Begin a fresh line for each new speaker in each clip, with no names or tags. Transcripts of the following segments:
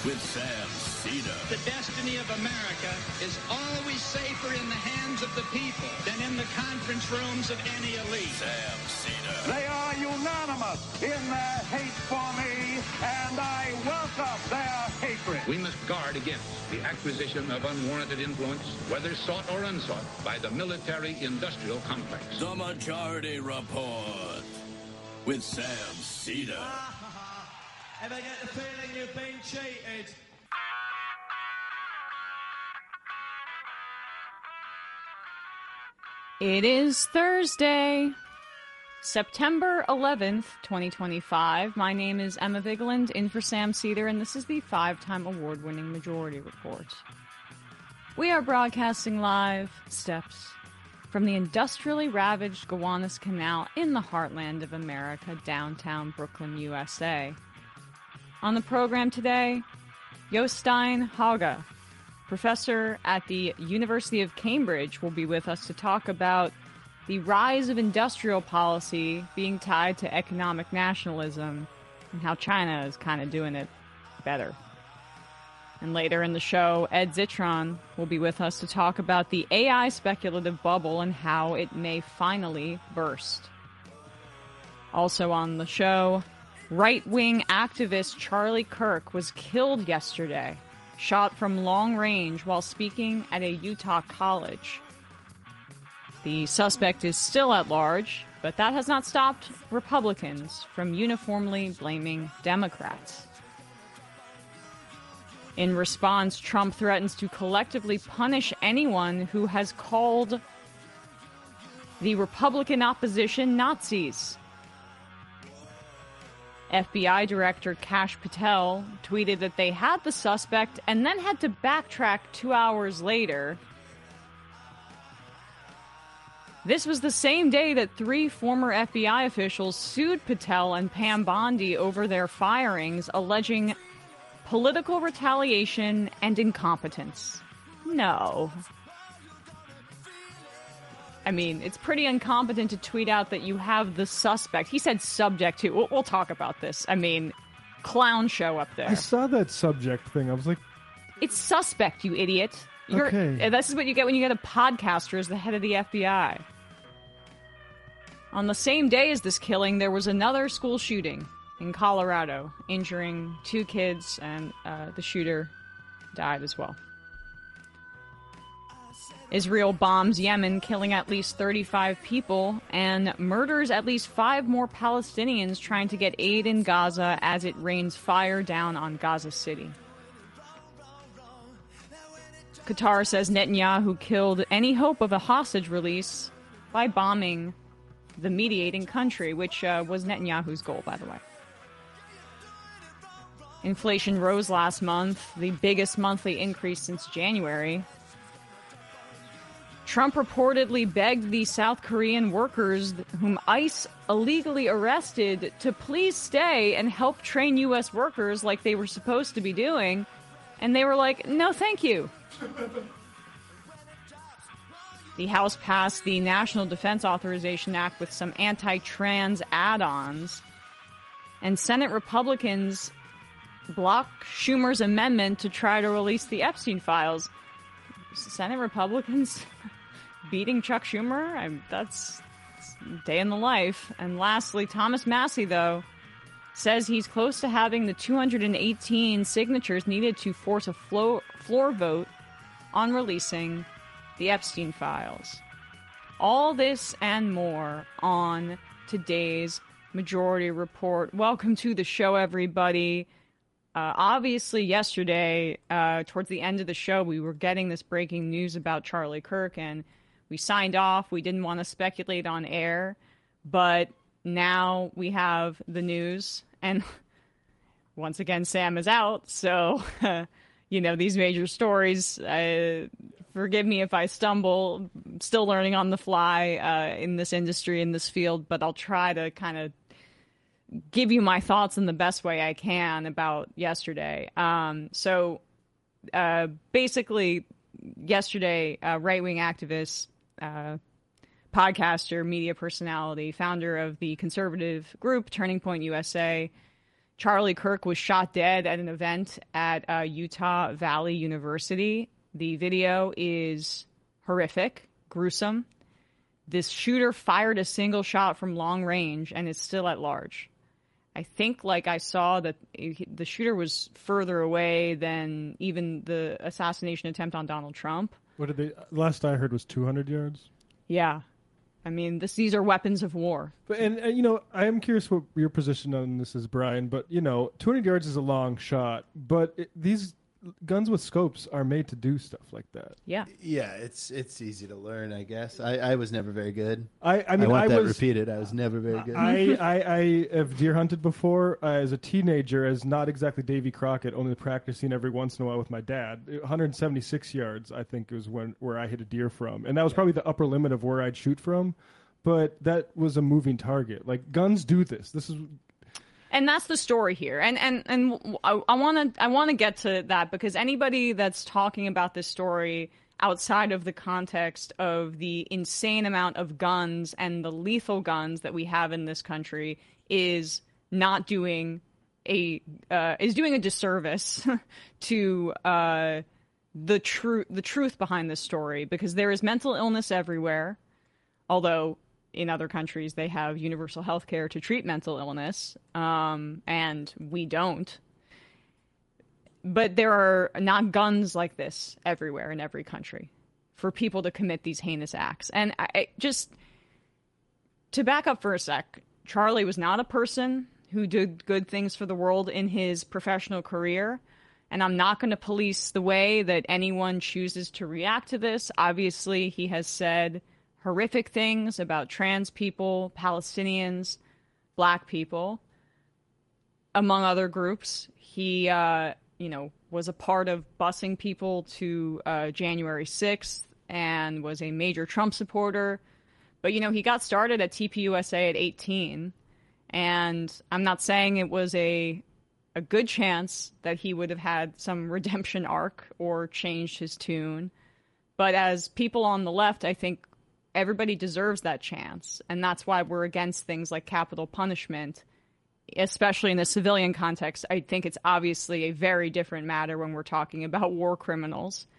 with Sam Seder.
The destiny of America is always safer in the hands of the people than in the conference rooms of any elite.
Sam Seder.
They are unanimous in their hate for me, and I welcome their hatred.
We must guard against the acquisition of unwarranted influence, whether sought or unsought, by the military-industrial complex.
The Majority Report with Sam Seder.
Ever get the feeling you've been cheated?
It is Thursday, September 11th, 2025. My name is Emma Vigeland, in for Sam Seder, and this is the 5-time award-winning Majority Report. We are broadcasting live steps from the industrially ravaged Gowanus Canal in the heartland of America, downtown Brooklyn, USA. On the program today, Jostein Hauge, professor at the University of Cambridge, will be with us to talk about the rise of industrial policy being tied to economic nationalism and how China is kind of doing it better. And later in the show, Ed Zitron will be with us to talk about the AI speculative bubble and how it may finally burst. Also on the show, right-wing activist Charlie Kirk was killed yesterday, shot from long range while speaking at a Utah college. The suspect is still at large, but that has not stopped Republicans from uniformly blaming Democrats. In response, Trump threatens to collectively punish anyone who has called the Republican opposition Nazis. FBI Director Kash Patel tweeted that they had the suspect and then had to backtrack 2 hours later. This was the same day that 3 former FBI officials sued Patel and Pam Bondi over their firings, alleging political retaliation and incompetence. No. I mean, it's pretty incompetent to tweet out that you have the suspect. He said subject to. We'll talk about this. I mean, clown show up there.
I saw that subject thing. I was like...
It's suspect, you idiot.
Okay.
This is what you get when you get a podcaster as the head of the FBI. On the same day as this killing, there was another school shooting in Colorado, injuring 2 kids, and the shooter died as well. Israel bombs Yemen, killing at least 35 people, and murders at least 5 more Palestinians trying to get aid in Gaza as it rains fire down on Gaza City. Qatar says Netanyahu killed any hope of a hostage release by bombing the mediating country, which was Netanyahu's goal, by the way. Inflation rose last month, the biggest monthly increase since January. Trump reportedly begged the South Korean workers whom ICE illegally arrested to please stay and help train U.S. workers like they were supposed to be doing. And they were like, no, thank you. The House passed the National Defense Authorization Act with some anti-trans add-ons. And Senate Republicans blocked Schumer's amendment to try to release the Epstein files. Senate Republicans beating Chuck Schumer? That's day in the life. And lastly, Thomas Massie, though, says he's close to having the 218 signatures needed to force a floor vote on releasing the Epstein files. All this and more on today's Majority Report. Welcome to the show, everybody. Obviously, yesterday, towards the end of the show, we were getting this breaking news about Charlie Kirk, and we signed off. We didn't want to speculate on air, but now we have the news, and once again, Sam is out, so, these major stories, forgive me if I stumble. I'm still learning on the fly in this industry, in this field, but I'll try to kind of give you my thoughts in the best way I can about yesterday. Basically, yesterday, right-wing activist, podcaster, media personality, founder of the conservative group Turning Point USA, Charlie Kirk was shot dead at an event at Utah Valley University. The video is horrific, gruesome. This shooter fired a single shot from long range and is still at large. I think, I saw that the shooter was further away than even the assassination attempt on Donald Trump.
Last I heard was 200 yards?
Yeah. I mean, these are weapons of war.
But and I am curious what your position on this is, Brian. But 200 yards is a long shot. But these guns with scopes are made to do stuff like that.
Yeah.
Yeah, it's easy to learn, I guess. I was never very good.
I
repeated. I was never very good.
I have deer hunted before as a teenager, as not exactly Davy Crockett, only practicing every once in a while with my dad. 176 yards, I think, was where I hit a deer from, and that was probably the upper limit of where I'd shoot from. But that was a moving target. Like, guns do this. This is.
And that's the story here. And I want to get to that, because anybody that's talking about this story outside of the context of the insane amount of guns and the lethal guns that we have in this country is not doing a disservice to the truth behind this story, because there is mental illness everywhere, although in other countries, they have universal health care to treat mental illness, and we don't. But there are not guns like this everywhere in every country for people to commit these heinous acts. And to back up for a sec, Charlie was not a person who did good things for the world in his professional career, and I'm not going to police the way that anyone chooses to react to this. Obviously, he has said horrific things about trans people, Palestinians, black people, among other groups. He, was a part of busing people to January 6th and was a major Trump supporter. But, he got started at TPUSA at 18. And I'm not saying it was a good chance that he would have had some redemption arc or changed his tune. But as people on the left, I think, everybody deserves that chance, and that's why we're against things like capital punishment, especially in the civilian context. I think it's obviously a very different matter when we're talking about war criminals.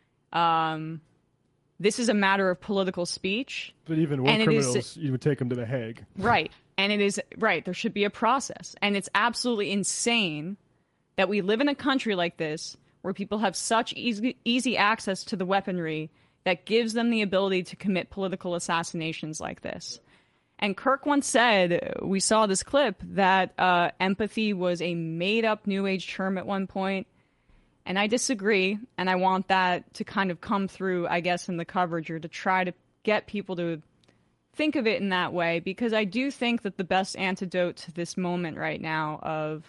This is a matter of political speech.
But even war criminals, you would take them to The Hague.
Right, and it is, right, there should be a process. And it's absolutely insane that we live in a country like this where people have such easy access to the weaponry that gives them the ability to commit political assassinations like this. And Kirk once said, we saw this clip, that empathy was a made-up New Age term at one point. And I disagree, and I want that to kind of come through, I guess, in the coverage, or to try to get people to think of it in that way, because I do think that the best antidote to this moment right now of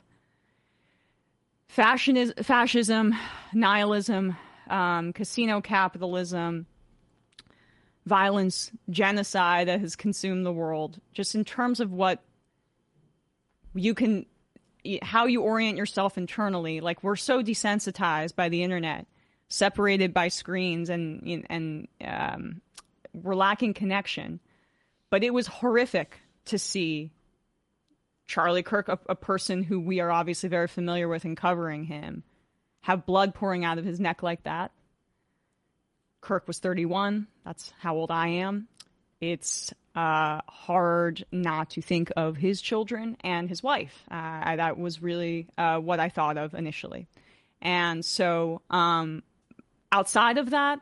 fascism, nihilism, casino capitalism, violence, genocide that has consumed the world, just in terms of what how you orient yourself internally. Like, we're so desensitized by the internet, separated by screens, and we're lacking connection. But it was horrific to see Charlie Kirk, a person who we are obviously very familiar with in covering him, have blood pouring out of his neck like that. Kirk was 31. That's how old I am. It's hard not to think of his children and his wife. That was really what I thought of initially. And so outside of that,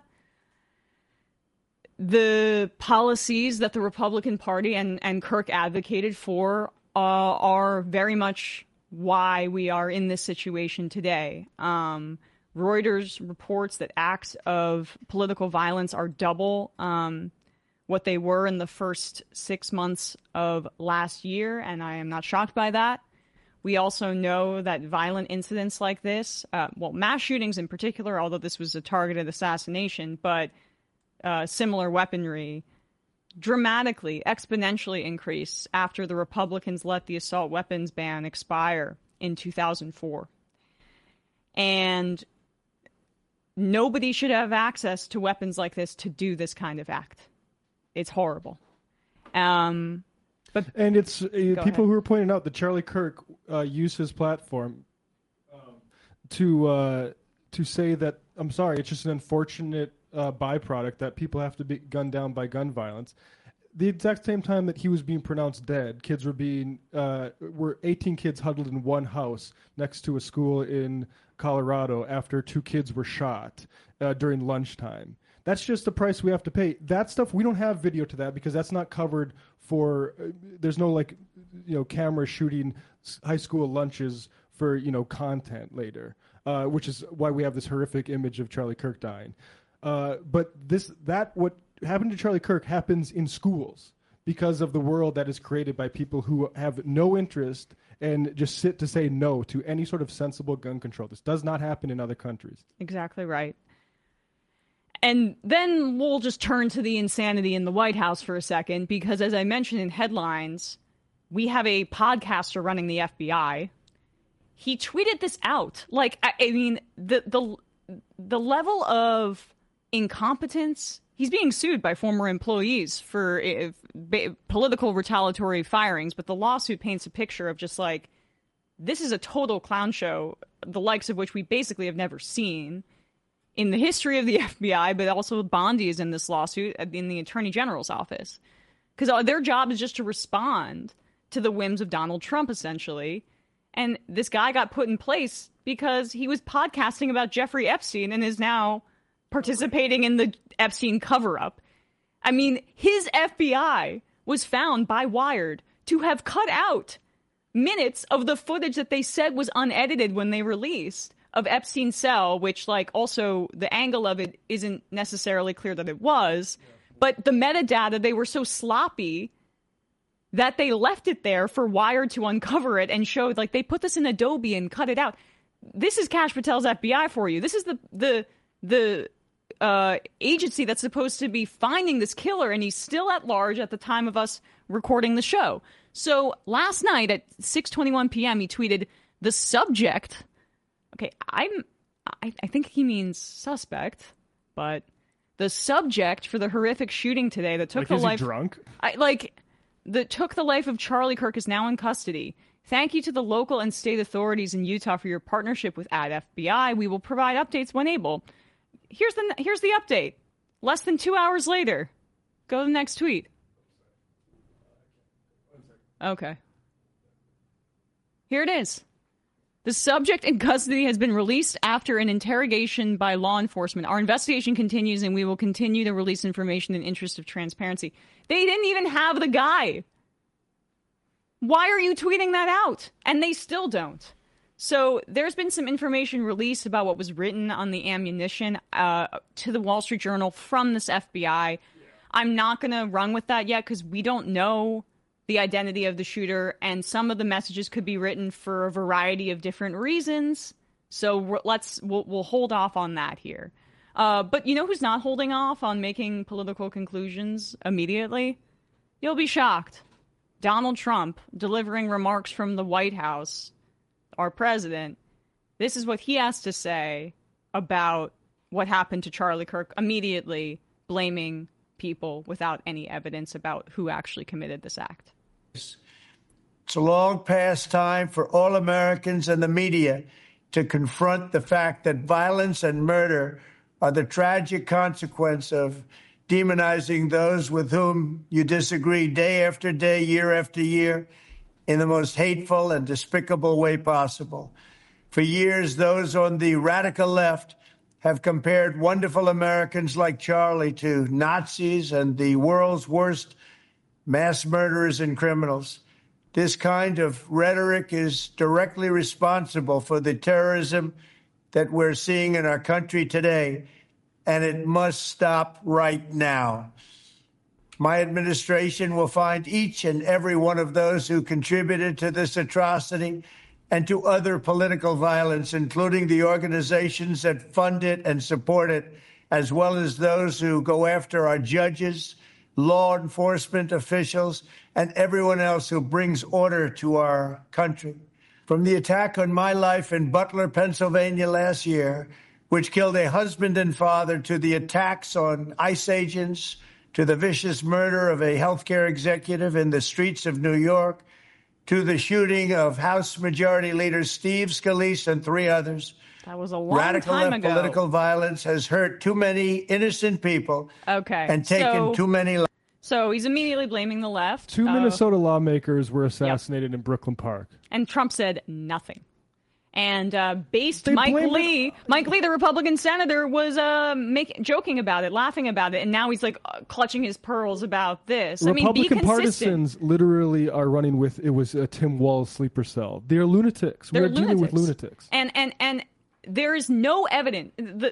the policies that the Republican Party and Kirk advocated for are very much why we are in this situation today. Reuters reports that acts of political violence are double what they were in the first 6 months of last year, and I am not shocked by that. We also know that violent incidents like this, mass shootings in particular, although this was a targeted assassination, but similar weaponry, dramatically, exponentially increased after the Republicans let the assault weapons ban expire in 2004. And nobody should have access to weapons like this to do this kind of act. It's horrible.
And it's people who are pointing out that Charlie Kirk used his platform to say that, I'm sorry, it's just an unfortunate byproduct that people have to be gunned down by gun violence. The exact same time that he was being pronounced dead, kids were 18 kids huddled in one house next to a school in Colorado after 2 kids were shot during lunchtime. That's just the price we have to pay. That stuff, we don't have video to that because that's not covered for, there's no camera shooting high school lunches for, content later, which is why we have this horrific image of Charlie Kirk dying. But what happened to Charlie Kirk happens in schools because of the world that is created by people who have no interest and just sit to say no to any sort of sensible gun control. This does not happen in other countries.
Exactly right. And then we'll just turn to the insanity in the White House for a second, because as I mentioned in headlines, we have a podcaster running the FBI. He tweeted this out. The level of incompetence. He's being sued by former employees for political retaliatory firings, but the lawsuit paints a picture of just this is a total clown show, the likes of which we basically have never seen in the history of the FBI, but also Bondi is in this lawsuit in the Attorney General's office. Because their job is just to respond to the whims of Donald Trump, essentially. And this guy got put in place because he was podcasting about Jeffrey Epstein and is now participating in the Epstein cover-up. I mean, his FBI was found by Wired to have cut out minutes of the footage that they said was unedited when they released of Epstein's cell, which, also the angle of it isn't necessarily clear that it was, but the metadata, they were so sloppy that they left it there for Wired to uncover it and showed, they put this in Adobe and cut it out. This is Kash Patel's FBI for you. This is the agency that's supposed to be finding this killer, and he's still at large at the time of us recording the show. So last night at 6:21 p.m., he tweeted, the subject... Okay, I think he means suspect, but the subject for the horrific shooting today that took the life...
Is he drunk?
That took the life of Charlie Kirk is now in custody. Thank you to the local and state authorities in Utah for your partnership with @FBI. We will provide updates when able. Here's the update. Less than 2 hours later. Go to the next tweet. Okay. Here it is. The subject in custody has been released after an interrogation by law enforcement. Our investigation continues, and we will continue to release information in the interest of transparency. They didn't even have the guy. Why are you tweeting that out? And they still don't. So there's been some information released about what was written on the ammunition to the Wall Street Journal from this FBI. I'm not going to run with that yet because we don't know the identity of the shooter, and some of the messages could be written for a variety of different reasons. So we'll hold off on that here. But you know who's not holding off on making political conclusions immediately? You'll be shocked. Donald Trump delivering remarks from the White House, our president. This is what he has to say about what happened to Charlie Kirk, immediately blaming people without any evidence about who actually committed this act.
It's a long past time for all Americans and the media to confront the fact that violence and murder are the tragic consequence of demonizing those with whom you disagree day after day, year after year, in the most hateful and despicable way possible. For years, those on the radical left have compared wonderful Americans like Charlie to Nazis and the world's worst mass murderers and criminals. This kind of rhetoric is directly responsible for the terrorism that we're seeing in our country today, and it must stop right now. My administration will find each and every one of those who contributed to this atrocity and to other political violence, including the organizations that fund it and support it, as well as those who go after our judges, law enforcement officials, and everyone else who brings order to our country. From the attack on my life in Butler, Pennsylvania last year, which killed a husband and father, to the attacks on ICE agents, to the vicious murder of a healthcare executive in the streets of New York, to the shooting of House Majority Leader Steve Scalise and 3 others.
That was a long
Radical
time
left
ago.
political violence has hurt too many innocent people
Okay.
and taken too many lives.
So he's immediately blaming the left.
2 Minnesota lawmakers were assassinated in Brooklyn Park.
And Trump said nothing. And based
They
Mike
blamed
Lee, the Republican senator, was joking about it, laughing about it, and now he's like clutching his pearls about this.
Republican
I mean, be consistent.
partisans literally are running with it was a Tim Walz sleeper cell. They're lunatics. We're dealing with lunatics.
And there is no evidence.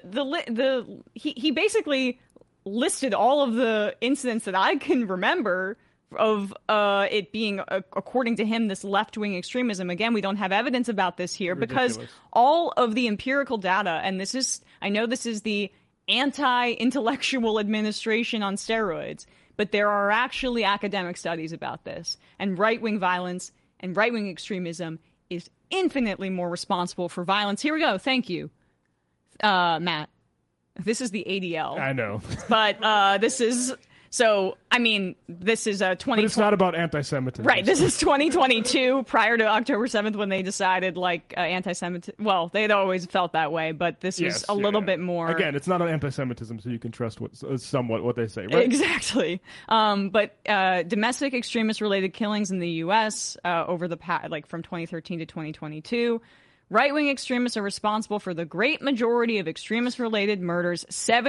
He basically listed all of the incidents that I can remember of it being, according to him, this left-wing extremism. Again, we don't have evidence about this here because all of the empirical data, and I know this is the anti-intellectual administration on steroids, but there are actually academic studies about this. And right-wing violence and right-wing extremism is infinitely more responsible for violence. Here we go. Thank you, Matt. This is the ADL.
I know.
But this is... So, I mean, this is a 20...
But it's not about anti-Semitism.
Right, this is 2022, prior to October 7th when they decided, anti-Semitism... Well, they'd always felt that way, but this was a little bit more...
Again, it's not on anti-Semitism, so you can trust somewhat what they say, right?
Exactly. But domestic extremist-related killings in the U.S. Over the past, from 2013 to 2022... Right-wing extremists are responsible for the great majority of extremist-related murders,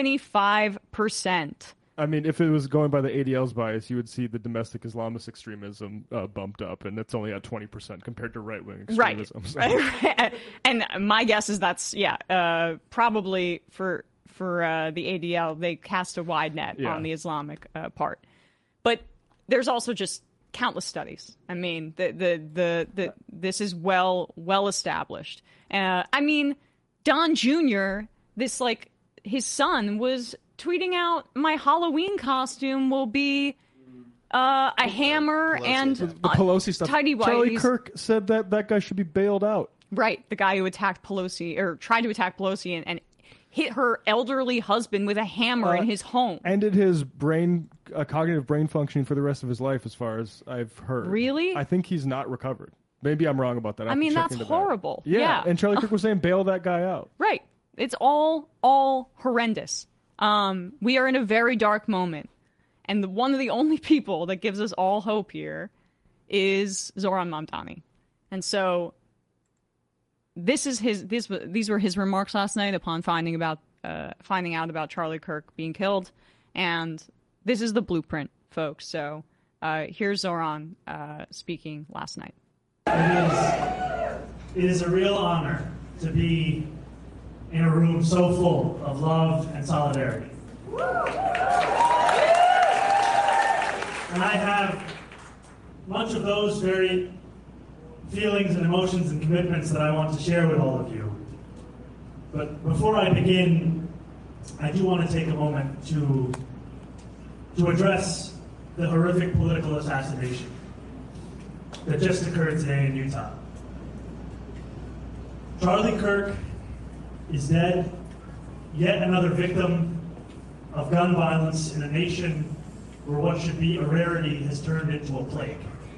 75%.
I mean, if it was going by the ADL's bias, you would see the domestic Islamist extremism bumped up, and it's only at 20% compared to right-wing extremism.
Right. And my guess is that's, probably for the ADL, they cast a wide net on the Islamic part. But there's also just countless studies. I mean, this is well established. I mean, Don Jr., his son was tweeting out, my Halloween costume will be a hammer
Pelosi.
and
the Pelosi stuff.
tidy whities.
Charlie Kirk said that guy should be bailed out.
Right, the guy who attacked Pelosi, or tried to attack Pelosi and hit her elderly husband with a hammer in his home.
Ended his cognitive brain functioning for the rest of his life, as far as I've heard.
Really?
I think he's not recovered. Maybe I'm wrong about that.
I mean, that's horrible. Yeah.
And Charlie Kirk was saying, bail that guy out.
Right. It's all horrendous. We are in a very dark moment. And one of the only people that gives us all hope here is Zoran Mamdani. And so these were his remarks last night upon finding out about Charlie Kirk being killed. And this is the blueprint, folks. So here's Zoran speaking last night.
It is a real honor to be in a room so full of love and solidarity. And I have much of those very feelings and emotions and commitments that I want to share with all of you. But before I begin, I do want to take a moment to address the horrific political assassination that just occurred today in Utah. Charlie Kirk is dead, yet another victim of gun violence in a nation where what should be a rarity has turned into a plague.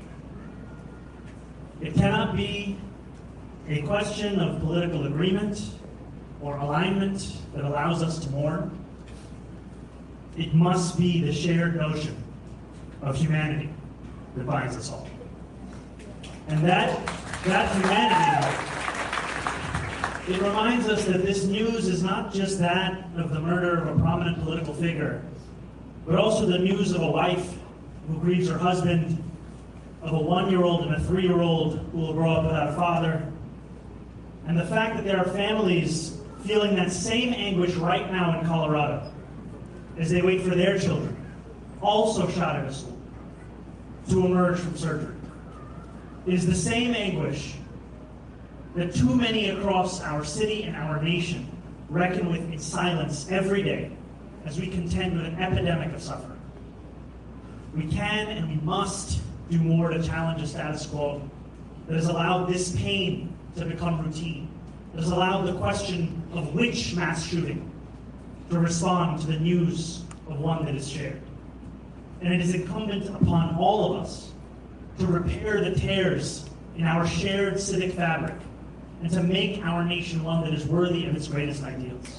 It cannot be a question of political agreement or alignment that allows us to mourn. It must be the shared notion of humanity that binds us all. And that humanity, it reminds us that this news is not just that of the murder of a prominent political figure, but also the news of a wife who grieves her husband, of a 1-year-old and a 3-year-old who will grow up without a father, and the fact that there are families feeling that same anguish right now in Colorado as they wait for their children, also shot at a school, to emerge from surgery. It is the same anguish that too many across our city and our nation reckon with in silence every day as we contend with an epidemic of suffering. We can and we must do more to challenge a status quo that has allowed this pain to become routine, that has allowed the question of which mass shooting to respond to the news of one that is shared. And it is incumbent upon all of us to repair the tears in our shared civic fabric and to make our nation one that is worthy of its greatest ideals.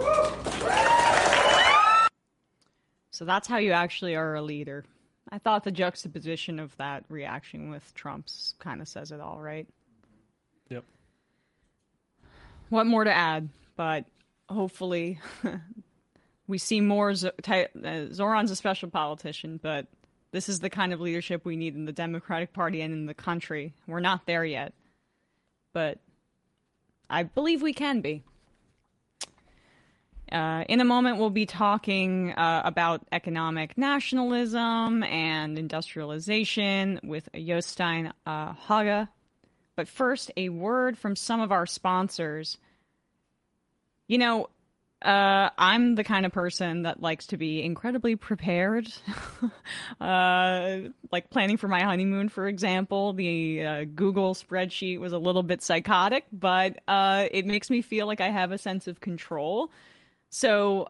So that's how you actually are a leader. I thought the juxtaposition of that reaction with Trump's kind of says it all, right?
Yep.
What more to add? But hopefully we see more. Zoran's a special politician, but this is the kind of leadership we need in the Democratic Party and in the country. We're not there yet, but I believe we can be. In a moment, we'll be talking about economic nationalism and industrialization with Jostein Haga. But first, a word from some of our sponsors. You know, I'm the kind of person that likes to be incredibly prepared. Like planning for my honeymoon, for example. The Google spreadsheet was a little bit psychotic, but it makes me feel like I have a sense of control. So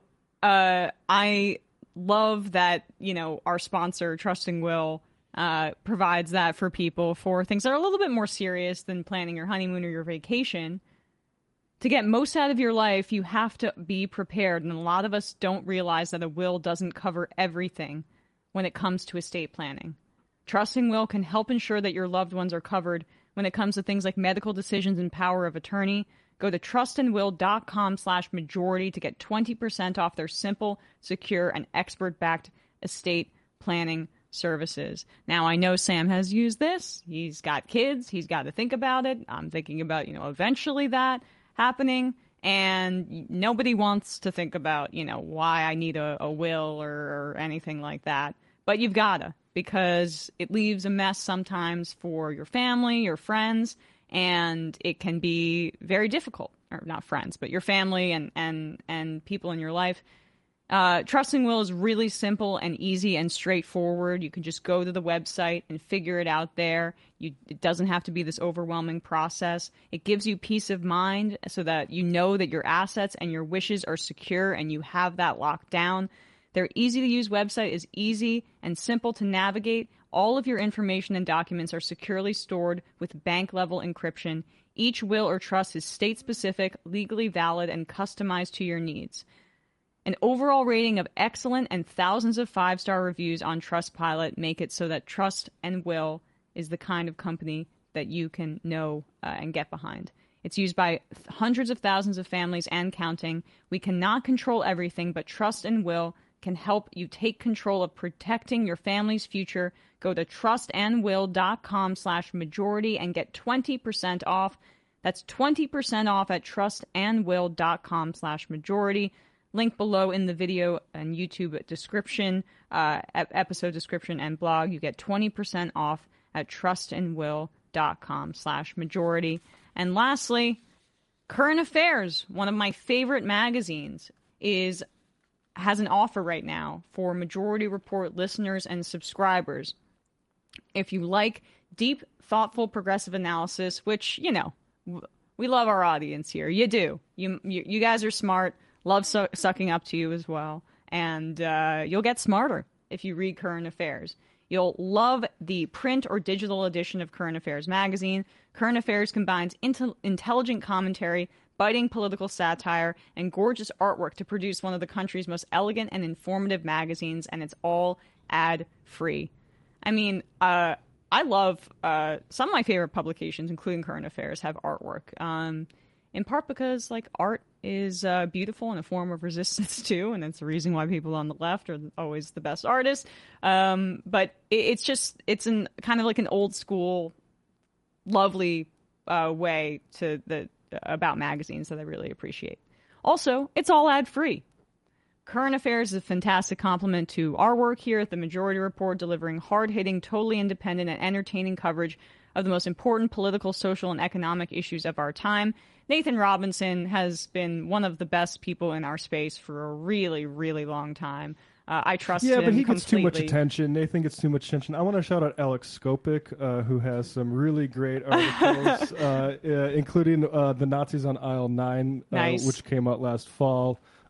I love that, you know, our sponsor, Trusting Will, provides that for people for things that are a little bit more serious than planning your honeymoon or your vacation. To get most out of your life, you have to be prepared. And a lot of us don't realize that a will doesn't cover everything when it comes to estate planning. Trusting Will can help ensure that your loved ones are covered when it comes to things like medical decisions and power of attorney. Go to trustandwill.com/majority to get 20% off their simple, secure, and expert-backed estate planning services. Now, I know Sam has used this. He's got kids. He's got to think about it. I'm thinking about, you know, eventually that happening. And nobody wants to think about, you know, why I need a will or anything like that. But you've got to, because it leaves a mess sometimes for your family, your friends, and it can be very difficult, or not friends, but your family and people in your life. Trusting Will is really simple and easy and straightforward. You can just go to the website and figure it out there. It doesn't have to be this overwhelming process. It gives you peace of mind so that you know that your assets and your wishes are secure and you have that locked down. Their easy-to-use website is easy and simple to navigate. All of your information and documents are securely stored with bank-level encryption. Each will or trust is state-specific, legally valid, and customized to your needs. An overall rating of excellent and thousands of 5-star reviews on Trustpilot make it so that Trust and Will is the kind of company that you can know and get behind. It's used by hundreds of thousands of families and counting. We cannot control everything, but Trust and Will can help you take control of protecting your family's future. Go to trustandwill.com/majority and get 20% off. That's 20% off at trustandwill.com/majority. Link below in the video and YouTube description, episode description and blog. You get 20% off at trustandwill.com/majority. And lastly, Current Affairs, one of my favorite magazines, has an offer right now for Majority Report listeners and subscribers. If you like deep, thoughtful, progressive analysis, which, you know, we love our audience here. You do. You guys are smart. Love sucking up to you as well. And you'll get smarter if you read Current Affairs. You'll love the print or digital edition of Current Affairs magazine. Current Affairs combines intelligent commentary, biting political satire, and gorgeous artwork to produce one of the country's most elegant and informative magazines, and it's all ad-free. I mean, I love some of my favorite publications, including Current Affairs, have artwork. In part because, like, art is beautiful and a form of resistance too, and it's the reason why people on the left are always the best artists. But it's kind of like an old school, lovely way about magazines that I really appreciate. Also, it's all ad free. Current Affairs is a fantastic complement to our work here at the Majority Report, delivering hard-hitting, totally independent, and entertaining coverage of the most important political, social, and economic issues of our time. Nathan Robinson has been one of the best people in our space for a really, really long time. I trust him completely. Yeah, but he
gets too much attention. Nathan gets too much attention. I want to shout out Alex Skopik, who has some really great articles, including The Nazis on Aisle 9,
nice.
Which came out last fall.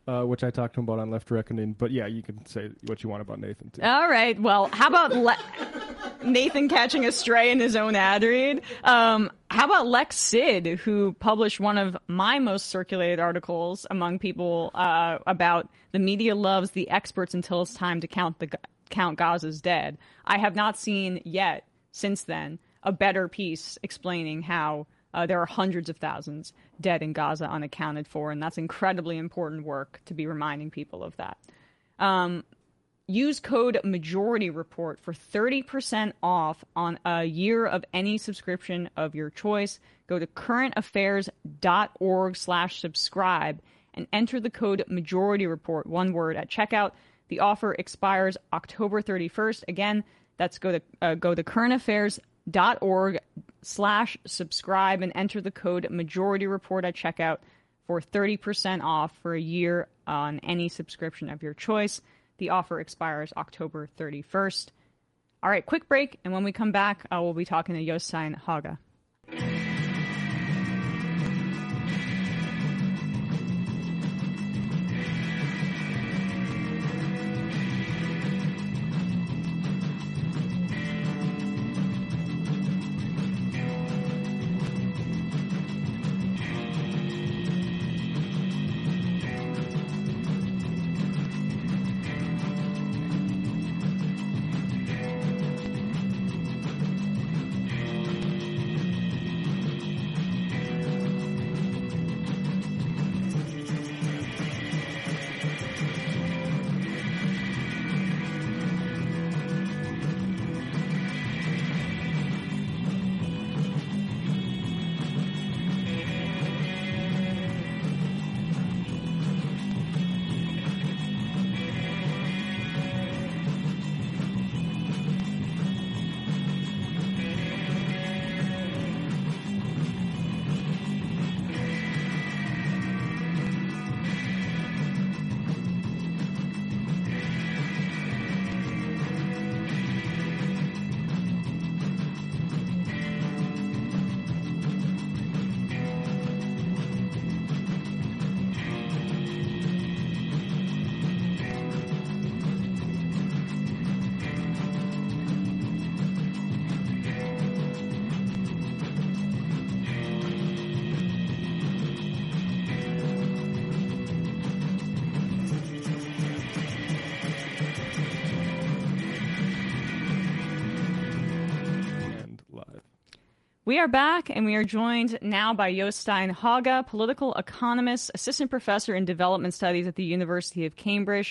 which I talked to him about on Left Reckoning. But yeah, you can say what you want about Nathan, too.
All right. Well, how about Nathan catching a stray in his own ad read? How about Lex Sid, who published one of my most circulated articles among people about the media loves the experts until it's time to count Gaza's dead. I have not seen yet, since then, a better piece explaining how there are hundreds of thousands dead in Gaza unaccounted for, and that's incredibly important work to be reminding people of that. Use code Majority Report for 30% off on a year of any subscription of your choice. Go to currentaffairs.org/subscribe and enter the code Majority Report, one word, at checkout. The offer expires October 31st. Again, that's go to currentaffairs.org/subscribe and enter the code Majority Report at checkout for 30% off for a year on any subscription of your choice. The offer expires October 31st. All right, quick break, and when we come back, we'll be talking to Jostein Hauge. We are back, and we are joined now by Jostein Hauge, political economist, assistant professor in development studies at the University of Cambridge,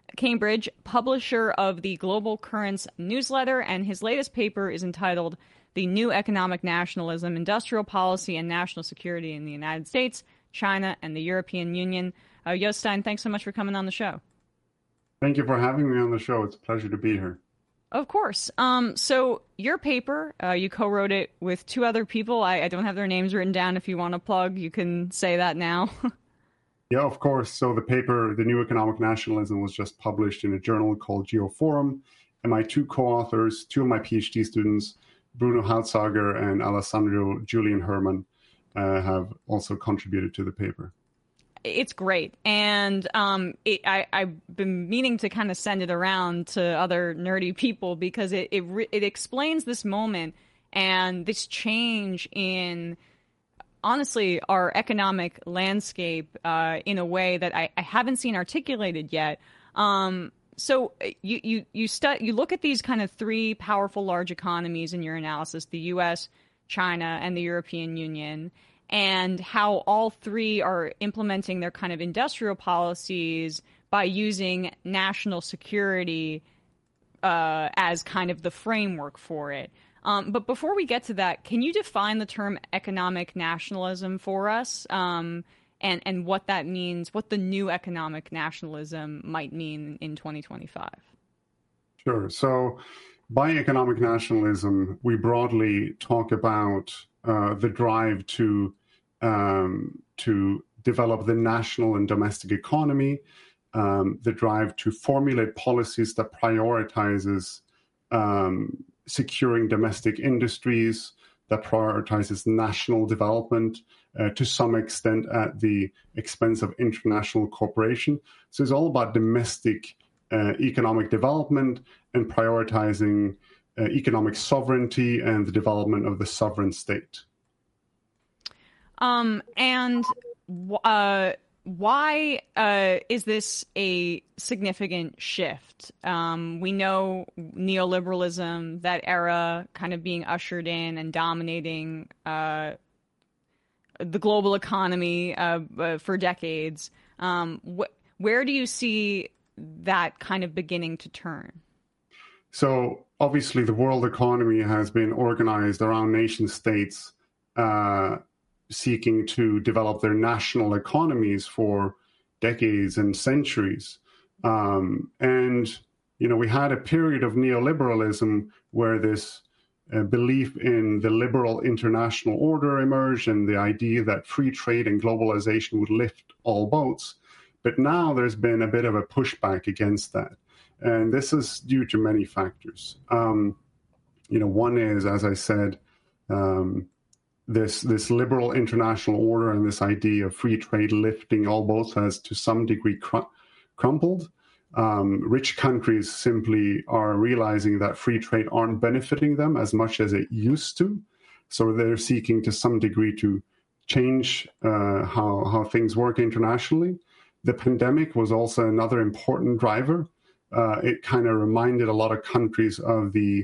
publisher of the Global Currents newsletter, and his latest paper is entitled The New Economic Nationalism, Industrial Policy and National Security in the United States, China, and the European Union. Jostein, thanks so much for coming on the show.
Thank you for having me on the show. It's a pleasure to be here.
Of course. So your paper, you co-wrote it with two other people. I don't have their names written down. If you want to plug, you can say that now.
Yeah, of course. So the paper, The New Economic Nationalism, was just published in a journal called Geoforum. And my two co-authors, two of my PhD students, Bruno Hautsager and Alessandro Julian Herman, have also contributed to the paper.
It's great. And I've been meaning to kind of send it around to other nerdy people because it explains this moment and this change in, honestly, our economic landscape in a way that I haven't seen articulated yet. So you look at these kind of three powerful large economies in your analysis, the U.S., China, and the European Union, and how all three are implementing their kind of industrial policies by using national security as kind of the framework for it. But before we get to that, can you define the term economic nationalism for us and what that means, what the new economic nationalism might mean in 2025? Sure.
So by economic nationalism, we broadly talk about the drive to develop the national and domestic economy, the drive to formulate policies that prioritizes securing domestic industries, that prioritizes national development, to some extent at the expense of international cooperation. So it's all about domestic economic development and prioritizing economic sovereignty and the development of the sovereign state.
Why is this a significant shift? We know neoliberalism, that era kind of being ushered in and dominating the global economy for decades. Where do you see that kind of beginning to turn?
So obviously the world economy has been organized around nation states seeking to develop their national economies for decades and centuries. And, we had a period of neoliberalism where this belief in the liberal international order emerged and the idea that free trade and globalization would lift all boats. But now there's been a bit of a pushback against that. And this is due to many factors. One is, as I said, this liberal international order and this idea of free trade lifting all boats has to some degree crumbled. Rich countries simply are realizing that free trade aren't benefiting them as much as it used to. So they're seeking to some degree to change how things work internationally. The pandemic was also another important driver. It kind of reminded a lot of countries of the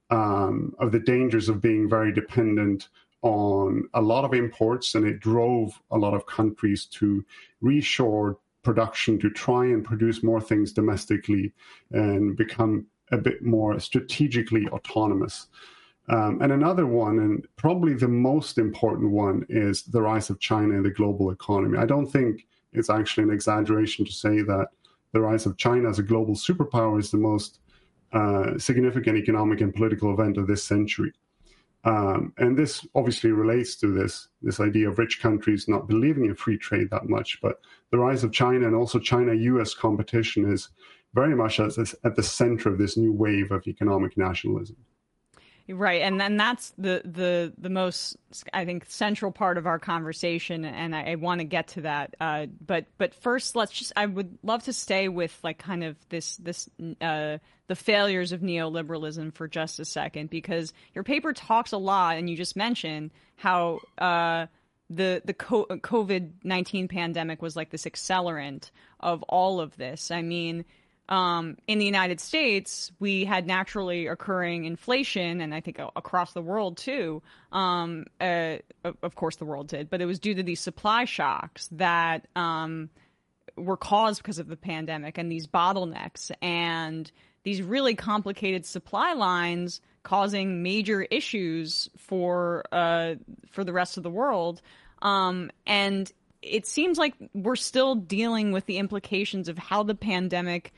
dangers of being very dependent on a lot of imports, and it drove a lot of countries to reshore production to try and produce more things domestically and become a bit more strategically autonomous. And another one, and probably the most important one, is the rise of China in the global economy. I don't think it's actually an exaggeration to say that the rise of China as a global superpower is the most significant economic and political event of this century. And this obviously relates to this idea of rich countries not believing in free trade that much. But the rise of China and also China-US competition is very much at the center of this new wave of economic nationalism.
Right, and then that's the most, I think, central part of our conversation, and I want to get to that. But first, I would love to stay with like kind of the failures of neoliberalism for just a second, because your paper talks a lot, and you just mentioned how the COVID-19 pandemic was like this accelerant of all of this. I mean, in the United States, we had naturally occurring inflation, and I think across the world too. Of course, the world did, but it was due to these supply shocks that were caused because of the pandemic and these bottlenecks and these really complicated supply lines causing major issues for the rest of the world. And it seems like we're still dealing with the implications of how the pandemic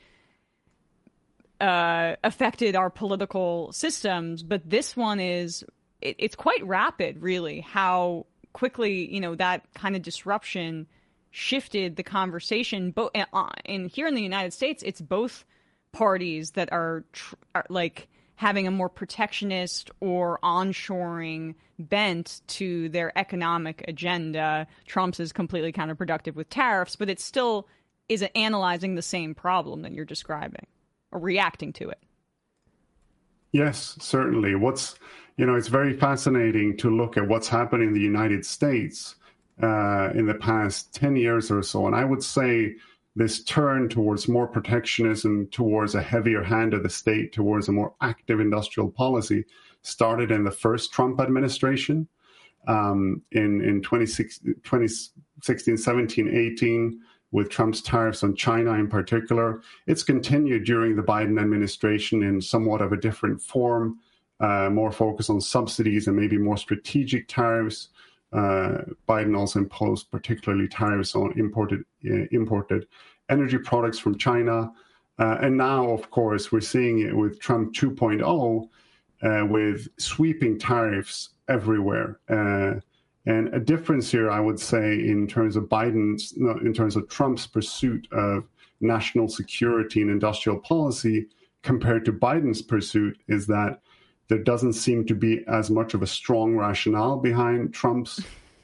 affected our political systems, but this one it's quite rapid, really, how quickly, that kind of disruption shifted the conversation. And here in the United States, it's both parties that are like having a more protectionist or onshoring bent to their economic agenda. Trump's is completely counterproductive with tariffs, but it still is analyzing the same problem that you're describing, or reacting to it.
Yes, certainly. It's very fascinating to look at what's happened in the United States in the past 10 years or so. And I would say this turn towards more protectionism, towards a heavier hand of the state, towards a more active industrial policy started in the first Trump administration in 2016, 17, 18. With Trump's tariffs on China in particular. It's continued during the Biden administration in somewhat of a different form, more focus on subsidies and maybe more strategic tariffs. Biden also imposed particularly tariffs on imported energy products from China. And now, of course, we're seeing it with Trump 2.0 with sweeping tariffs everywhere. And a difference here, I would say, in terms of Trump's pursuit of national security and industrial policy compared to Biden's pursuit is that there doesn't seem to be as much of a strong rationale behind Trump's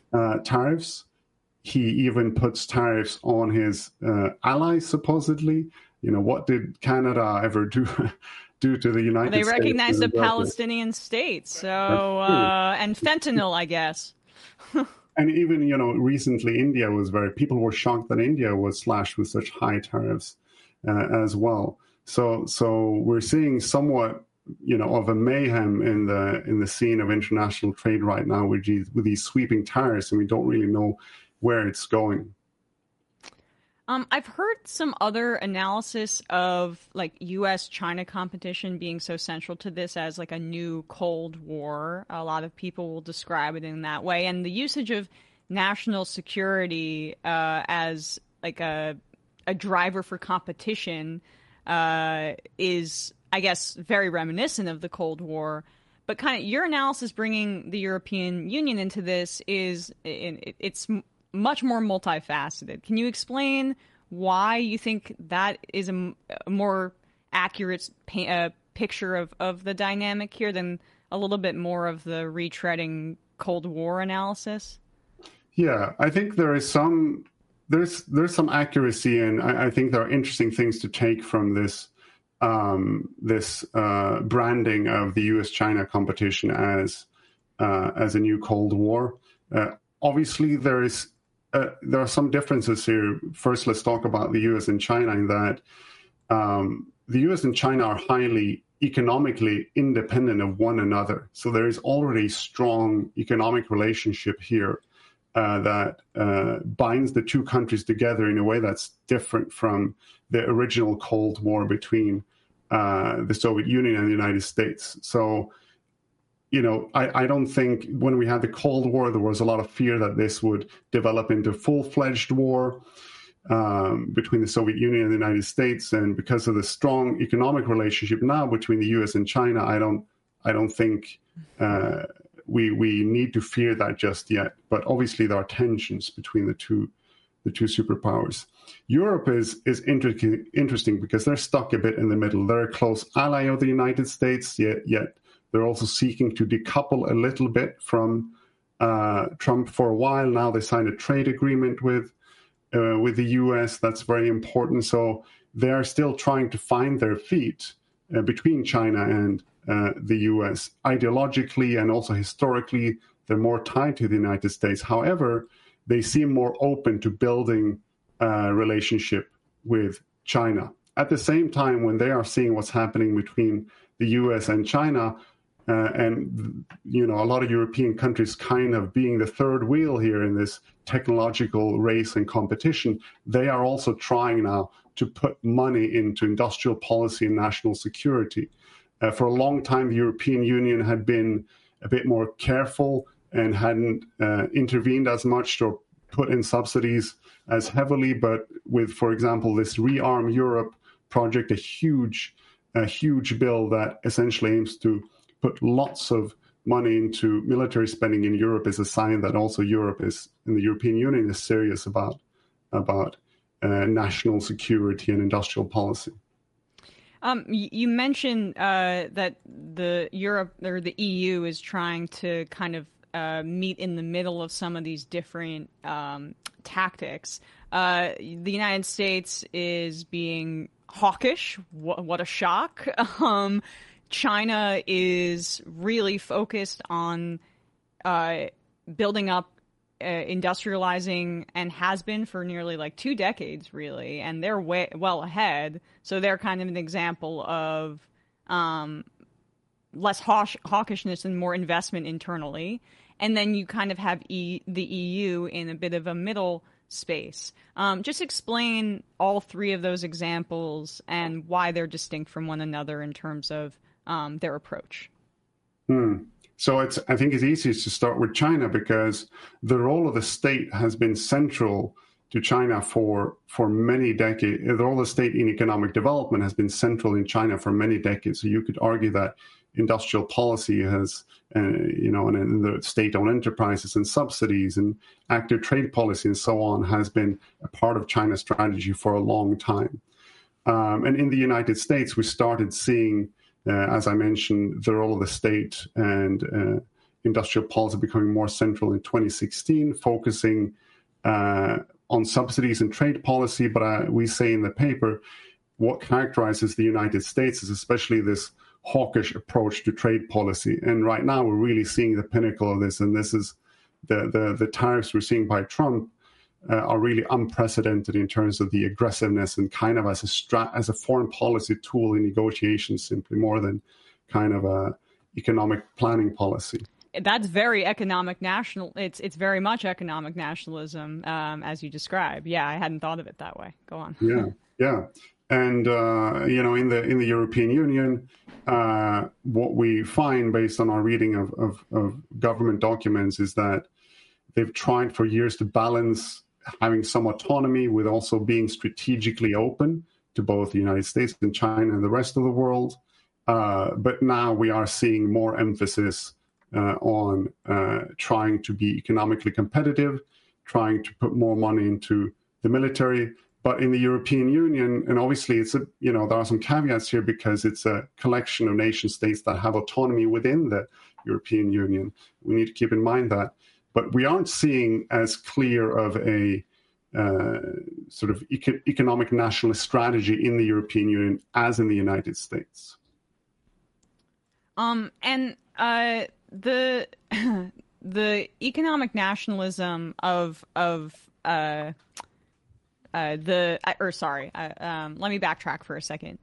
tariffs. He even puts tariffs on his allies, supposedly. What did Canada ever do to the United States?
They recognized a Palestinian state, so and fentanyl, I guess.
And even, recently India people were shocked that India was slashed with such high tariffs as well. So we're seeing somewhat, of a mayhem in the scene of international trade right now with these sweeping tariffs, and we don't really know where it's going.
I've heard some other analysis of like U.S.-China competition being so central to this as like a new Cold War. A lot of people will describe it in that way, and the usage of national security as like a driver for competition is, I guess, very reminiscent of the Cold War. But kind of your analysis bringing the European Union into this it's much more multifaceted. Can you explain why you think that is a more accurate picture of the dynamic here than a little bit more of the retreading Cold War analysis? Yeah,
I think there's some accuracy, and I think there are interesting things to take from this branding of the U.S.-China competition as a new Cold War. Obviously, there are some differences here. First, let's talk about the U.S. and China in that the U.S. and China are highly economically independent of one another. So there is already a strong economic relationship here that binds the two countries together in a way that's different from the original Cold War between the Soviet Union and the United States. So, I don't think when we had the Cold War, there was a lot of fear that this would develop into a full-fledged war between the Soviet Union and the United States. And because of the strong economic relationship now between the U.S. and China, I don't think we need to fear that just yet. But obviously, there are tensions between the two superpowers. Europe is interesting because they're stuck a bit in the middle. They're a close ally of the United States, yet they're also seeking to decouple a little bit from Trump for a while. Now they signed a trade agreement with the U.S. That's very important. So they're still trying to find their feet between China and the U.S. Ideologically and also historically, they're more tied to the United States. However, they seem more open to building a relationship with China. At the same time, when they are seeing what's happening between the U.S. and China, and a lot of European countries kind of being the third wheel here in this technological race and competition, they are also trying now to put money into industrial policy and national security. For a long time, the European Union had been a bit more careful and hadn't intervened as much or put in subsidies as heavily. But with, for example, this Rearm Europe project, a huge bill that essentially aims to put lots of money into military spending in Europe, is a sign that also Europe is, and the European Union is serious about national security and industrial policy.
You mentioned that the Europe or the EU is trying to kind of meet in the middle of some of these different tactics. The United States is being hawkish. What a shock. China is really focused on building up, industrializing, and has been for nearly like 2 decades, really, and they're well ahead. So they're kind of an example of less hawkishness and more investment internally. And then you kind of have the EU in a bit of a middle space. Just explain all 3 of those examples and why they're distinct from one another in terms of their approach.
So I think it's easiest to start with China because the role of the state has been central to China for many decades. The role of the state in economic development has been central in China for many decades. So you could argue that industrial policy has, and the state-owned enterprises and subsidies and active trade policy and so on has been a part of China's strategy for a long time. And in the United States, we started seeing, as I mentioned, the role of the state and industrial policy becoming more central in 2016, focusing on subsidies and trade policy. But we say in the paper, what characterizes the United States is especially this hawkish approach to trade policy. And right now we're really seeing the pinnacle of this. And this is the tariffs we're seeing by Trump are really unprecedented in terms of the aggressiveness and kind of as a foreign policy tool in negotiations, simply more than kind of a economic planning policy.
That's very economic national. It's very much economic nationalism, as you describe. Yeah, I hadn't thought of it that way. Go on.
Yeah. And in the European Union, what we find based on our reading of government documents is that they've tried for years to balance having some autonomy with also being strategically open to both the United States and China and the rest of the world. But now we are seeing more emphasis on trying to be economically competitive, trying to put more money into the military. But in the European Union, and obviously there are some caveats here because it's a collection of nation states that have autonomy within the European Union. We need to keep in mind that. But we aren't seeing as clear of a sort of economic nationalist strategy in the European Union as in the United States.
And the economic nationalism of let me backtrack for a second.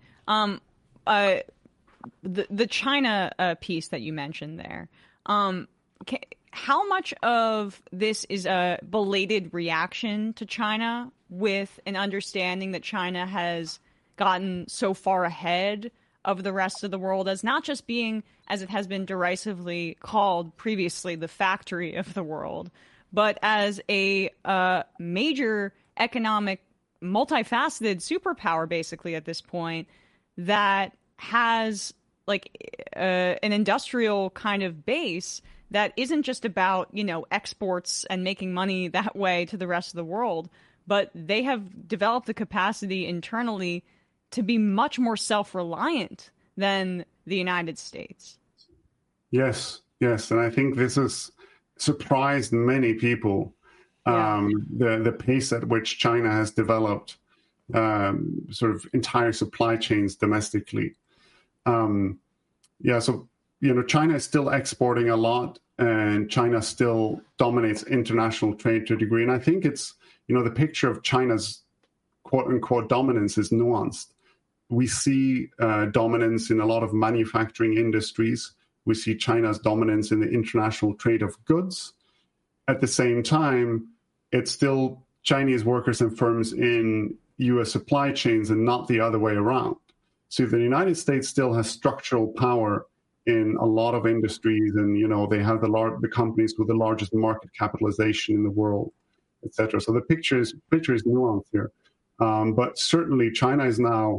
The China piece that you mentioned there. How much of this is a belated reaction to China with an understanding that China has gotten so far ahead of the rest of the world as not just being, as it has been derisively called previously, the factory of the world, but as a major economic, multifaceted superpower, basically, at this point, that has an industrial kind of base that isn't just about, exports and making money that way to the rest of the world, but they have developed the capacity internally to be much more self-reliant than the United States.
Yes. And I think this has surprised many people, the pace at which China has developed sort of entire supply chains domestically. So China is still exporting a lot, and China still dominates international trade to a degree. And I think it's, the picture of China's quote unquote dominance is nuanced. We see dominance in a lot of manufacturing industries. We see China's dominance in the international trade of goods. At the same time, it's still Chinese workers and firms in U.S. supply chains and not the other way around. So the United States still has structural power in a lot of industries, and they have the companies with the largest market capitalization in the world, etc. So the picture is nuanced here, but certainly China is now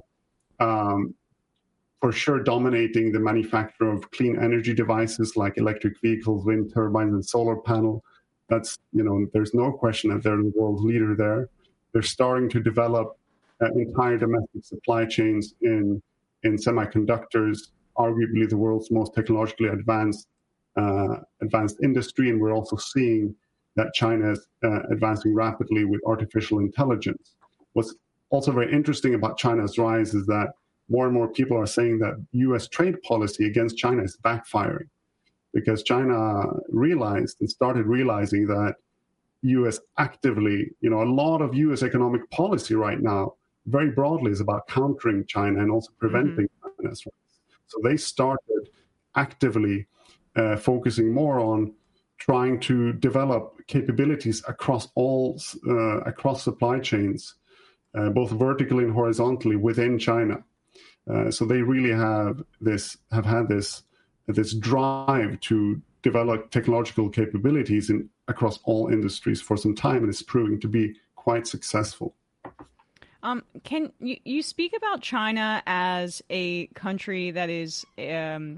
for sure dominating the manufacture of clean energy devices like electric vehicles, wind turbines, and solar panel. That's there's no question that they're the world leader there. They're starting to develop entire domestic supply chains in semiconductors, arguably the world's most technologically advanced industry. And we're also seeing that China is advancing rapidly with artificial intelligence. What's also very interesting about China's rise is that more and more people are saying that U.S. trade policy against China is backfiring, because China started realizing that U.S. actively, a lot of U.S. economic policy right now, very broadly, is about countering China and also preventing China's rise. So they started actively focusing more on trying to develop capabilities across supply chains, both vertically and horizontally within China. So they really have had this drive to develop technological capabilities across all industries for some time, and it's proving to be quite successful.
Can you speak about China as a country that is, when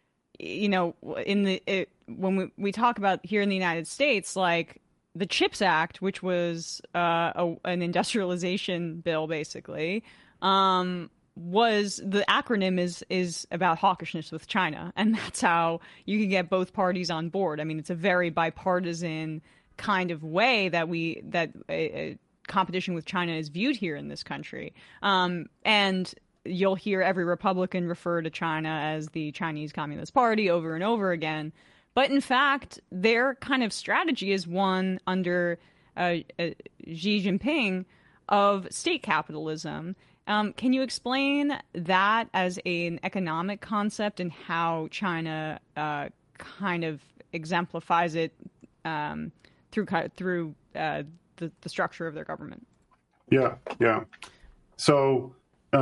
we talk about here in the United States, like the CHIPS Act, which was an industrialization bill, basically, the acronym is about hawkishness with China, and that's how you can get both parties on board. I mean, it's a very bipartisan kind of way that competition with China is viewed here in this country. And you'll hear every Republican refer to China as the Chinese Communist Party over and over again. But in fact, their kind of strategy is one under Xi Jinping of state capitalism. Can you explain that as an economic concept and how China kind of exemplifies it through the structure of their government? Yeah.
So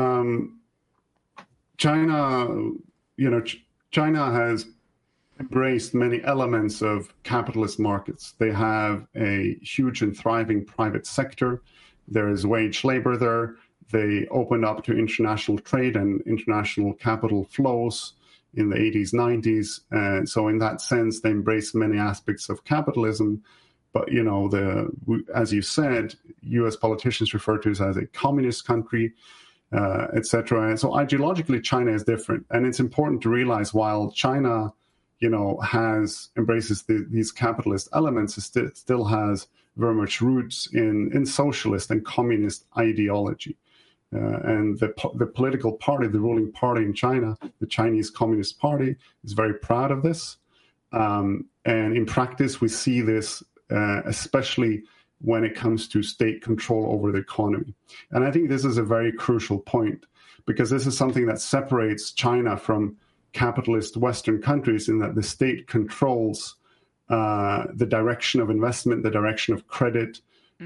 China has embraced many elements of capitalist markets. They have a huge and thriving private sector. There is wage labor there. They opened up to international trade and international capital flows in the 80s, 90s. And so in that sense, they embrace many aspects of capitalism. But, as you said, U.S. politicians refer to it as a communist country, etc. And so ideologically, China is different. And it's important to realize while China, embraces these capitalist elements, it still has very much roots in socialist and communist ideology. And the political party, the ruling party in China, the Chinese Communist Party, is very proud of this. And in practice, we see this especially when it comes to state control over the economy. And I think this is a very crucial point, because this is something that separates China from capitalist Western countries, in that the state controls the direction of investment, the direction of credit.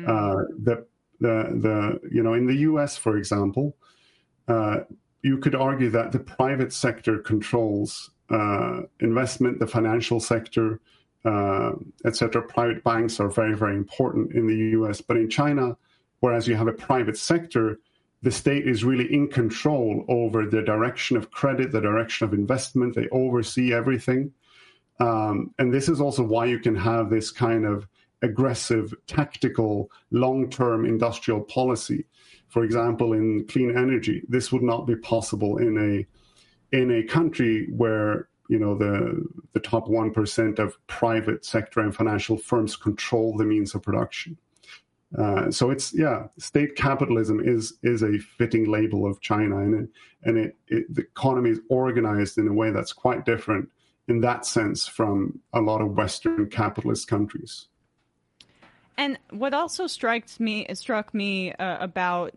In the U.S., for example, you could argue that the private sector controls investment, the financial sector, etc. Private banks are very, very important in the U.S. But in China, whereas you have a private sector, the state is really in control over the direction of credit, the direction of investment. They oversee everything. And this is also why you can have this kind of aggressive, tactical, long-term industrial policy. For example, in clean energy, this would not be possible in a country where the top 1% of private sector and financial firms control the means of production. So state capitalism is a fitting label of China, and the economy is organized in a way that's quite different in that sense from a lot of Western capitalist countries.
And what also struck me about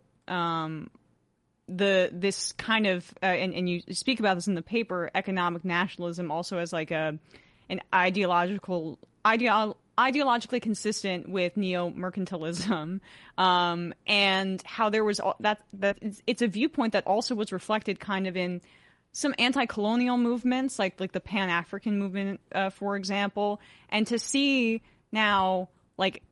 this kind of and you speak about this in the paper, economic nationalism, also as like an ideologically consistent with neo-mercantilism, and how there was that it's a viewpoint that also was reflected kind of in some anti-colonial movements, like the Pan-African movement, for example, and to see now like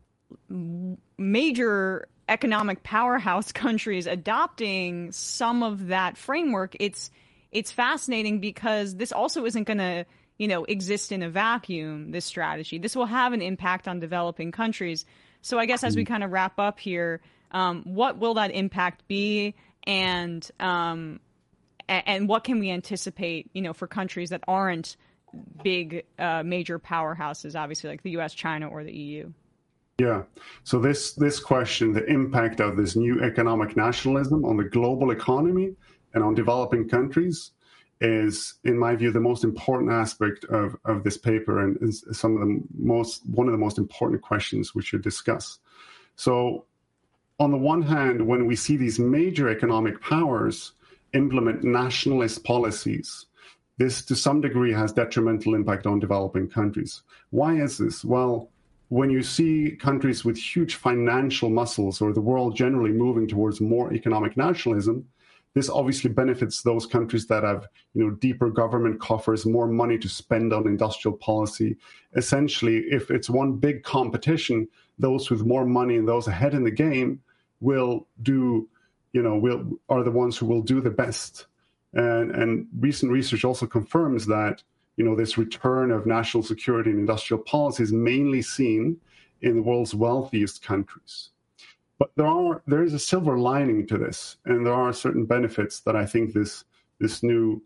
major economic powerhouse countries adopting some of that framework, it's fascinating, because this also isn't going to exist in a vacuum. This strategy, this will have an impact on developing countries. So I guess as we kind of wrap up here, what will that impact be, and what can we anticipate for countries that aren't big major powerhouses, obviously like the US, China, or the EU?
Yeah. So this question, the impact of this new economic nationalism on the global economy and on developing countries, is, in my view, the most important aspect of this paper, and is one of the most important questions we should discuss. So on the one hand, when we see these major economic powers implement nationalist policies, this to some degree has detrimental impact on developing countries. Why is this? Well, when you see countries with huge financial muscles, or the world generally moving towards more economic nationalism, this obviously benefits those countries that have, deeper government coffers, more money to spend on industrial policy. Essentially, if it's one big competition, those with more money and those ahead in the game are the ones who will do the best. And recent research also confirms that this return of national security and industrial policy is mainly seen in the world's wealthiest countries. But there is a silver lining to this, and there are certain benefits that I think this new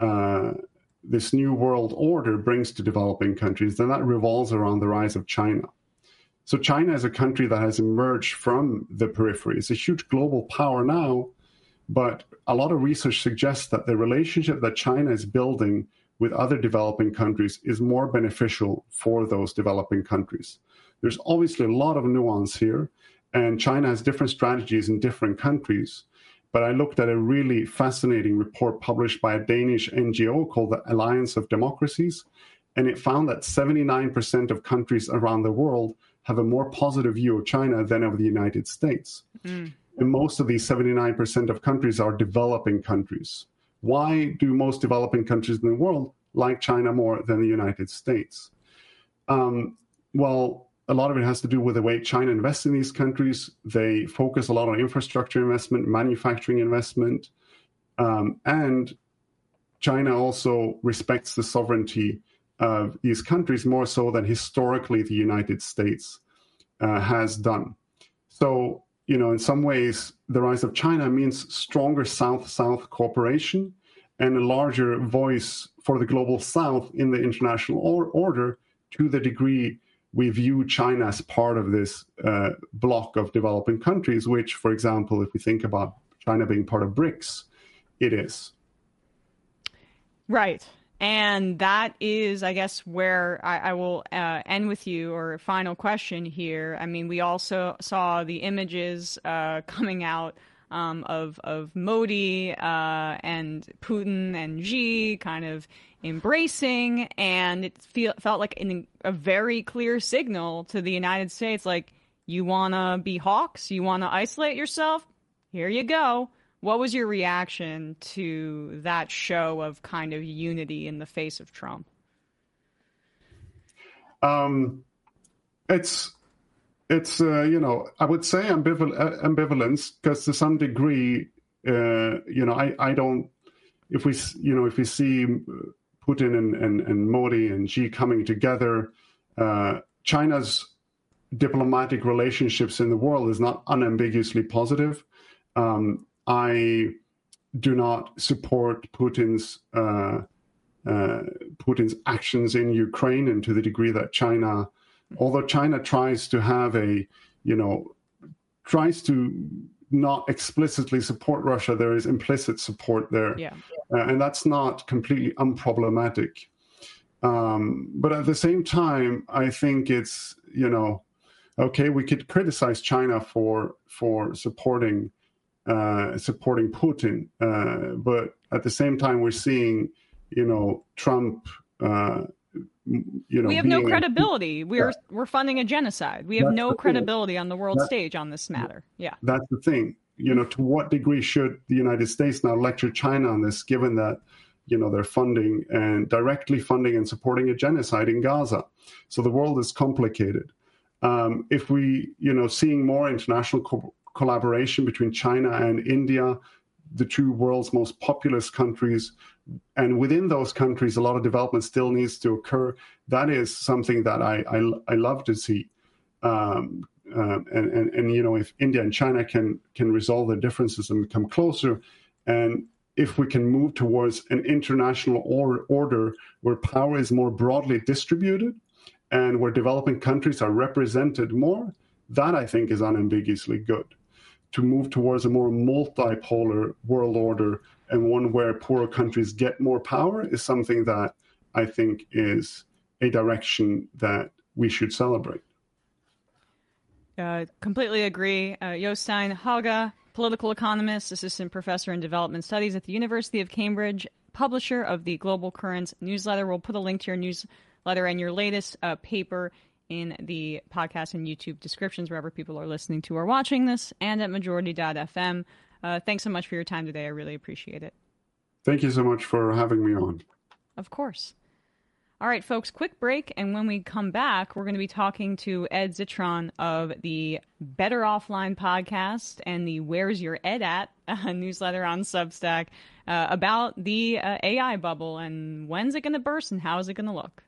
world order brings to developing countries, and that revolves around the rise of China. So China is a country that has emerged from the periphery. It's a huge global power now, but a lot of research suggests that the relationship that China is building with other developing countries is more beneficial for those developing countries. There's obviously a lot of nuance here, and China has different strategies in different countries. But I looked at a really fascinating report published by a Danish NGO called the Alliance of Democracies, and it found that 79% of countries around the world have a more positive view of China than of the United States. And most of these 79% of countries are developing countries. Why do most developing countries in the world like China more than the United States? Well, a lot of it has to do with the way China invests in these countries. They focus a lot on infrastructure investment, manufacturing investment, and China also respects the sovereignty of these countries more so than historically the United States has done. So, in some ways, the rise of China means stronger South-South cooperation and a larger voice for the global South in the international order, to the degree we view China as part of this block of developing countries, which, for example, if we think about China being part of BRICS, it is.
Right. And that is, I guess, where I will end with you, or a final question here. I mean, we also saw the images coming out of Modi and Putin and Xi kind of embracing, and it felt like a very clear signal to the United States, like, you want to be hawks? You want to isolate yourself? Here you go. What was your reaction to that show of kind of unity in the face of Trump?
It's I would say ambivalence, because to some degree, I don't. If we see Putin and Modi and Xi coming together, China's diplomatic relationships in the world is not unambiguously positive. I do not support Putin's actions in Ukraine, and to the degree that China, although China tries to not explicitly support Russia, there is implicit support there.
Yeah.
And that's not completely unproblematic. But at the same time, I think it's, okay, we could criticize China for supporting Putin, but at the same time, we're seeing, Trump. We
have no credibility. We're funding a genocide. We have no credibility on the world stage on this matter. Yeah,
that's the thing. To what degree should the United States now lecture China on this, given that they're funding and directly funding and supporting a genocide in Gaza? So the world is complicated. If we, seeing more international collaboration between China and India, the two world's most populous countries, and within those countries, a lot of development still needs to occur. That is something that I love to see. And if India and China can resolve their differences and become closer, and if we can move towards an international order where power is more broadly distributed and where developing countries are represented more, that I think is unambiguously good. To move towards a more multipolar world order, and one where poorer countries get more power, is something that I think is a direction that we should celebrate.
Completely agree. Jostein Hauge, political economist, assistant professor in development studies at the University of Cambridge, publisher of the Global Currents newsletter. We'll put a link to your newsletter and your latest paper in the podcast and YouTube descriptions wherever people are listening to or watching this, and at majority.fm. Thanks so much for your time today. I really appreciate it.
Thank you so much for having me on.
Of course. All right, folks, quick break. And when we come back, we're going to be talking to Ed Zitron of the Better Offline podcast and the Where's Your Ed At newsletter on Substack about the AI bubble and when's it going to burst and how is it going to look.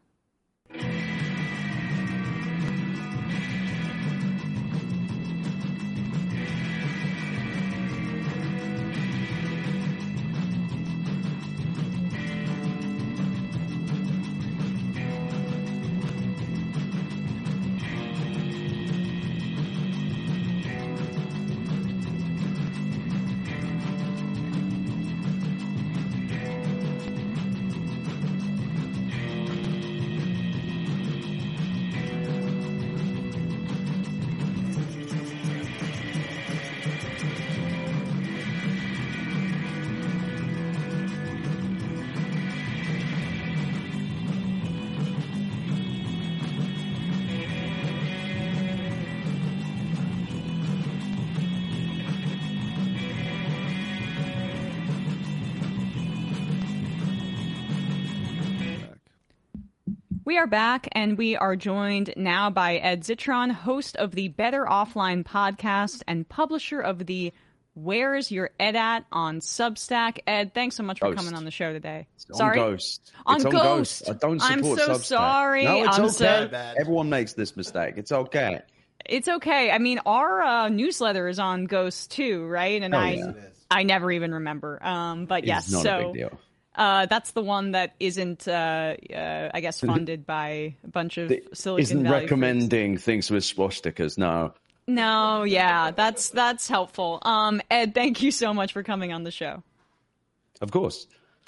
We are back, and we are joined now by Ed Zitron, host of the Better Offline podcast and publisher of the Where's Your Ed At on Substack. Ed, thanks so much for coming on the show today. Sorry?
On Ghost. It's on Ghost. I don't support
I'm so
Substack.
sorry.
No, it's okay.
So...
Everyone makes this mistake. It's okay.
It's okay. I mean, our newsletter is on Ghost too, right? And I never even remember. But yes,
it's not a big deal.
That's the one that isn't, I guess, funded by a bunch of Silicon
Isn't
Valley
recommending things with swastikas, no.
No, yeah, that's helpful. Ed, thank you so much for coming on the show.
Of course.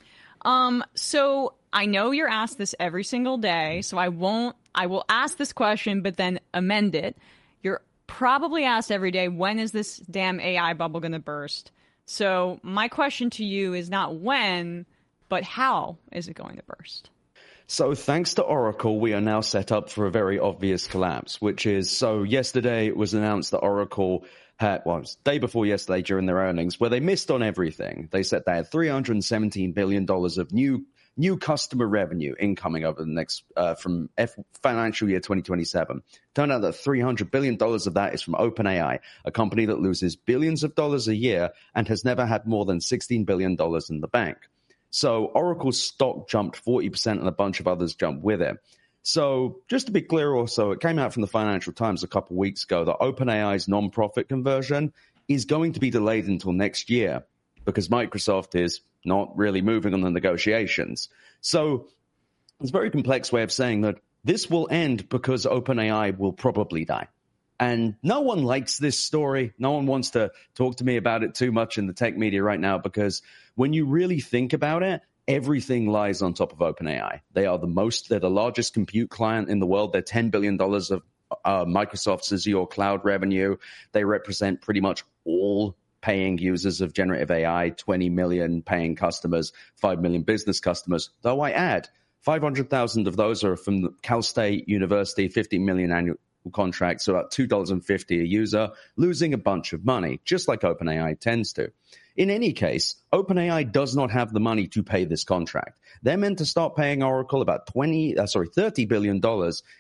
So I know you're asked this every single day, so I will ask this question, but then amend it. You're probably asked every day, when is this damn AI bubble going to burst? So my question to you is not when, but how is it going to burst?
So thanks to Oracle, we are now set up for a very obvious collapse, which is, so yesterday it was announced that Oracle had, well, it was the day before yesterday during their earnings, where they missed on everything. They said they had $317 billion of new customer revenue incoming over the next, from financial year 2027. Turned out that $300 billion of that is from OpenAI, a company that loses billions of dollars a year and has never had more than $16 billion in the bank. So Oracle's stock jumped 40% and a bunch of others jumped with it. So just to be clear also, it came out from the Financial Times a couple of weeks ago that OpenAI's non-profit conversion is going to be delayed until next year because Microsoft is not really moving on the negotiations. So it's a very complex way of saying that this will end because OpenAI will probably die. And no one likes this story. No one wants to talk to me about it too much in the tech media right now because when you really think about it, everything lies on top of OpenAI. They're the largest compute client in the world. They're $10 billion of Microsoft's Azure cloud revenue. They represent pretty much all paying users of generative AI, 20 million paying customers, 5 million business customers. Though I add, 500,000 of those are from Cal State University, 50 million annual contract, so about $2.50 a user, losing a bunch of money, just like OpenAI tends to. In any case, OpenAI does not have the money to pay this contract. They're meant to start paying Oracle about $30 billion in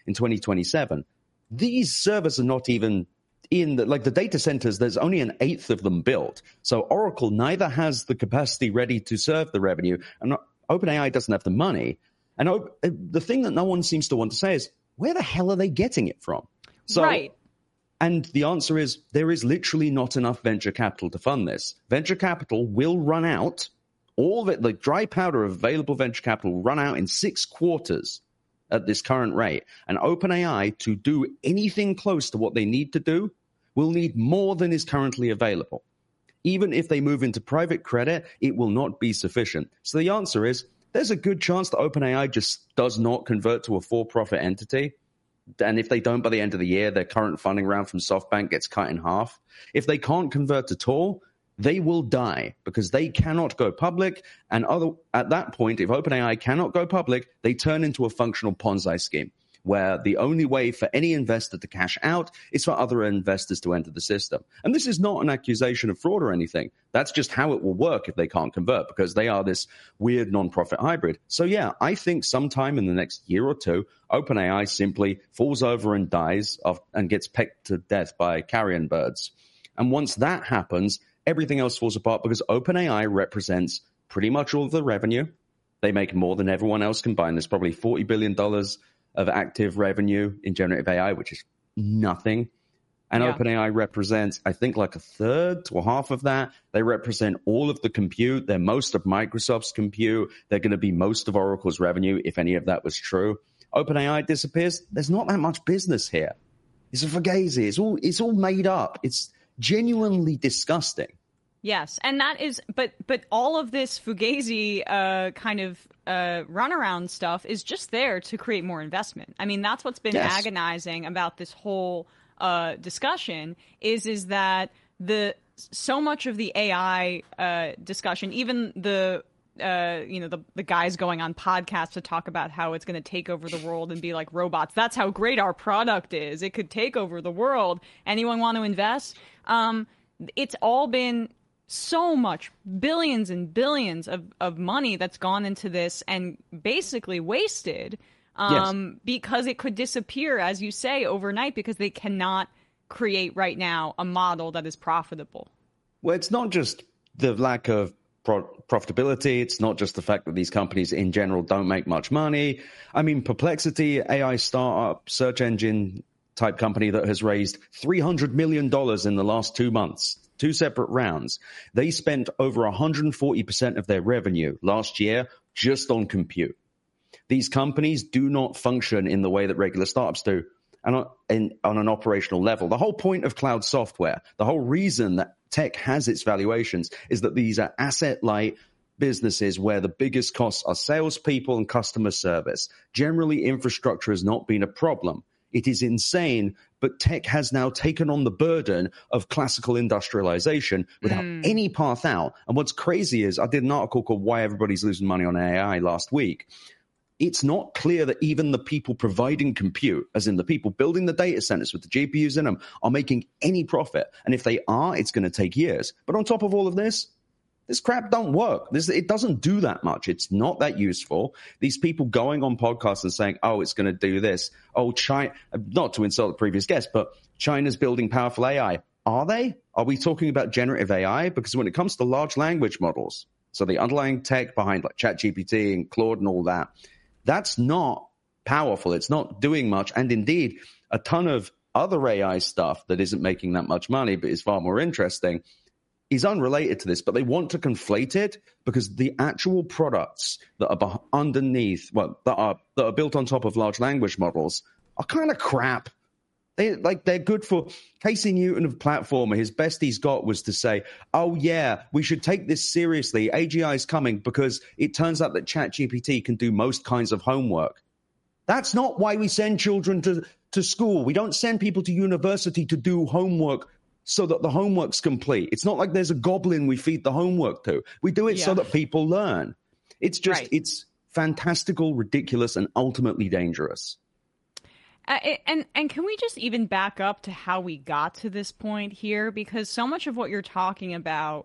2027. These servers are not even in the data centers. There's only an eighth of them built. So Oracle neither has the capacity ready to serve the revenue, and OpenAI doesn't have the money. And the thing that no one seems to want to say is, where the hell are they getting it from? So,
right.
And the answer is there is literally not enough venture capital to fund this. Venture capital will run out. All of it, the dry powder of available venture capital will run out in 6 quarters at this current rate. And OpenAI, to do anything close to what they need to do, will need more than is currently available. Even if they move into private credit, it will not be sufficient. So the answer is, there's a good chance that OpenAI just does not convert to a for-profit entity. And if they don't by the end of the year, their current funding round from SoftBank gets cut in half. If they can't convert at all, they will die because they cannot go public. And at that point, if OpenAI cannot go public, they turn into a functional Ponzi scheme, where the only way for any investor to cash out is for other investors to enter the system. And this is not an accusation of fraud or anything. That's just how it will work if they can't convert, because they are this weird non-profit hybrid. So yeah, I think sometime in the next year or two, OpenAI simply falls over and dies and gets pecked to death by carrion birds. And once that happens, everything else falls apart because OpenAI represents pretty much all of the revenue. They make more than everyone else combined. There's probably $40 billion of active revenue in generative AI, which is nothing. And OpenAI represents, I think, like a third to a half of that. They represent all of the compute. They're most of Microsoft's compute. They're going to be most of Oracle's revenue, if any of that was true. OpenAI disappears. There's not that much business here. It's a fugazi. It's all made up. It's genuinely disgusting.
Yes, and that is, but all of this fugazi kind of runaround stuff is just there to create more investment. I mean, that's what's been agonizing about this whole discussion is that so much of the AI discussion, even the guys going on podcasts to talk about how it's going to take over the world and be like robots. That's how great our product is. It could take over the world. Anyone want to invest? It's all been so much billions and billions of money that's gone into this and basically wasted because it could disappear, as you say, overnight, because they cannot create right now a model that is profitable.
Well, it's not just the lack of profitability. It's not just the fact that these companies in general don't make much money. I mean, Perplexity, AI startup, search engine type company that has raised $300 million in the last 2 months, 2 separate rounds. They spent over 140% of their revenue last year just on compute. These companies do not function in the way that regular startups do and on an operational level. The whole point of cloud software, the whole reason that tech has its valuations is that these are asset-light businesses where the biggest costs are salespeople and customer service. Generally, infrastructure has not been a problem. It is insane, but tech has now taken on the burden of classical industrialization without any path out. And what's crazy is I did an article called Why Everybody's Losing Money on AI last week. It's not clear that even the people providing compute, as in the people building the data centers with the GPUs in them, are making any profit. And if they are, it's going to take years. But on top of all of this crap don't work. It doesn't do that much. It's not that useful. These people going on podcasts and saying, oh, it's going to do this. Oh, China, not to insult the previous guest, but China's building powerful AI. Are they? Are we talking about generative AI? Because when it comes to large language models, so the underlying tech behind like ChatGPT and Claude and all that, that's not powerful. It's not doing much. And indeed, a ton of other AI stuff that isn't making that much money but is far more interesting is unrelated to this. But they want to conflate it because the actual products that are underneath, well, that are built on top of large language models are kind of crap. They're good for Casey Newton of Platformer. His best he's got was to say, oh, yeah, we should take this seriously. AGI is coming because it turns out that ChatGPT can do most kinds of homework. That's not why we send children to school. We don't send people to university to do homework so that the homework's complete. It's not like there's a goblin we feed the homework to. We do it so that people learn. It's just, it's fantastical, ridiculous, and ultimately dangerous.
And can we just even back up to how we got to this point here? Because so much of what you're talking about,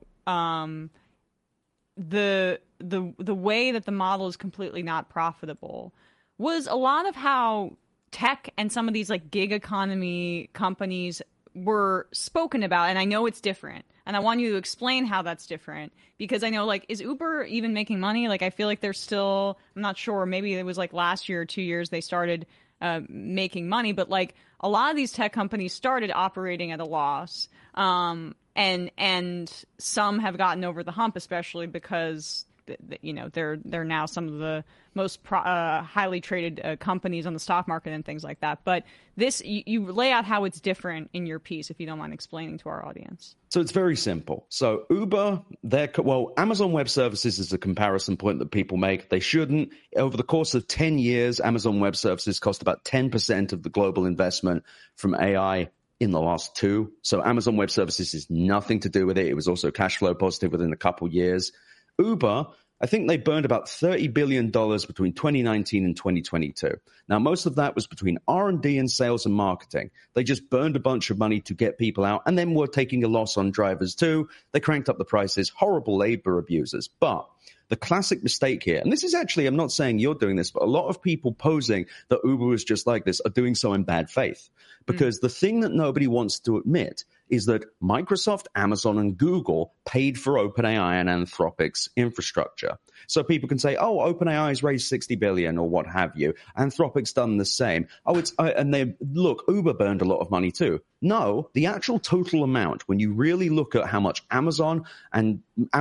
the way that the model is completely not profitable, was a lot of how tech and some of these like gig economy companies were spoken about. And I know it's different. And I want you to explain how that's different, because I know, like, is Uber even making money? Like, I feel like they're still, I'm not sure, maybe it was like last year or 2 years they started making money, but like a lot of these tech companies started operating at a loss, and some have gotten over the hump, especially because they're now some of the most highly traded companies on the stock market and things like that. But this, you lay out how it's different in your piece, if you don't mind explaining to our audience.
So it's very simple. So Uber, Amazon Web Services is a comparison point that people make. They shouldn't. Over the course of 10 years, Amazon Web Services cost about 10% of the global investment from AI in the last 2. So Amazon Web Services is nothing to do with it. It was also cash flow positive within a couple years. Uber, I think they burned about $30 billion between 2019 and 2022. Now, most of that was between R&D and sales and marketing. They just burned a bunch of money to get people out, and then were taking a loss on drivers too. They cranked up the prices, horrible labor abusers. But the classic mistake here, and this is actually, I'm not saying you're doing this, but a lot of people posing that Uber was just like this are doing so in bad faith. Because the thing that nobody wants to admit is that Microsoft, Amazon, and Google paid for OpenAI and Anthropic's infrastructure. So people can say, oh, OpenAI has raised $60 billion or what have you. Anthropic's done the same. Look, Uber burned a lot of money too. No, the actual total amount, when you really look at how much Amazon and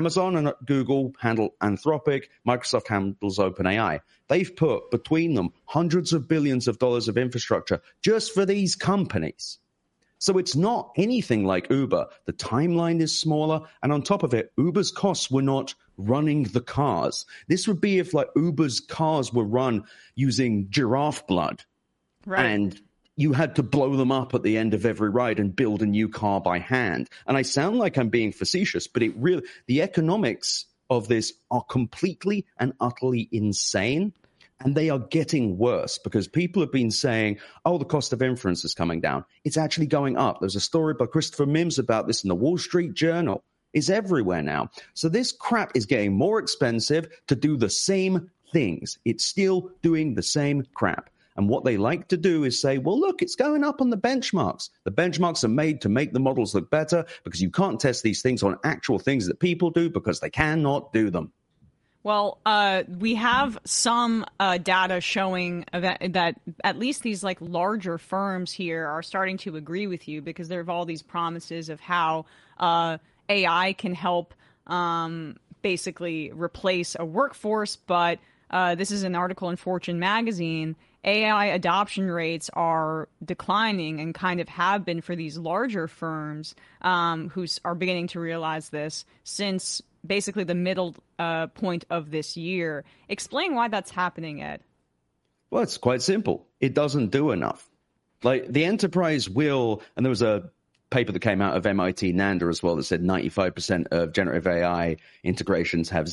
Google handle Anthropic, Microsoft handles OpenAI, they've put between them hundreds of billions of dollars of infrastructure just for these companies. So it's not anything like Uber. The timeline is smaller. And on top of it, Uber's costs were not running the cars. This would be if like Uber's cars were run using giraffe blood. Right. And you had to blow them up at the end of every ride and build a new car by hand. And I sound like I'm being facetious, but the economics of this are completely and utterly insane. And they are getting worse because people have been saying, oh, the cost of inference is coming down. It's actually going up. There's a story by Christopher Mims about this in the Wall Street Journal. It's everywhere now. So this crap is getting more expensive to do the same things. It's still doing the same crap. And what they like to do is say, well, look, it's going up on the benchmarks. The benchmarks are made to make the models look better because you can't test these things on actual things that people do because they cannot do them.
Well, we have some data showing that at least these like larger firms here are starting to agree with you, because there are all these promises of how AI can help basically replace a workforce. But this is an article in Fortune magazine. AI adoption rates are declining and kind of have been for these larger firms who are beginning to realize this since basically the middle point of this year. Explain why that's happening, Ed.
Well, it's quite simple. It doesn't do enough. Like the enterprise will, and there was a paper that came out of MIT NANDA as well that said 95% of generative AI integrations have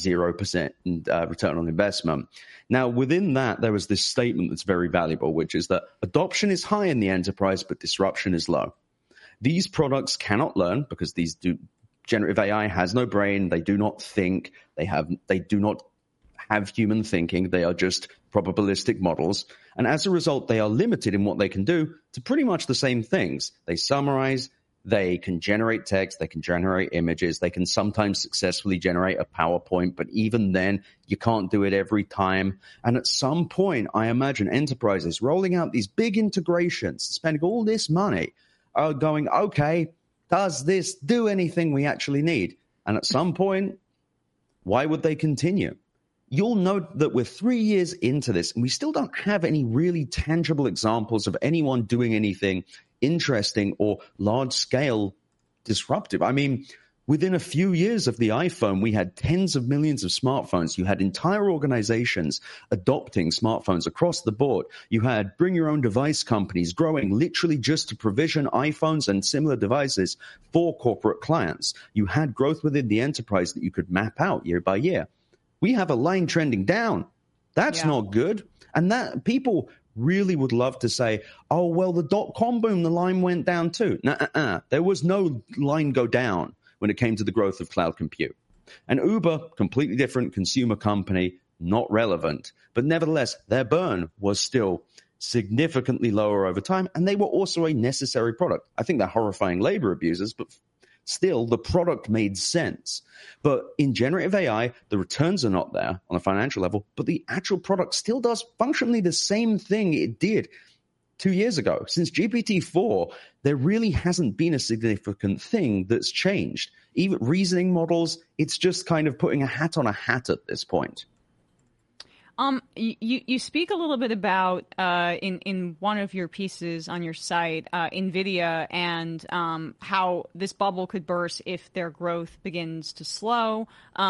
0% return on investment. Now, within that, there was this statement that's very valuable, which is that adoption is high in the enterprise, but disruption is low. These products cannot learn because generative AI has no brain. They do not think. They do not have human thinking. They are just probabilistic models. And as a result, they are limited in what they can do to pretty much the same things. They summarize. They can generate text. They can generate images. They can sometimes successfully generate a PowerPoint, but even then, you can't do it every time. And at some point, I imagine enterprises rolling out these big integrations, spending all this money, are going, okay, does this do anything we actually need? And at some point, why would they continue? You'll note that we're 3 years into this, and we still don't have any really tangible examples of anyone doing anything interesting or large-scale disruptive. I mean, within a few years of the iPhone, we had tens of millions of smartphones. You had entire organizations adopting smartphones across the board. You had bring-your-own-device companies growing literally just to provision iPhones and similar devices for corporate clients. You had growth within the enterprise that you could map out year by year. We have a line trending down. That's not good. And that people really would love to say, oh, well, the dot-com boom, the line went down too. There was no line go down when it came to the growth of cloud compute. And Uber, completely different consumer company, not relevant. But nevertheless, their burn was still significantly lower over time, and they were also a necessary product. I think they're horrifying labor abusers, but still, the product made sense. But in generative AI, the returns are not there on a financial level, but the actual product still does functionally the same thing it did 2 years ago. Since GPT-4, there really hasn't been a significant thing that's changed. Even reasoning models, it's just kind of putting a hat on a hat at this point.
You speak a little bit about in one of your pieces on your site, NVIDIA, and how this bubble could burst if their growth begins to slow.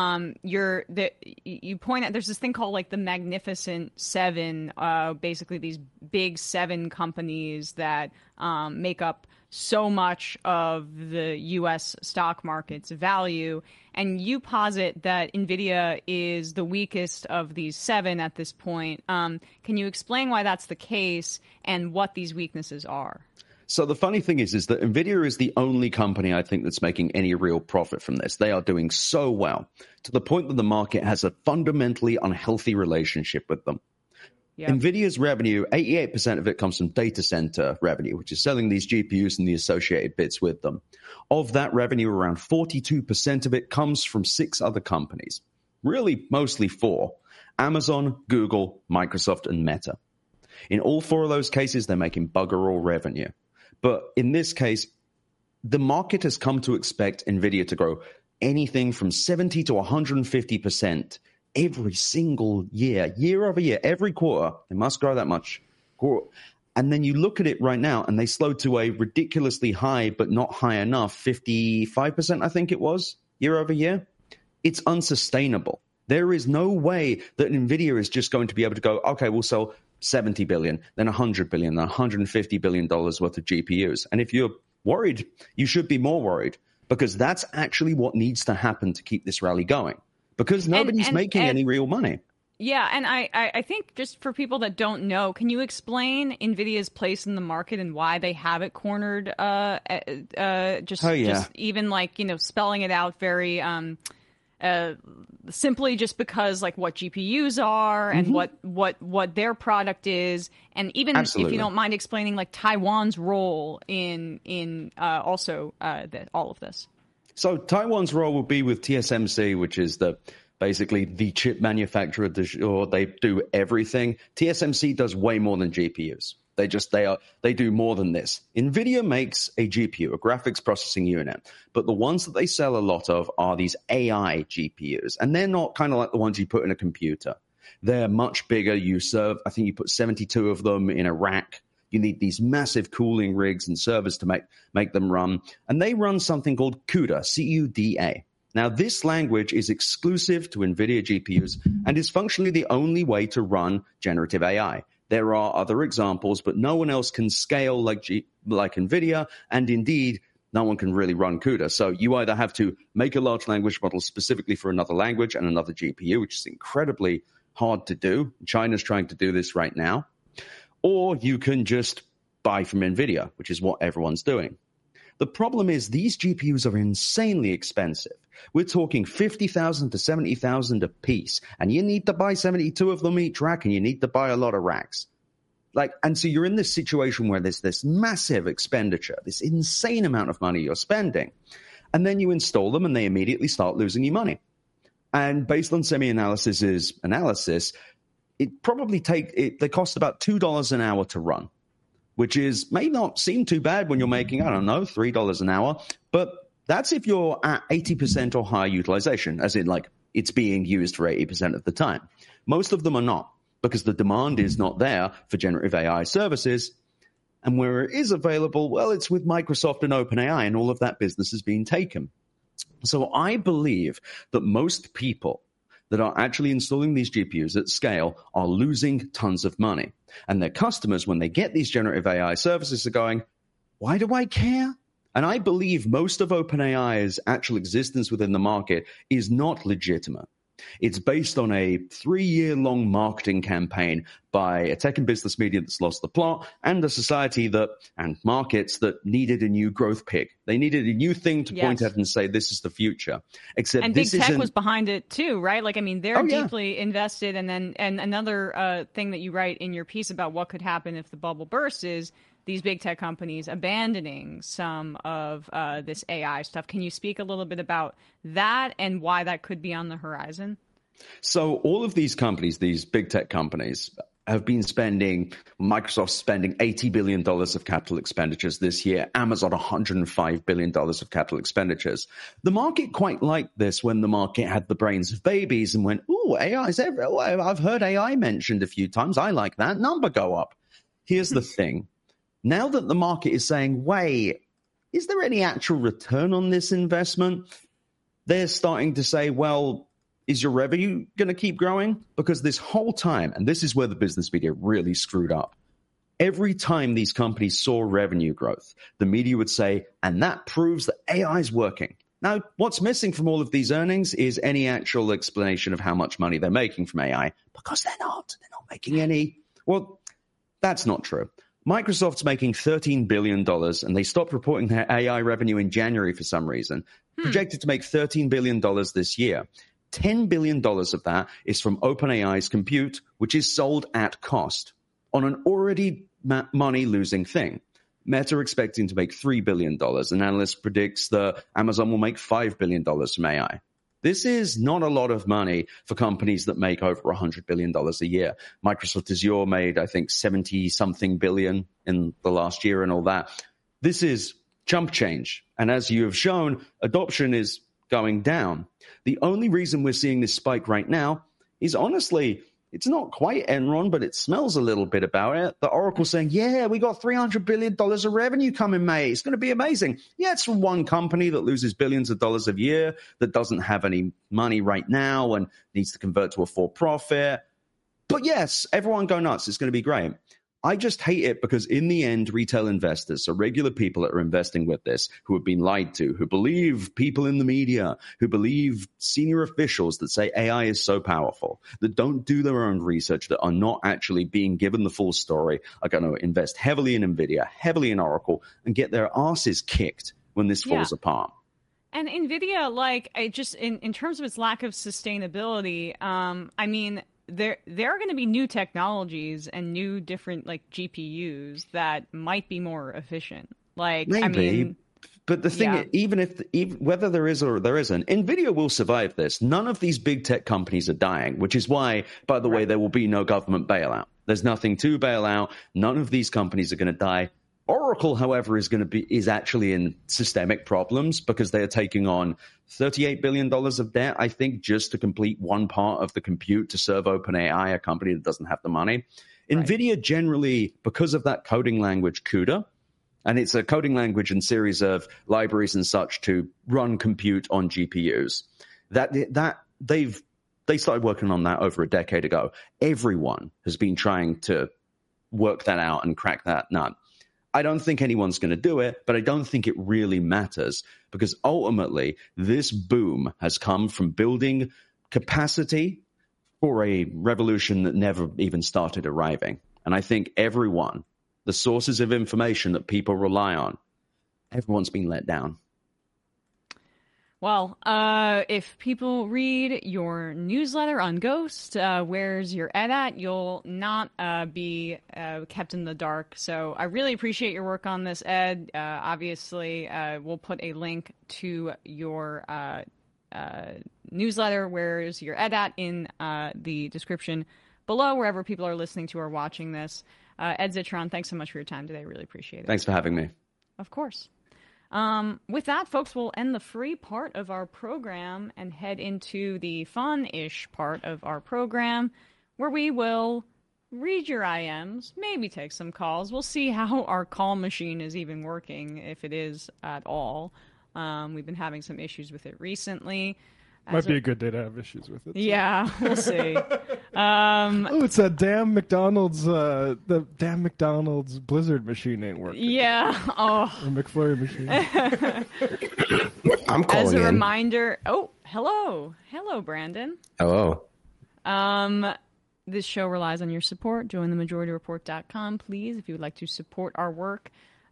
You point out there's this thing called like the Magnificent Seven, basically these big 7 companies that make up so much of the U.S. stock market's value. And you posit that NVIDIA is the weakest of these 7 at this point. Can you explain why that's the case and what these weaknesses are?
So the funny thing is that NVIDIA is the only company I think that's making any real profit from this. They are doing so well to the point that the market has a fundamentally unhealthy relationship with them. Yep. NVIDIA's revenue, 88% of it comes from data center revenue, which is selling these GPUs and the associated bits with them. Of that revenue, around 42% of it comes from 6 other companies, really mostly 4, Amazon, Google, Microsoft, and Meta. In all 4 of those cases, they're making bugger all revenue. But in this case, the market has come to expect NVIDIA to grow anything from 70 to 150% every single year, year over year, every quarter. They must grow that much. And then you look at it right now, and they slowed to a ridiculously high, but not high enough, 55%, I think it was, year over year. It's unsustainable. There is no way that NVIDIA is just going to be able to go, okay, we'll sell 70 billion, then 100 billion, then $150 billion worth of GPUs. And if you're worried, you should be more worried, because that's actually what needs to happen to keep this rally going. Because nobody's making any real money.
Yeah, and I think just for people that don't know, can you explain NVIDIA's place in the market and why they have it cornered? Just even like, spelling it out very simply just because like what GPUs are and what their product is, and even
Absolutely.
if you don't mind explaining like Taiwan's role in also all of this.
So Taiwan's role will be with TSMC, which is basically the chip manufacturer. They do everything. TSMC does way more than GPUs. They do more than this. NVIDIA makes a GPU, a graphics processing unit, but the ones that they sell a lot of are these AI GPUs, and they're not kind of like the ones you put in a computer. They're much bigger. I think you put 72 of them in a rack. You need these massive cooling rigs and servers to make them run, and they run something called CUDA, C-U-D-A. Now, this language is exclusive to NVIDIA GPUs and is functionally the only way to run generative AI. There are other examples, but no one else can scale like NVIDIA, and indeed, no one can really run CUDA. So you either have to make a large language model specifically for another language and another GPU, which is incredibly hard to do. China's trying to do this right now. Or you can just buy from NVIDIA, which is what everyone's doing. The problem is these GPUs are insanely expensive. We're talking $50,000 to $70,000 a piece, and you need to buy 72 of them each rack, and you need to buy a lot of racks. And so you're in this situation where there's this massive expenditure, this insane amount of money you're spending, and then you install them, and they immediately start losing you money. And based on SemiAnalysis's analysis, they cost about $2 an hour to run, which may not seem too bad when you're making, I don't know, $3 an hour, but that's if you're at 80% or higher utilization, as in like it's being used for 80% of the time. Most of them are not, because the demand is not there for generative AI services. And where it is available, well, it's with Microsoft and OpenAI, and all of that business is being taken. So I believe that most people that are actually installing these GPUs at scale are losing tons of money. And their customers, when they get these generative AI services, are going, why do I care? And I believe most of OpenAI's actual existence within the market is not legitimate. It's based on a 3-year-long marketing campaign by a tech and business media that's lost the plot, and a society and markets that needed a new growth pig. They needed a new thing to point at and say, this is the future.
And big tech was behind it too, right? They're deeply invested. And another thing that you write in your piece about what could happen if the bubble bursts is these big tech companies abandoning some of this AI stuff. Can you speak a little bit about that and why that could be on the horizon?
So all of these companies, these big tech companies, have been Microsoft's spending $80 billion of capital expenditures this year, Amazon $105 billion of capital expenditures. The market quite liked this when the market had the brains of babies and went, ooh, AI's everywhere. I've heard AI mentioned a few times. I like that. Number go up. Here's the thing. Now that the market is saying, wait, is there any actual return on this investment? They're starting to say, well, is your revenue going to keep growing? Because this whole time, and this is where the business media really screwed up, every time these companies saw revenue growth, the media would say, and that proves that AI is working. Now, what's missing from all of these earnings is any actual explanation of how much money they're making from AI, because they're not making any. Well, that's not true. Microsoft's making $13 billion, and they stopped reporting their AI revenue in January for some reason, projected to make $13 billion this year. $10 billion of that is from OpenAI's compute, which is sold at cost on an already money-losing thing. Meta expecting to make $3 billion. An analyst predicts that Amazon will make $5 billion from AI. This is not a lot of money for companies that make over $100 billion a year. Microsoft Azure made, I think, 70-something billion in the last year and all that. This is chump change. And as you have shown, adoption is going down. The only reason we're seeing this spike right now is honestly, it's not quite Enron, but it smells a little bit about it. The Oracle saying, yeah, we got $300 billion of revenue coming May. It's going to be amazing. Yeah, it's from one company that loses billions of dollars a year, that doesn't have any money right now and needs to convert to a for-profit. But yes, everyone go nuts. It's going to be great. I just hate it because in the end, retail investors, so regular people that are investing with this, who have been lied to, who believe people in the media, who believe senior officials that say AI is so powerful, that don't do their own research, that are not actually being given the full story, are going to invest heavily in NVIDIA, heavily in Oracle, and get their asses kicked when this falls apart.
And NVIDIA, like, just in terms of its lack of sustainability, I mean, there are going to be new technologies and new different, like, GPUs that might be more efficient. Like,
maybe.
I mean,
but the thing, even whether there is or there isn't, NVIDIA will survive this. None of these big tech companies are dying, which is why, by the way, there will be no government bailout. There's nothing to bail out. None of these companies are going to die. Oracle, however, is actually in systemic problems because they are taking on $38 billion of debt, I think, just to complete one part of the compute to serve OpenAI, a company that doesn't have the money. Right. NVIDIA generally, because of that coding language CUDA, and it's a coding language and series of libraries and such to run compute on GPUs, they started working on that over a decade ago. Everyone has been trying to work that out and crack that nut. I don't think anyone's going to do it, but I don't think it really matters because ultimately this boom has come from building capacity for a revolution that never even started arriving. And I think everyone, the sources of information that people rely on, everyone's been let down.
Well, if people read your newsletter on Ghost, Where's Your Ed At, you'll not be kept in the dark. So I really appreciate your work on this, Ed. Obviously, we'll put a link to your newsletter, Where's Your Ed At, in the description below, wherever people are listening to or watching this. Ed Zitron, thanks so much for your time today. Really appreciate it.
Thanks for having me.
Of course. With that, folks, we'll end the free part of our program and head into the fun-ish part of our program, where we will read your IMs, maybe take some calls. We'll see how our call machine is even working, if it is at all. We've been having some issues with it recently.
Might be a good day to have issues with it. So.
Yeah, we'll see.
It's a damn McDonald's. The damn McDonald's Blizzard machine ain't working.
Yeah. Oh.
The McFlurry machine.
I'm calling
As a
in.
reminder. Oh, hello, Brandon.
Hello.
This show relies on your support. Join themajorityreport.com, please, if you would like to support our work.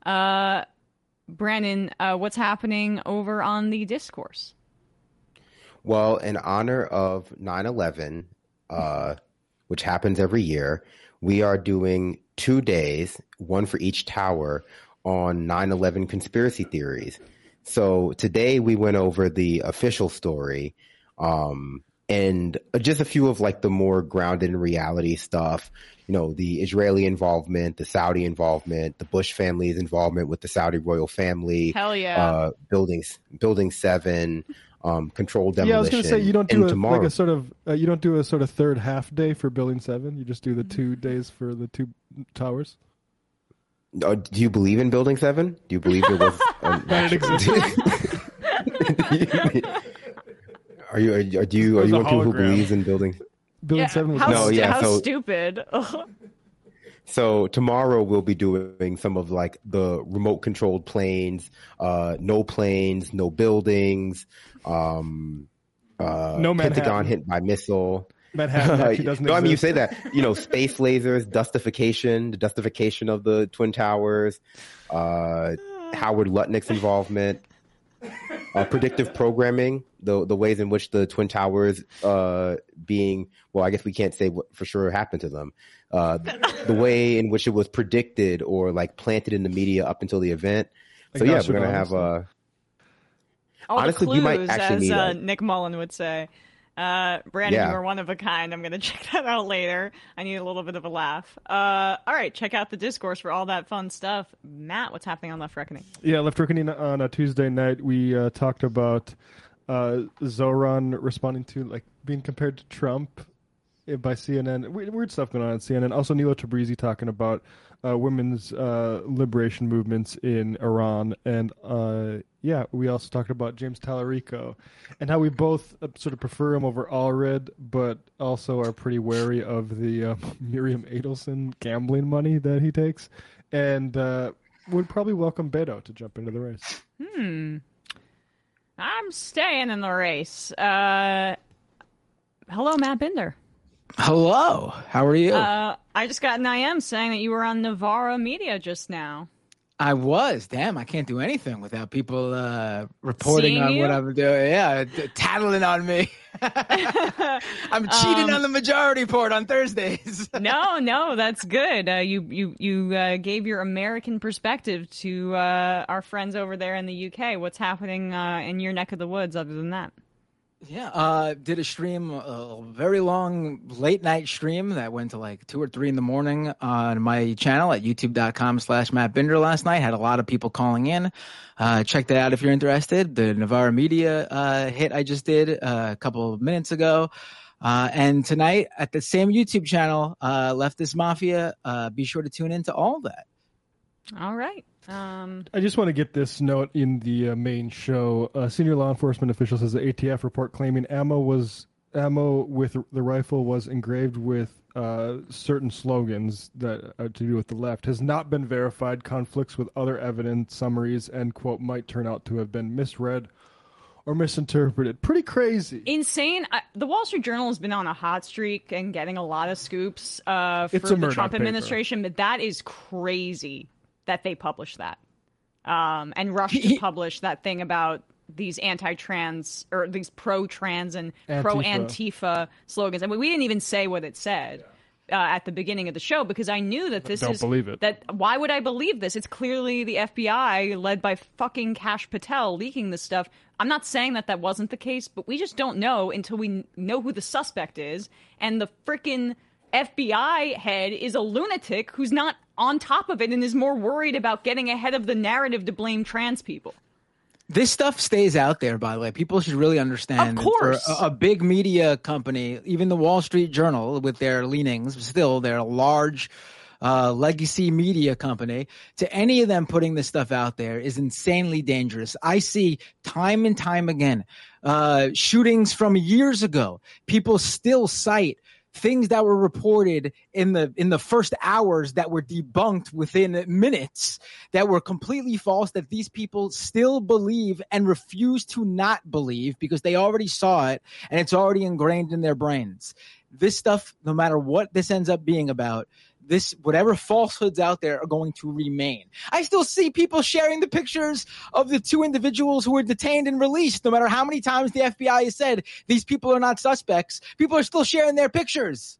Brandon, what's happening over on the discourse?
Well, in honor of 9/11, which happens every year, we are doing 2 days, one for each tower, on 9/11 conspiracy theories. So today we went over the official story, and just a few of like the more grounded in reality stuff. You know, the Israeli involvement, the Saudi involvement, the Bush family's involvement with the Saudi royal family.
Hell yeah.
Building 7. Controlled demolition.
Yeah, I was going to say you don't do
tomorrow,
a sort of third half day for Building 7. You just do the 2 days for the 2 towers.
Do you believe in Building 7? Do you believe there was?
That it existed.
Are you one people who believes in Building
7?
How stupid.
So tomorrow we'll be doing some of like the remote controlled planes, no buildings, no Pentagon hit by missile.
Manhattan actually doesn't exist.
I mean, you say that, space lasers, the dustification of the Twin Towers, Howard Lutnick's involvement, predictive programming, the ways in which the Twin Towers I guess we can't say what for sure happened to them. The way in which it was predicted or like planted in the media up until the event. So yeah, we're gonna have
honestly,
clues,
you
might actually
as Nick Mullen would say. Brandon, you are one of a kind. I'm gonna check that out later. I need a little bit of a laugh. All right, check out the discourse for all that fun stuff. Matt, what's happening on Left Reckoning?
Yeah, Left Reckoning on a Tuesday night. We talked about Zoran responding to like being compared to Trump by CNN. Weird stuff going on at CNN. Also, Nilo Tabrizi talking about women's liberation movements in Iran. And we also talked about James Tallarico and how we both sort of prefer him over Allred, but also are pretty wary of the Miriam Adelson gambling money that he takes. And would probably welcome Beto to jump into the race.
I'm staying in the race. Hello, Matt Binder.
Hello. How are you?
I just got an IM saying that you were on Navarro Media just now.
I was. Damn, I can't do anything without people reporting
Seeing
on
you?
what I'm doing. Yeah, tattling on me. I'm cheating on the majority report on Thursdays.
No, that's good. You gave your American perspective to our friends over there in the UK. What's happening in your neck of the woods other than that?
Yeah, did a stream, a very long late night stream that went to like 2 or 3 in the morning on my channel at youtube.com/Matt Binder last night. Had a lot of people calling in. Check that out if you're interested. The Navarro Media hit I just did a couple of minutes ago. And tonight at the same YouTube channel, Leftist Mafia, be sure to tune into all of that.
All right.
I just want to get this note in the main show. A senior law enforcement official says the ATF report claiming ammo with the rifle was engraved with certain slogans that to do with the left has not been verified, conflicts with other evidence summaries, and, quote, might turn out to have been misread or misinterpreted. Pretty crazy.
Insane. The Wall Street Journal has been on a hot streak and getting a lot of scoops for the Trump administration, but that is crazy that they published that and rushed to publish that thing about these anti-trans or these pro-trans and pro-Antifa slogans. I mean, we didn't even say what it said at the beginning of the show because I knew that this
Don't believe it.
That why would I believe this? It's clearly the FBI led by fucking Kash Patel leaking this stuff. I'm not saying that wasn't the case, but we just don't know until we know who the suspect is. And the freaking FBI head is a lunatic who's not on top of it and is more worried about getting ahead of the narrative to blame trans people.
This stuff stays out there, by the way. People should really understand.
Of course.
For a big media company, even the Wall Street Journal, with their leanings, still they're a large legacy media company. To any of them putting this stuff out there is insanely dangerous. I see time and time again shootings from years ago. People still cite things that were reported in the first hours that were debunked within minutes, that were completely false, that these people still believe and refuse to not believe because they already saw it and it's already ingrained in their brains. This stuff, no matter what this ends up being about, whatever falsehoods out there are going to remain. I still see people sharing the pictures of the 2 individuals who were detained and released. No matter how many times the FBI has said these people are not suspects, people are still sharing their pictures.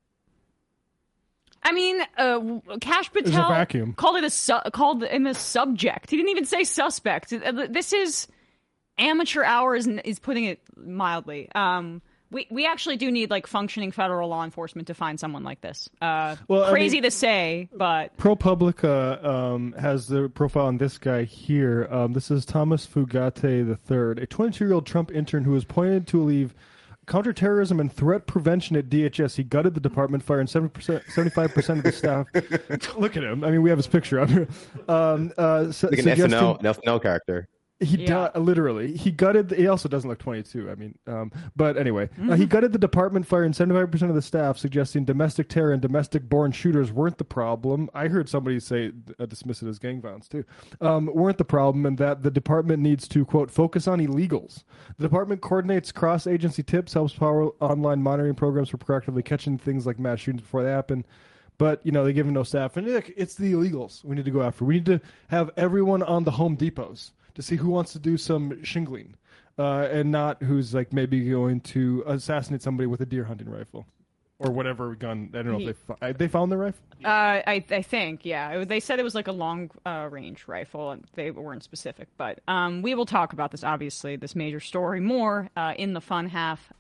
I mean, Kash Patel called him a subject. He didn't even say suspect. This is amateur hours, and is putting it mildly. We actually do need like functioning federal law enforcement to find someone like this. Crazy to say, but
ProPublica has the profile on this guy here. This is Thomas Fugate III, a 22-year-old Trump intern who was appointed to leave counterterrorism and threat prevention at DHS. He gutted the department, firing 75% of the staff. Look at him. I mean, we have his picture up here.
Like an SNL character.
Literally. He gutted. He also doesn't look 22. I mean, but anyway, he gutted the department, firing 75% of the staff, suggesting domestic terror and domestic-born shooters weren't the problem. I heard somebody say, dismiss it as gang violence too, weren't the problem, and that the department needs to, quote, focus on illegals. The department coordinates cross-agency tips, helps power online monitoring programs for proactively catching things like mass shootings before they happen. But, you know, they give him no staff. And look, it's the illegals we need to go after. We need to have everyone on the Home Depots to see who wants to do some shingling, and not who's like maybe going to assassinate somebody with a deer hunting rifle or whatever gun. I don't know if they found the rifle.
I think, yeah. They said it was like a long range rifle, and they weren't specific. But we will talk about this, obviously, this major story more in the fun half.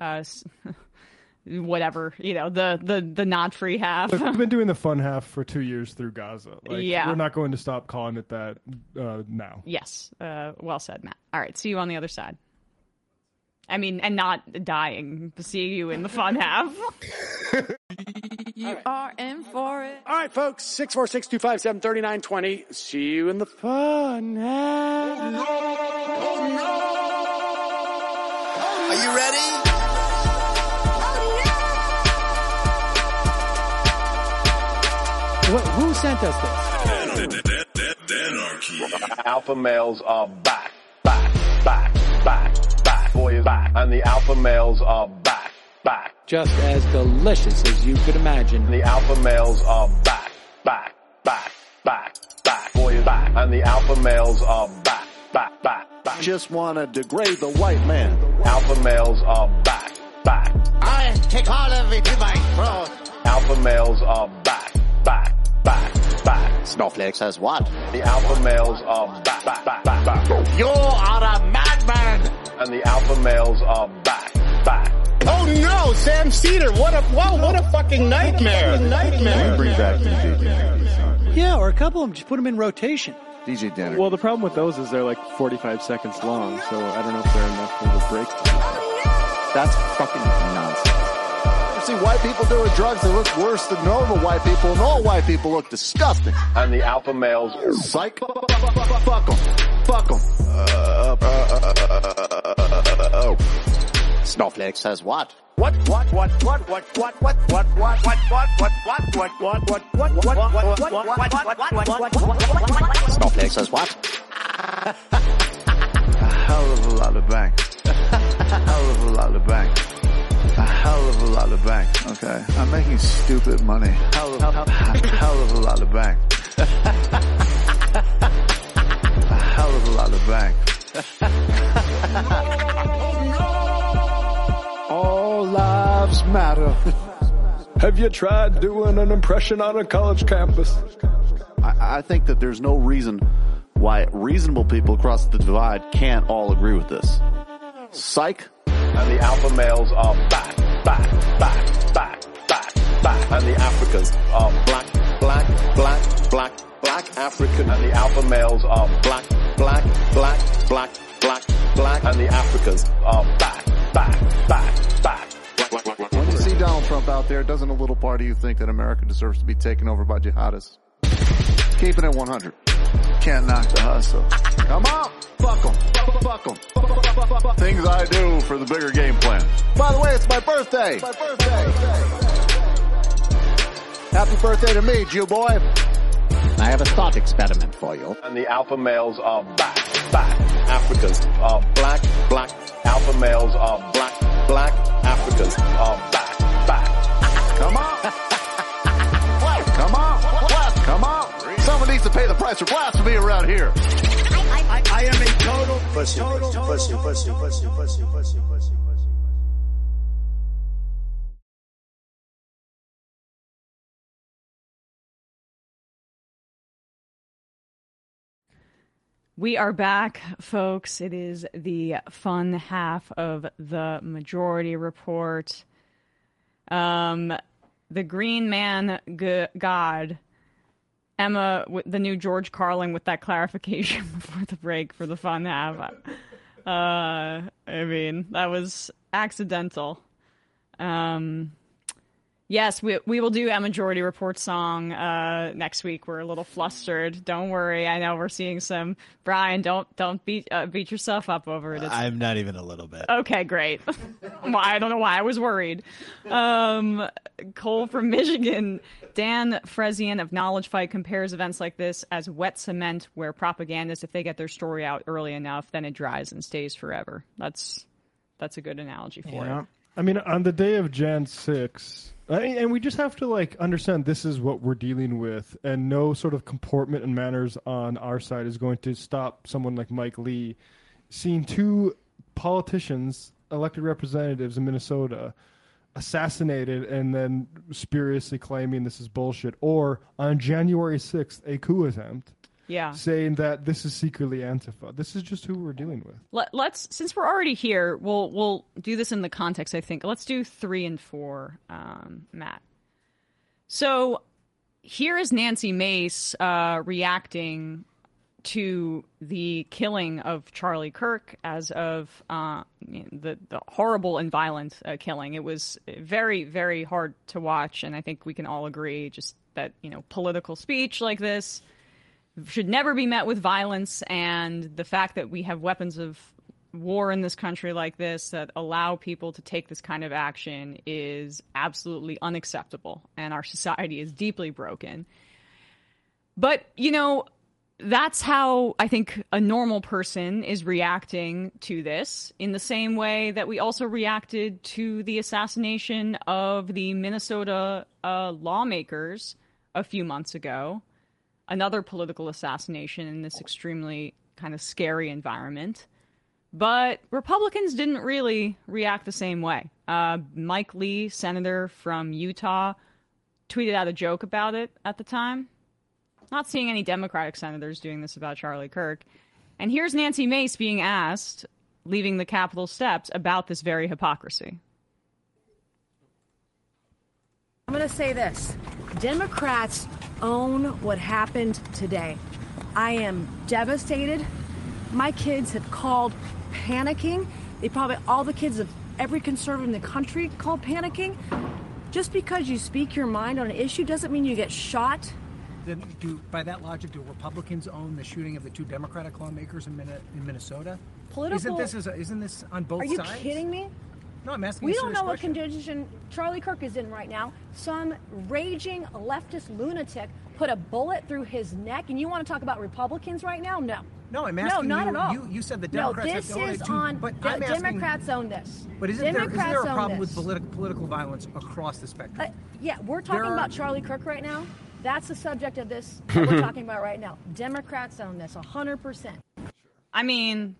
Whatever, you know, the not free half.
Look, we've been doing the fun half for 2 years through Gaza. We're not going to stop calling it that now.
Yes, well said, Matt. All right, see you on the other side. I mean, and not dying. See you in the fun half.
You are in for it.
All right, folks, 646-257-3920. See you in the fun half.
Are you ready?
Who sent us
this? Alpha males are back. Boy is back. And the alpha males are back.
Just as delicious as you could imagine.
The alpha males are back. Boy is back. And the alpha males are back.
Just want to degrade the white man.
Alpha males are back.
I take all of it to my throat.
Alpha males are back.
Snowflake says what?
The alpha males are back.
You are a madman.
And the alpha males are back.
Oh no, Sam Cedar! What a fucking nightmare!
Bring back DJ.
Yeah, or a couple of them. Just put them in rotation.
DJ Danner.
Well, the problem with those is they're like 45 seconds long, so I don't know if they're enough of a break.
That's fucking nonsense. You see white people doing drugs, they look worse than normal white people, and all white people look disgusting.
And the alpha males,
psych, fuck them.
Snowflake says what? Snowflake says what?
A hell of a lot of bank. A hell of a lot of bank. A hell of a lot of bank. Okay, I'm making stupid money. Hell of a lot of bank. A hell of a lot of bank. All lives matter.
Have you tried doing an impression on a college campus?
I think that there's no reason why reasonable people across the divide can't all agree with this. Psych.
And the alpha males are back. And the Africans are black African. And the alpha males are black. And the Africans are back.
When you see Donald Trump out there, doesn't a little part of you think that America deserves to be taken over by jihadists? Keeping it 100. Can't knock the hustle. Come on! Fuck them. Things I do for the bigger game plan. By the way, it's my birthday! Happy birthday to me, Jew boy!
I have a thought experiment for you.
And the alpha males are back. Africans are black. Alpha males are black. Africans are back.
Come on! Someone needs to pay the price for blasphemy around here.
I am a total pussy.
We are back, folks. It is the fun half of the Majority Report. The Green Man God, Emma, the new George Carlin with that clarification before the break for the fun half. I mean, that was accidental. Yes, we will do a Majority Report song next week. We're a little flustered. Don't worry. I know we're seeing some. Brian, don't beat yourself up over it.
I'm not even a little bit.
Okay, great. Well, I don't know why I was worried. Cole from Michigan, Dan Fresian of Knowledge Fight compares events like this as wet cement, where propagandists, if they get their story out early enough, then it dries and stays forever. That's a good analogy for it.
I mean, on the day of Jan 6, and we just have to understand this is what we're dealing with, and no sort of comportment and manners on our side is going to stop someone like Mike Lee seeing two politicians, elected representatives in Minnesota, assassinated and then spuriously claiming this is bullshit, or on January 6th, a coup attempt.
Yeah.
Saying that this is secretly Antifa. This is just who we're dealing with.
Let's, since we're already here, we'll do this in the context, I think. Let's do 3 and 4, Matt. So here is Nancy Mace reacting to the killing of Charlie Kirk as of the horrible and violent killing. It was very, very hard to watch, and I think we can all agree just that, political speech like this should never be met with violence, and the fact that we have weapons of war in this country like this that allow people to take this kind of action is absolutely unacceptable, and our society is deeply broken. But, that's how I think a normal person is reacting to this, in the same way that we also reacted to the assassination of the Minnesota lawmakers a few months ago. another political assassination in this extremely kind of scary environment. But Republicans didn't really react the same way. Mike Lee, senator from Utah, tweeted out a joke about it at the time. Not seeing any Democratic senators doing this about Charlie Kirk. And here's Nancy Mace being asked, leaving the Capitol steps, about this very hypocrisy.
I'm going to say this. Democrats own what happened today. I am devastated. My kids have called panicking. All the kids of every conservative in the country call panicking. Just because you speak your mind on an issue doesn't mean you get shot.
Then by that logic, do Republicans own the shooting of the 2 Democratic lawmakers in Minnesota? Isn't this on both sides?
Are you kidding me?
No, I'm asking.
We don't know what condition Charlie Kirk is in right now. Some raging leftist lunatic put a bullet through his neck, and you want to talk about Republicans right now? No.
No, I'm asking
not at all.
You said the Democrats have owned it too, but I'm asking,
Democrats own this.
But isn't there a problem with political violence across the spectrum?
Yeah, we're talking about Charlie Kirk right now. That's the subject of this that we're talking about right now. Democrats own this 100%.
I mean,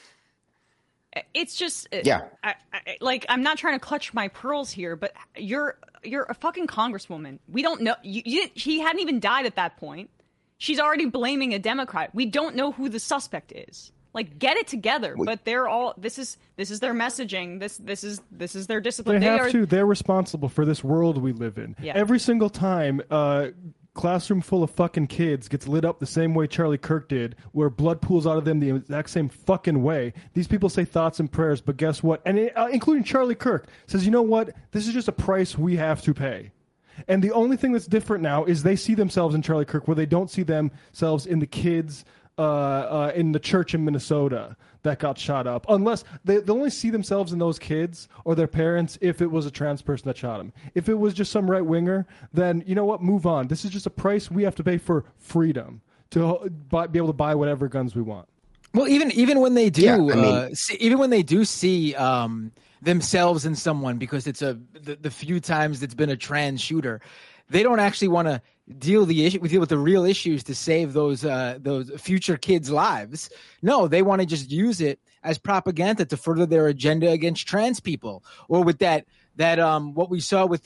it's just
yeah.
I'm not trying to clutch my pearls here, but you're a fucking congresswoman. We don't know. He hadn't even died at that point. She's already blaming a Democrat. We don't know who the suspect is. Like, get it together. But they're all. This is their messaging. This is their discipline.
They have to. They're responsible for this world we live in.
Yeah.
Every single time classroom full of fucking kids gets lit up the same way Charlie Kirk did, where blood pools out of them the exact same fucking way. These people say thoughts and prayers, but guess what? And including Charlie Kirk says, you know what? This is just a price we have to pay. And the only thing that's different now is they see themselves in Charlie Kirk where they don't see themselves in the kids in the church in Minnesota that got shot up. Unless they only see themselves in those kids or their parents if it was a trans person that shot them. If it was just some right-winger, then you know what? Move on. This is just a price we have to pay for freedom to be able to buy whatever guns we want.
Well, even when they do, even when they do see themselves in someone, because it's the few times it's been a trans shooter, they don't actually want to deal with the real issues to save those future kids' lives. No, they want to just use it as propaganda to further their agenda against trans people, or with that what we saw with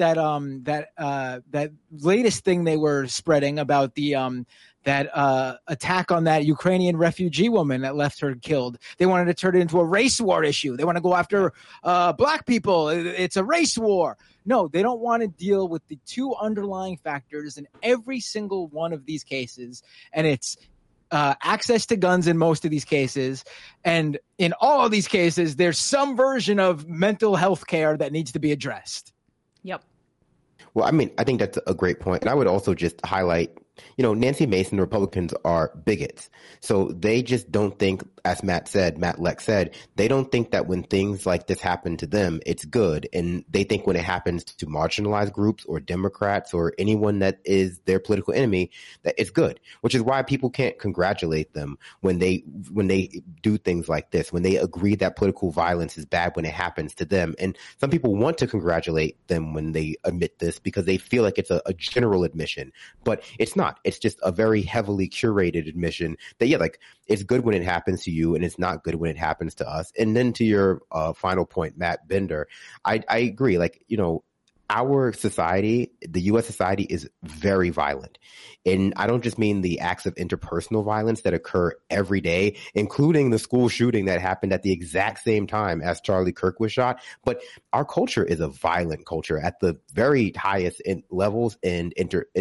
that latest thing they were spreading about that attack on that Ukrainian refugee woman that left her killed. They wanted to turn it into a race war issue. They want to go after black people. It's a race war. No, they don't want to deal with the 2 underlying factors in every single one of these cases, and it's access to guns in most of these cases. And in all of these cases, there's some version of mental health care that needs to be addressed.
Yep.
Well, I mean, I think that's a great point. And I would also just highlight, Nancy Mace and the Republicans are bigots. So they just don't think, as Matt Leck said, they don't think that when things like this happen to them, it's good. And they think when it happens to marginalized groups or Democrats or anyone that is their political enemy, that it's good, which is why people can't congratulate them when they do things like this, when they agree that political violence is bad when it happens to them. And some people want to congratulate them when they admit this because they feel like it's a general admission, but it's not. It's just a very heavily curated admission that, it's good when it happens to you and it's not good when it happens to us. And then to your final point, Matt Bender, I agree. Our society, the U.S. society, is very violent. And I don't just mean the acts of interpersonal violence that occur every day, including the school shooting that happened at the exact same time as Charlie Kirk was shot. But our culture is a violent culture at the very highest levels and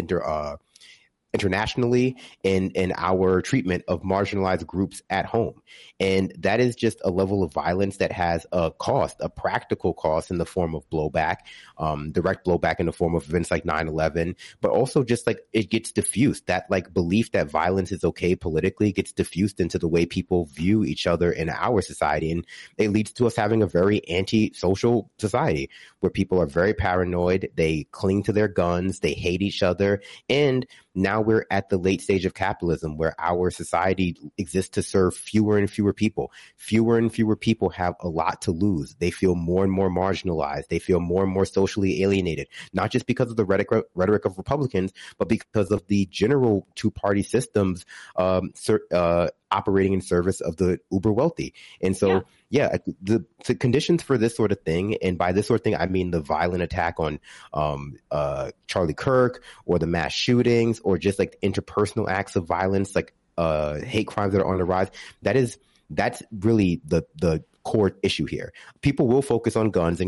internationally in our treatment of marginalized groups at home. And that is just a level of violence that has a cost, a practical cost in the form of blowback, direct blowback in the form of events like 9/11, but also just it gets diffused. That belief that violence is okay politically gets diffused into the way people view each other in our society. And it leads to us having a very anti-social society where people are very paranoid. They cling to their guns. They hate each other. And now we're at the late stage of capitalism where our society exists to serve fewer and fewer people. Fewer and fewer people have a lot to lose. They feel more and more marginalized. They feel more and more socially alienated, not just because of the rhetoric of Republicans, but because of the general two-party systems operating in service of the uber wealthy. And so, the conditions for this sort of thing, and by this sort of thing, I mean the violent attack on Charlie Kirk, or the mass shootings, or just like interpersonal acts of violence, like hate crimes that are on the rise. That's really the core issue here. People will focus on guns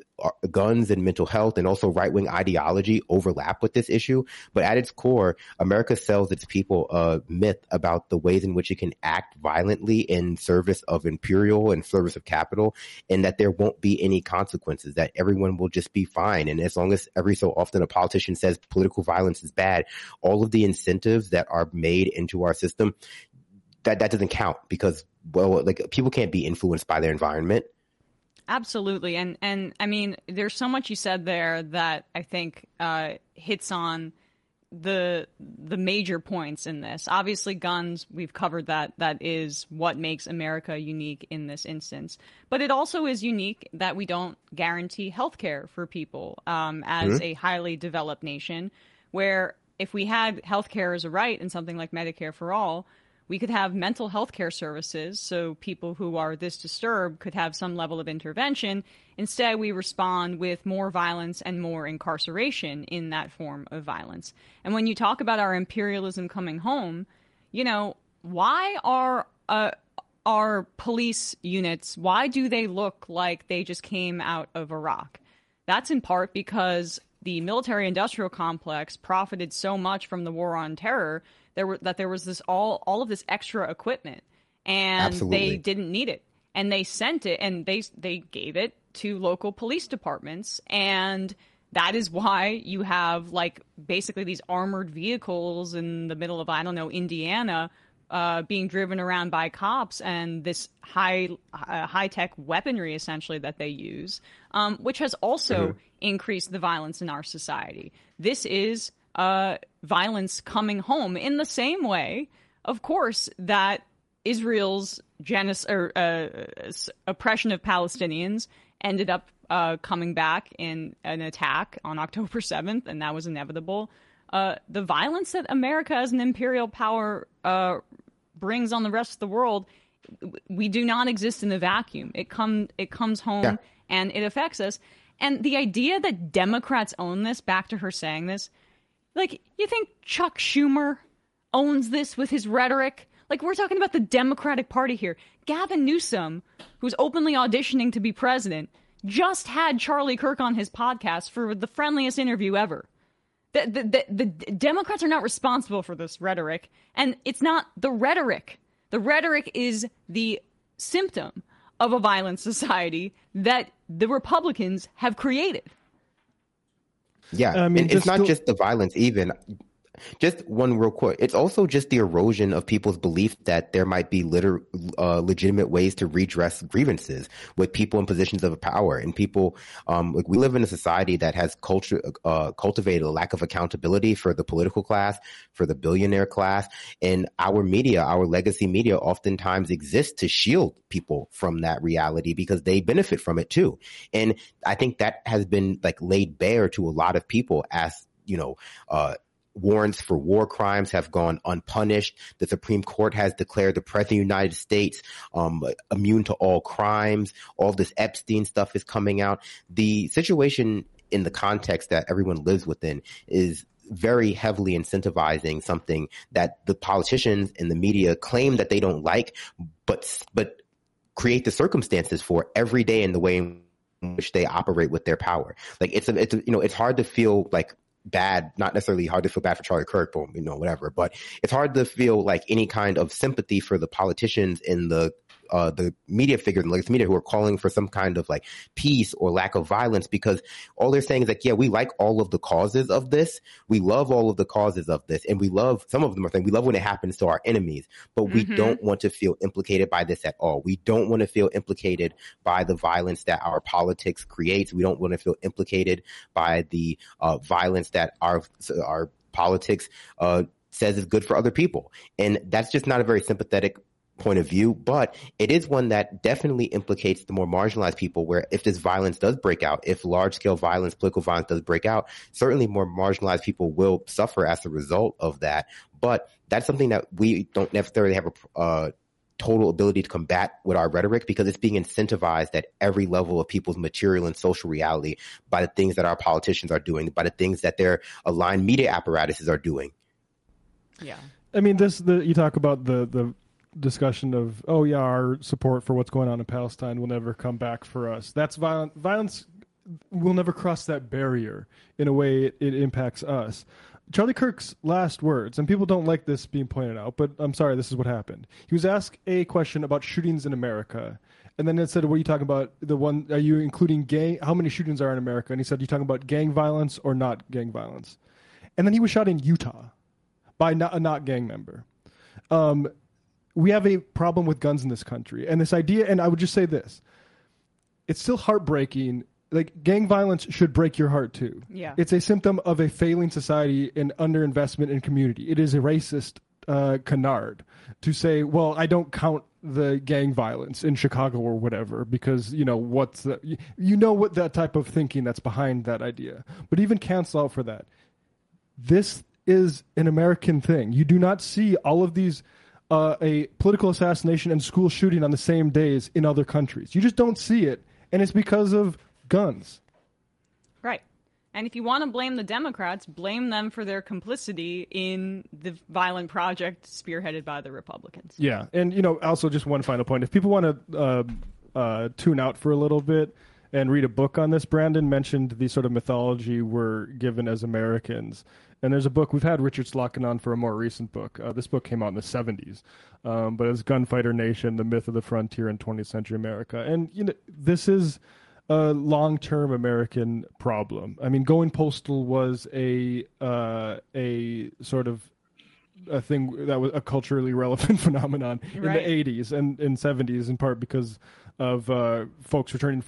and mental health, and also right-wing ideology overlap with this issue. But at its core, America sells its people a myth about the ways in which it can act violently in service of imperial and service of capital, and that there won't be any consequences, that everyone will just be fine. And as long as every so often a politician says political violence is bad, all of the incentives that are made into our system, that doesn't count, because, well, like, people can't be influenced by their environment.
Absolutely. And I mean, there's so much you said there that I think hits on the major points in this. Obviously, guns, we've covered that. That is what makes America unique in this instance. But it also is unique that we don't guarantee health care for people as a highly developed nation, where if we had health care as a right and something like Medicare for all, we could have mental health care services, so people who are this disturbed could have some level of intervention. Instead, we respond with more violence and more incarceration in that form of violence. And when you talk about our imperialism coming home, you know, why are our police units, why do they look like they just came out of Iraq? That's in part because the military-industrial complex profited so much from the war on terror that there was this all of this extra equipment, and they didn't need it, and they sent it, and they gave it to local police departments, and that is why you have, like, basically these armored vehicles in the middle of, I don't know, Indiana, being driven around by cops, and this high-tech weaponry essentially that they use, which has also increased the violence in our society. This is violence coming home in the same way, of course, that Israel's oppression of Palestinians ended up coming back in an attack on October 7th, and that was inevitable. The violence that America as an imperial power brings on the rest of the world, we do not exist in a vacuum. It comes home and it affects us. And the idea that Democrats own this, back to her saying this, like, you think Chuck Schumer owns this with his rhetoric? Like, we're talking about the Democratic Party here. Gavin Newsom, who's openly auditioning to be president, just had Charlie Kirk on his podcast for the friendliest interview ever. The Democrats are not responsible for this rhetoric, and it's not the rhetoric. The rhetoric is the symptom of a violent society that the Republicans have created.
Yeah, I mean, it's not just the violence even. Just one real quick. It's also just the erosion of people's belief that there might be legitimate ways to redress grievances with people in positions of power. And people, like, we live in a society that has cultivated a lack of accountability for the political class, for the billionaire class. And our media, our legacy media, oftentimes exists to shield people from that reality because they benefit from it too. And I think that has been, like, laid bare to a lot of people as, you know, warrants for war crimes have gone unpunished. The Supreme Court has declared the President of the United States immune to all crimes. All this Epstein stuff is coming out. The situation in the context that everyone lives within is very heavily incentivizing something that the politicians and the media claim that they don't like, but create the circumstances for every day in the way in which they operate with their power. Like, it's hard to feel like bad, not necessarily hard to feel bad for Charlie Kirk or, you know, whatever, but it's hard to feel like any kind of sympathy for the politicians in the media figures and legacy media who are calling for some kind of, like, peace or lack of violence, because all they're saying is, like, yeah, we like all of the causes of this. We love all of the causes of this. And we love, some of them are saying, we love when it happens to our enemies, but we don't want to feel implicated by this at all. We don't want to feel implicated by the violence that our politics creates. We don't want to feel implicated by the violence that our politics says is good for other people. And that's just not a very sympathetic point of view, but it is one that definitely implicates the more marginalized people, where if this violence does break out, if large-scale violence, political violence does break out, certainly more marginalized people will suffer as a result of that. But that's something that we don't necessarily have a total ability to combat with our rhetoric, because it's being incentivized at every level of people's material and social reality by the things that our politicians are doing, by the things that their aligned media apparatuses are doing.
Yeah.
I mean, you talk about the discussion of, oh yeah, our support for what's going on in Palestine will never come back for us. That's violent. Violence will never cross that barrier in a way it impacts us. Charlie Kirk's last words, and people don't like this being pointed out, but I'm sorry, this is what happened. He was asked a question about shootings in America, and then it said, what are you talking about? Are you including how many shootings are in America? And he said, you talking about gang violence or not gang violence? And then he was shot in Utah by a not gang member. We have a problem with guns in this country. And this idea, and I would just say this, it's still heartbreaking. Like, gang violence should break your heart too.
Yeah.
It's a symptom of a failing society and underinvestment in community. It is a racist canard to say, well, I don't count the gang violence in Chicago or whatever, because, you know, what that type of thinking that's behind that idea. But even cancel out for that. This is an American thing. You do not see all of these a political assassination and school shooting on the same days in other countries. You just don't see it, and it's because of guns.
Right. And if you want to blame the Democrats, blame them for their complicity in the violent project spearheaded by the Republicans.
Yeah, and also just one final point. If people want to tune out for a little bit and read a book on this, Brandon mentioned the sort of mythology we're given as Americans. And there's a book, we've had Richard Slotkin on for a more recent book. This book came out in the 70s, but it's Gunfighter Nation, The Myth of the Frontier in 20th Century America. And this is a long-term American problem. I mean, going postal was a sort of a thing that was a culturally relevant phenomenon in the 80s and 70s, in part because of folks returning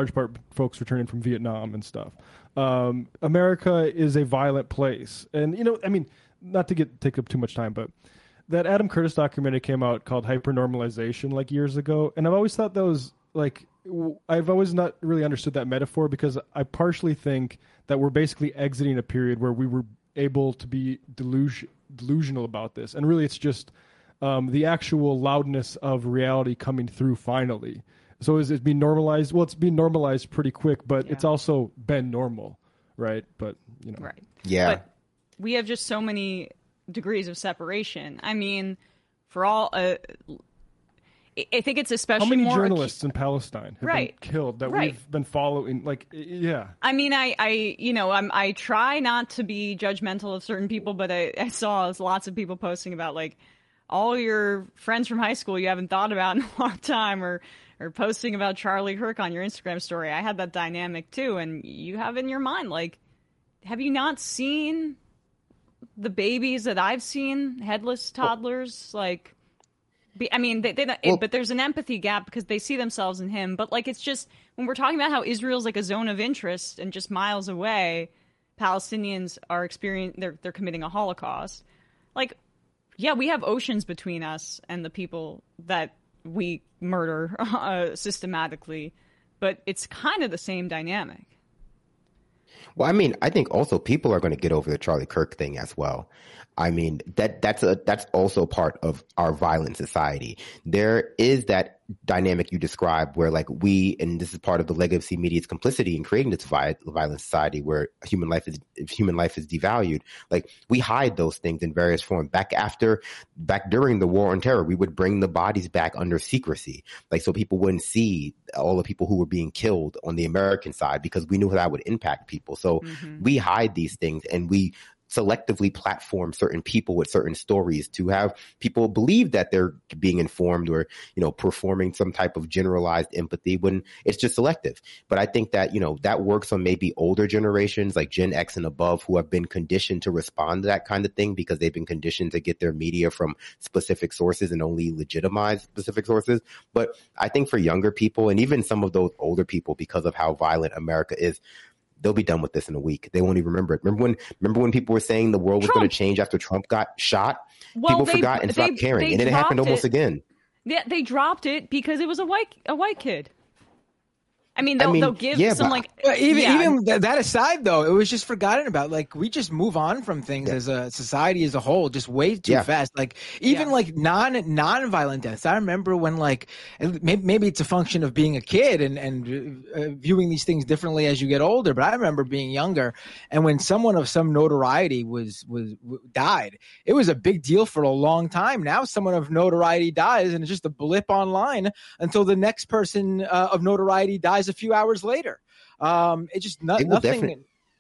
from Vietnam and stuff. America is a violent place. And, I mean, not to take up too much time, but that Adam Curtis documentary came out called Hypernormalization like years ago. And I've always thought that was I've always not really understood that metaphor, because I partially think that we're basically exiting a period where we were able to be delusional about this. And really it's just the actual loudness of reality coming through finally. So is it being normalized? Well, it's being normalized pretty quick, but it's also been normal, right? But,
Right.
Yeah.
But we have just so many degrees of separation. I mean, for all... I think it's especially
how many
more
journalists in Palestine have been killed that we've been following? Yeah.
I mean, I try not to be judgmental of certain people, but I saw lots of people posting about all your friends from high school you haven't thought about in a long time, or posting about Charlie Kirk on your Instagram story. I had that dynamic too, and you have in your mind, have you not seen the babies that I've seen, headless toddlers, I mean, but there's an empathy gap because they see themselves in him. But it's just when we're talking about how Israel's a zone of interest and just miles away, Palestinians are they're committing a Holocaust. Yeah, we have oceans between us and the people that we murder systematically, but it's kind of the same dynamic.
Well, I mean, I think also people are going to get over the Charlie Kirk thing as well. I mean, that's also part of our violent society. There is that dynamic you described where and this is part of the legacy media's complicity in creating this violent society where human life is devalued. We hide those things in various forms. Back during the war on terror, we would bring the bodies back under secrecy, so people wouldn't see all the people who were being killed on the American side, because we knew that would impact people. So we hide these things, and we selectively platform certain people with certain stories to have people believe that they're being informed or, performing some type of generalized empathy when it's just selective. But I think that, that works on maybe older generations like Gen X and above, who have been conditioned to respond to that kind of thing because they've been conditioned to get their media from specific sources and only legitimize specific sources. But I think for younger people and even some of those older people, because of how violent America is, they'll be done with this in a week. They won't even remember it. Remember when people were saying the world was going to change after Trump got shot?
Well,
people forgot and stopped caring, and then it happened almost again.
Yeah, they dropped it because it was a white kid. I mean, they'll give some
even that aside, though, it was just forgotten about. Like, we just move on from things as a society as a whole, just way too fast. Like, even like non-violent deaths. I remember when, like, maybe it's a function of being a kid and viewing these things differently as you get older. But I remember being younger, and when someone of some notoriety died, it was a big deal for a long time. Now, someone of notoriety dies, and it's just a blip online until the next person of notoriety dies a few hours later. It just nothing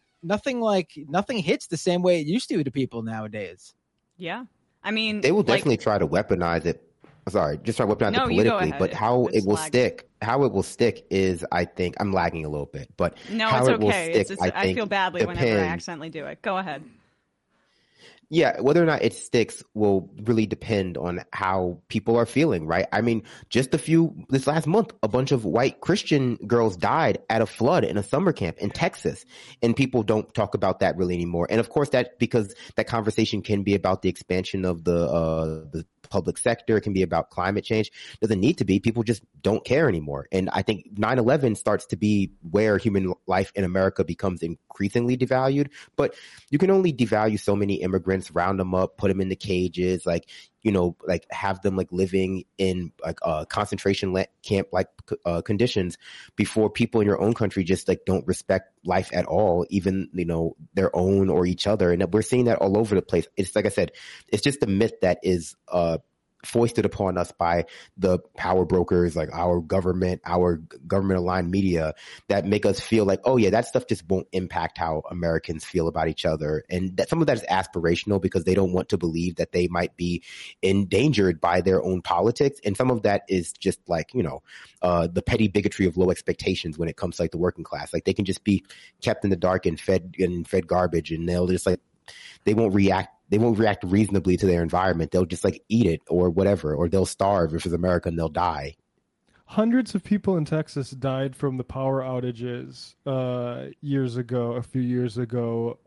hits the same way it used to people nowadays.
Yeah, I mean,
they will definitely try to weaponize it. Sorry, just try to weaponize it politically. But how it will stick is, I think, I'm lagging a little bit. But
no,
how
it's
it will
okay.
stick,
I feel badly whenever I accidentally do it. Go ahead.
Yeah, whether or not it sticks will really depend on how people are feeling, right? I mean, this last month, a bunch of white Christian girls died at a flood in a summer camp in Texas, and people don't talk about that really anymore. And of course, because that conversation can be about the expansion of the public sector. It can be about climate change. It doesn't need to be. People just don't care anymore. And I think 9/11 starts to be where human life in America becomes increasingly devalued. But you can only devalue so many immigrants, round them up, put them in the cages, like have them like living in like concentration camp like conditions before people in your own country just like don't respect life at all, even their own or each other. And we're seeing that all over the place. It's like I said, it's just a myth that is foisted upon us by the power brokers, like our government aligned media, that make us feel like, oh yeah, that stuff just won't impact how Americans feel about each other. And that some of that is aspirational because they don't want to believe that they might be endangered by their own politics. And some of that is just like, the petty bigotry of low expectations when it comes to like the working class. Like they can just be kept in the dark and fed garbage, and they'll just like, they won't react reasonably to their environment. They'll just like eat it or whatever, or they'll starve if it's America and they'll die.
Hundreds of people in Texas died from the power outages a few years ago,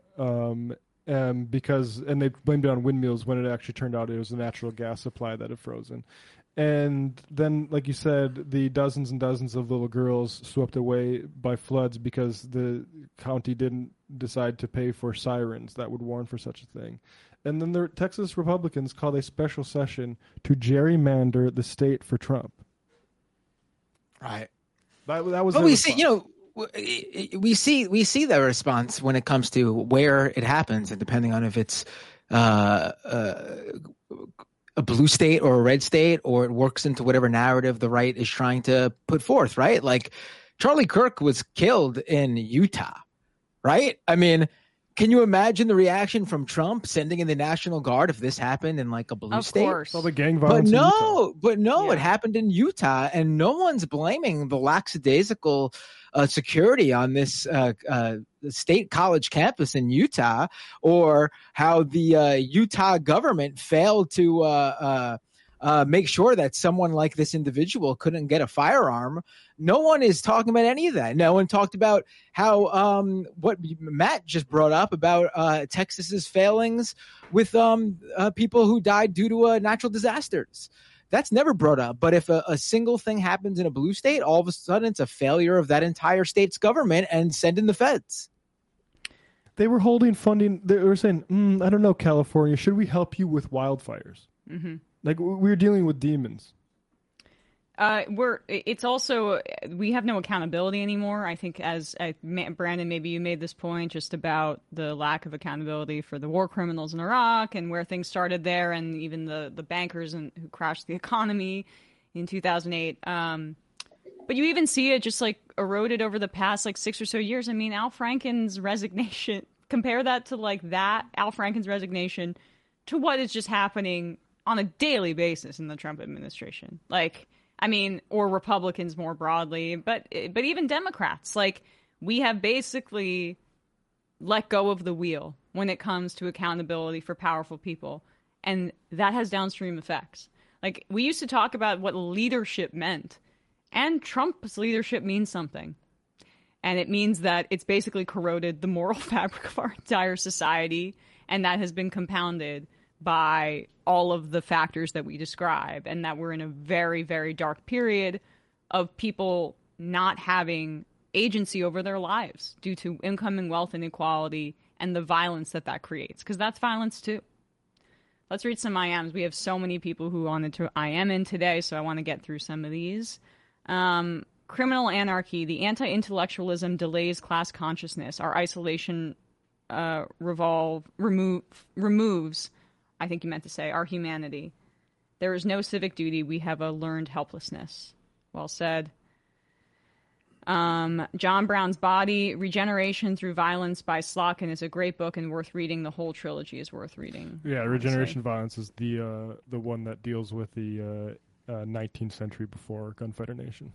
because they blamed it on windmills when it actually turned out it was a natural gas supply that had frozen. And then, like you said, the dozens and dozens of little girls swept away by floods because the county didn't decide to pay for sirens that would warn for such a thing. And then the Texas Republicans called a special session to gerrymander the state for Trump.
Right.
That was.
But we see the response when it comes to where it happens, and depending on if it's a blue state or a red state, or it works into whatever narrative the right is trying to put forth, right? Like Charlie Kirk was killed in Utah, right? I mean, can you imagine the reaction from Trump sending in the National Guard if this happened in like a blue state? Of
course. All the gang violence
It happened in Utah, and no one's blaming the lackadaisical security on this state college campus in Utah, or how the Utah government failed to make sure that someone like this individual couldn't get a firearm. No one is talking about any of that. No one talked about how what Matt just brought up about Texas's failings with people who died due to natural disasters. That's never brought up. But if a single thing happens in a blue state, all of a sudden it's a failure of that entire state's government and send in the feds.
They were holding funding. They were saying, I don't know, California, should we help you with wildfires?
Mm-hmm.
Like, we're dealing with demons.
It's also, we have no accountability anymore. I think Brandon, maybe you made this point just about the lack of accountability for the war criminals in Iraq and where things started there, and even the bankers who crashed the economy in 2008. But you even see it just like eroded over the past like 6 or so years. I mean, Al Franken's resignation, compare that to like that, Al Franken's resignation, to what is just happening on a daily basis in the Trump administration. Like, I mean, or Republicans more broadly, but even Democrats. Like, we have basically let go of the wheel when it comes to accountability for powerful people. And that has downstream effects. Like, we used to talk about what leadership meant. And Trump's leadership means something. And it means that it's basically corroded the moral fabric of our entire society, and that has been compounded by all of the factors that we describe, and that we're in a very, very dark period of people not having agency over their lives due to income and wealth inequality and the violence that that creates, because that's violence too. Let's read some IMs. We have so many people who wanted to IM in today, so I want to get through some of these. Criminal anarchy. The anti-intellectualism delays class consciousness. Our isolation removes, I think you meant to say, our humanity. There is no civic duty. We have a learned helplessness. Well said. John Brown's Body, Regeneration Through Violence by Slotkin is a great book and worth reading. The whole trilogy is worth reading.
Yeah, Regeneration Violence is the one that deals with the 19th century before Gunfighter Nation.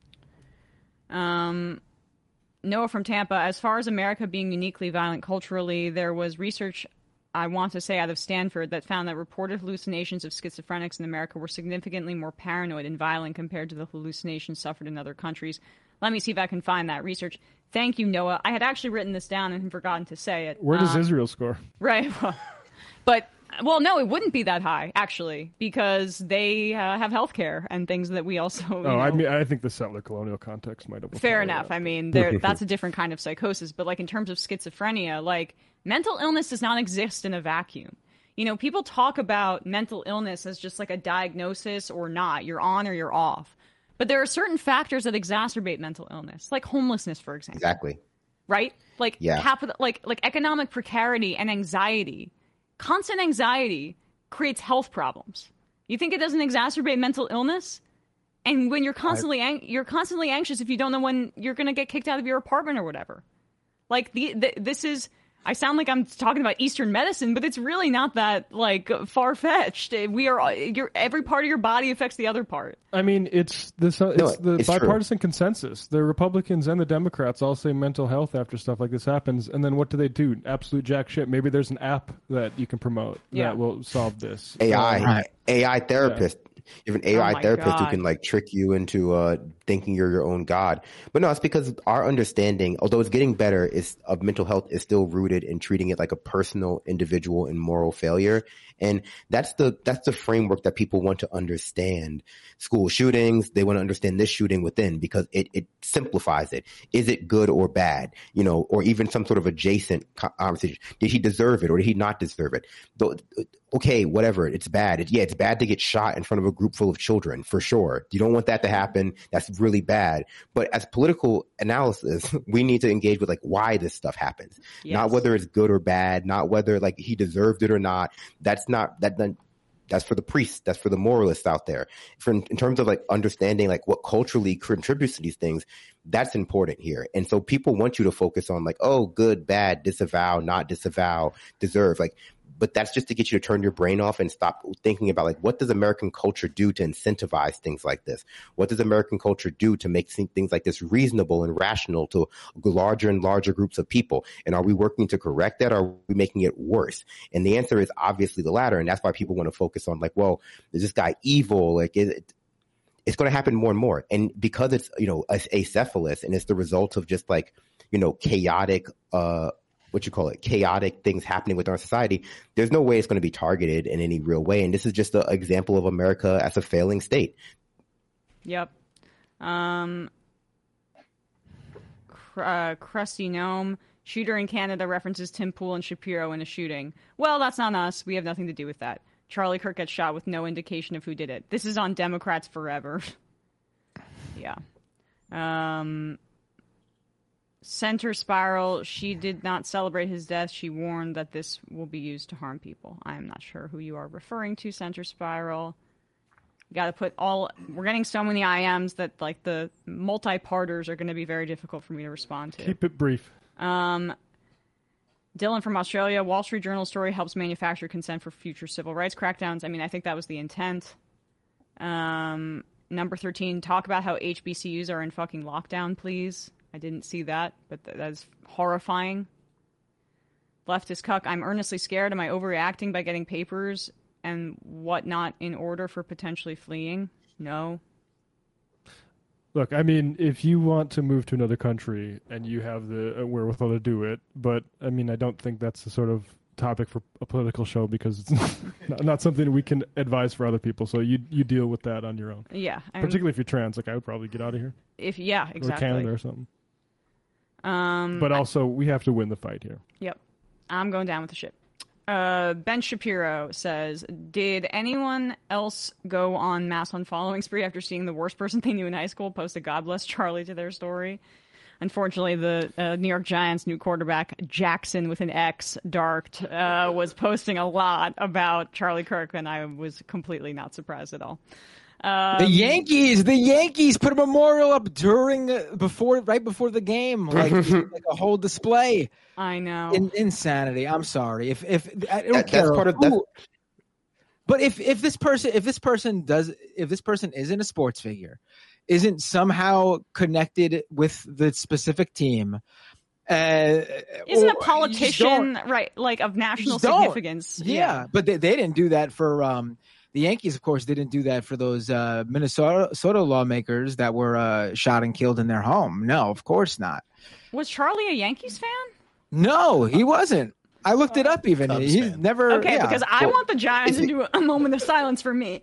Noah from Tampa, as far as America being uniquely violent culturally, there was research, I want to say, out of Stanford that found that reported hallucinations of schizophrenics in America were significantly more paranoid and violent compared to the hallucinations suffered in other countries. Let me see if I can find that research. Thank you, Noah. I had actually written this down and forgotten to say it.
Where does Israel score?
Right. Well, no, it wouldn't be that high, actually, because they have health care and things that we also...
I mean, I think the settler colonial context might have...
Fair enough. I mean, that's a different kind of psychosis. But, like, in terms of schizophrenia, like, mental illness does not exist in a vacuum. You know, people talk about mental illness as just like a diagnosis or not. You're on or you're off. But there are certain factors that exacerbate mental illness, like homelessness, for example.
Exactly.
Right? Like, like economic precarity and anxiety. Constant anxiety creates health problems. You think it doesn't exacerbate mental illness? And when you're constantly anxious if you don't know when you're going to get kicked out of your apartment or whatever. Like, this is... I sound like I'm talking about Eastern medicine, but it's really not that, like, far-fetched. Every part of your body affects the other part.
I mean, it's the bipartisan consensus. The Republicans and the Democrats all say mental health after stuff like this happens, and then what do? Absolute jack shit. Maybe there's an app that you can promote that will solve this.
AI therapist. You have an AI therapist who can like trick you into thinking you're your own god. But no, it's because our understanding, although it's getting better, of mental health is still rooted in treating it like a personal, individual, and moral failure. And that's the framework that people want to understand. School shootings, they want to understand this shooting within because it simplifies it. Is it good or bad? You know, or even some sort of adjacent conversation. Did he deserve it or did he not deserve it? Okay, whatever. It's bad. It's bad to get shot in front of a group full of children, for sure. You don't want that to happen. That's really bad. But as political analysis, we need to engage with like why this stuff happens. Yes. Not whether it's good or bad, not whether like he deserved it or not. That's for the priests. That's for the moralists out there. In terms of like understanding like what culturally contributes to these things, that's important here. And so people want you to focus on like, oh, good, bad, disavow, not disavow, deserve. Like, but that's just to get you to turn your brain off and stop thinking about like, what does American culture do to incentivize things like this? What does American culture do to make things like this reasonable and rational to larger and larger groups of people? And are we working to correct that, or are we making it worse? And the answer is obviously the latter. And that's why people want to focus on like, well, is this guy evil? Like, it's going to happen more and more. And because it's, you know, acephalous and it's the result of just like, you know, chaotic, chaotic things happening with our society, there's no way it's going to be targeted in any real way. And this is just an example of America as a failing state.
Yep. Crusty Gnome, shooter in Canada references Tim Pool and Shapiro in a shooting. Well, that's not us. We have nothing to do with that. Charlie Kirk gets shot with no indication of who did it. This is on Democrats forever. Yeah. Center Spiral, she did not celebrate his death. She warned that this will be used to harm people. I am not sure who you are referring to, Center Spiral. You got to put we're getting so many IMs that like the multi-parters are going to be very difficult for me to respond to.
Keep it brief.
Dylan from Australia, Wall Street Journal story helps manufacture consent for future civil rights crackdowns. I mean, I think that was the intent. Number 13, talk about how HBCUs are in fucking lockdown, please. I didn't see that, but that's horrifying. Leftist cuck, I'm earnestly scared. Am I overreacting by getting papers and whatnot in order for potentially fleeing? No.
Look, I mean, if you want to move to another country and you have the wherewithal to do it, but I mean, I don't think that's the sort of topic for a political show because it's not something we can advise for other people. So you deal with that on your own.
Yeah,
particularly if you're trans. Like I would probably get out of here.
Exactly.
Or Canada or something. But also, we have to win the fight here.
Yep, I'm going down with the ship. Ben Shapiro says, did anyone else go on mass unfollowing spree after seeing the worst person they knew in high school post a God Bless Charlie to their story? Unfortunately, the New York Giants' new quarterback, Jackson with an X, Darked, was posting a lot about Charlie Kirk, and I was completely not surprised at all.
The Yankees put a memorial up right before the game, like a whole display.
I know.
Insanity. I'm sorry. If I don't care. That's part of that. But if this person isn't a sports figure, isn't somehow connected with the specific team,
isn't a politician, right? Like of national significance.
Yeah, but they didn't do that for. The Yankees, of course, didn't do that for those Minnesota lawmakers that were shot and killed in their home. No, of course not.
Was Charlie a Yankees fan?
No, he wasn't. I looked it up even. He's never...
Okay, because I want the Giants to do a moment of silence for me.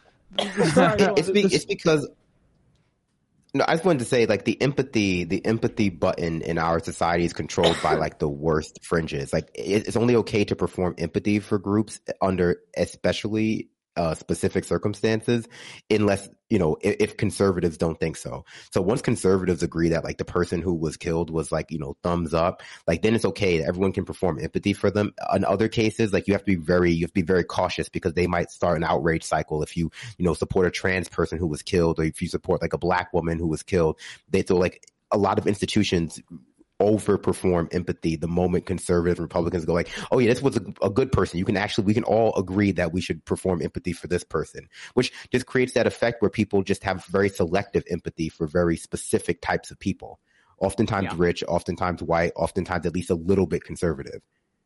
It's because... No, I just wanted to say, like, the empathy button in our society is controlled by, like, the worst fringes. Like, it's only okay to perform empathy for groups under especially... specific circumstances, unless, if conservatives don't think so. So once conservatives agree that like the person who was killed was like, thumbs up, like then it's okay. Everyone can perform empathy for them. In other cases, like you have to be very cautious because they might start an outrage cycle if you, support a trans person who was killed, or if you support like a black woman who was killed. So like a lot of institutions overperform empathy the moment conservative Republicans go like, oh yeah, this was a good person. We can all agree that we should perform empathy for this person, which just creates that effect where people just have very selective empathy for very specific types of people. Oftentimes rich, oftentimes white, oftentimes at least a little bit conservative.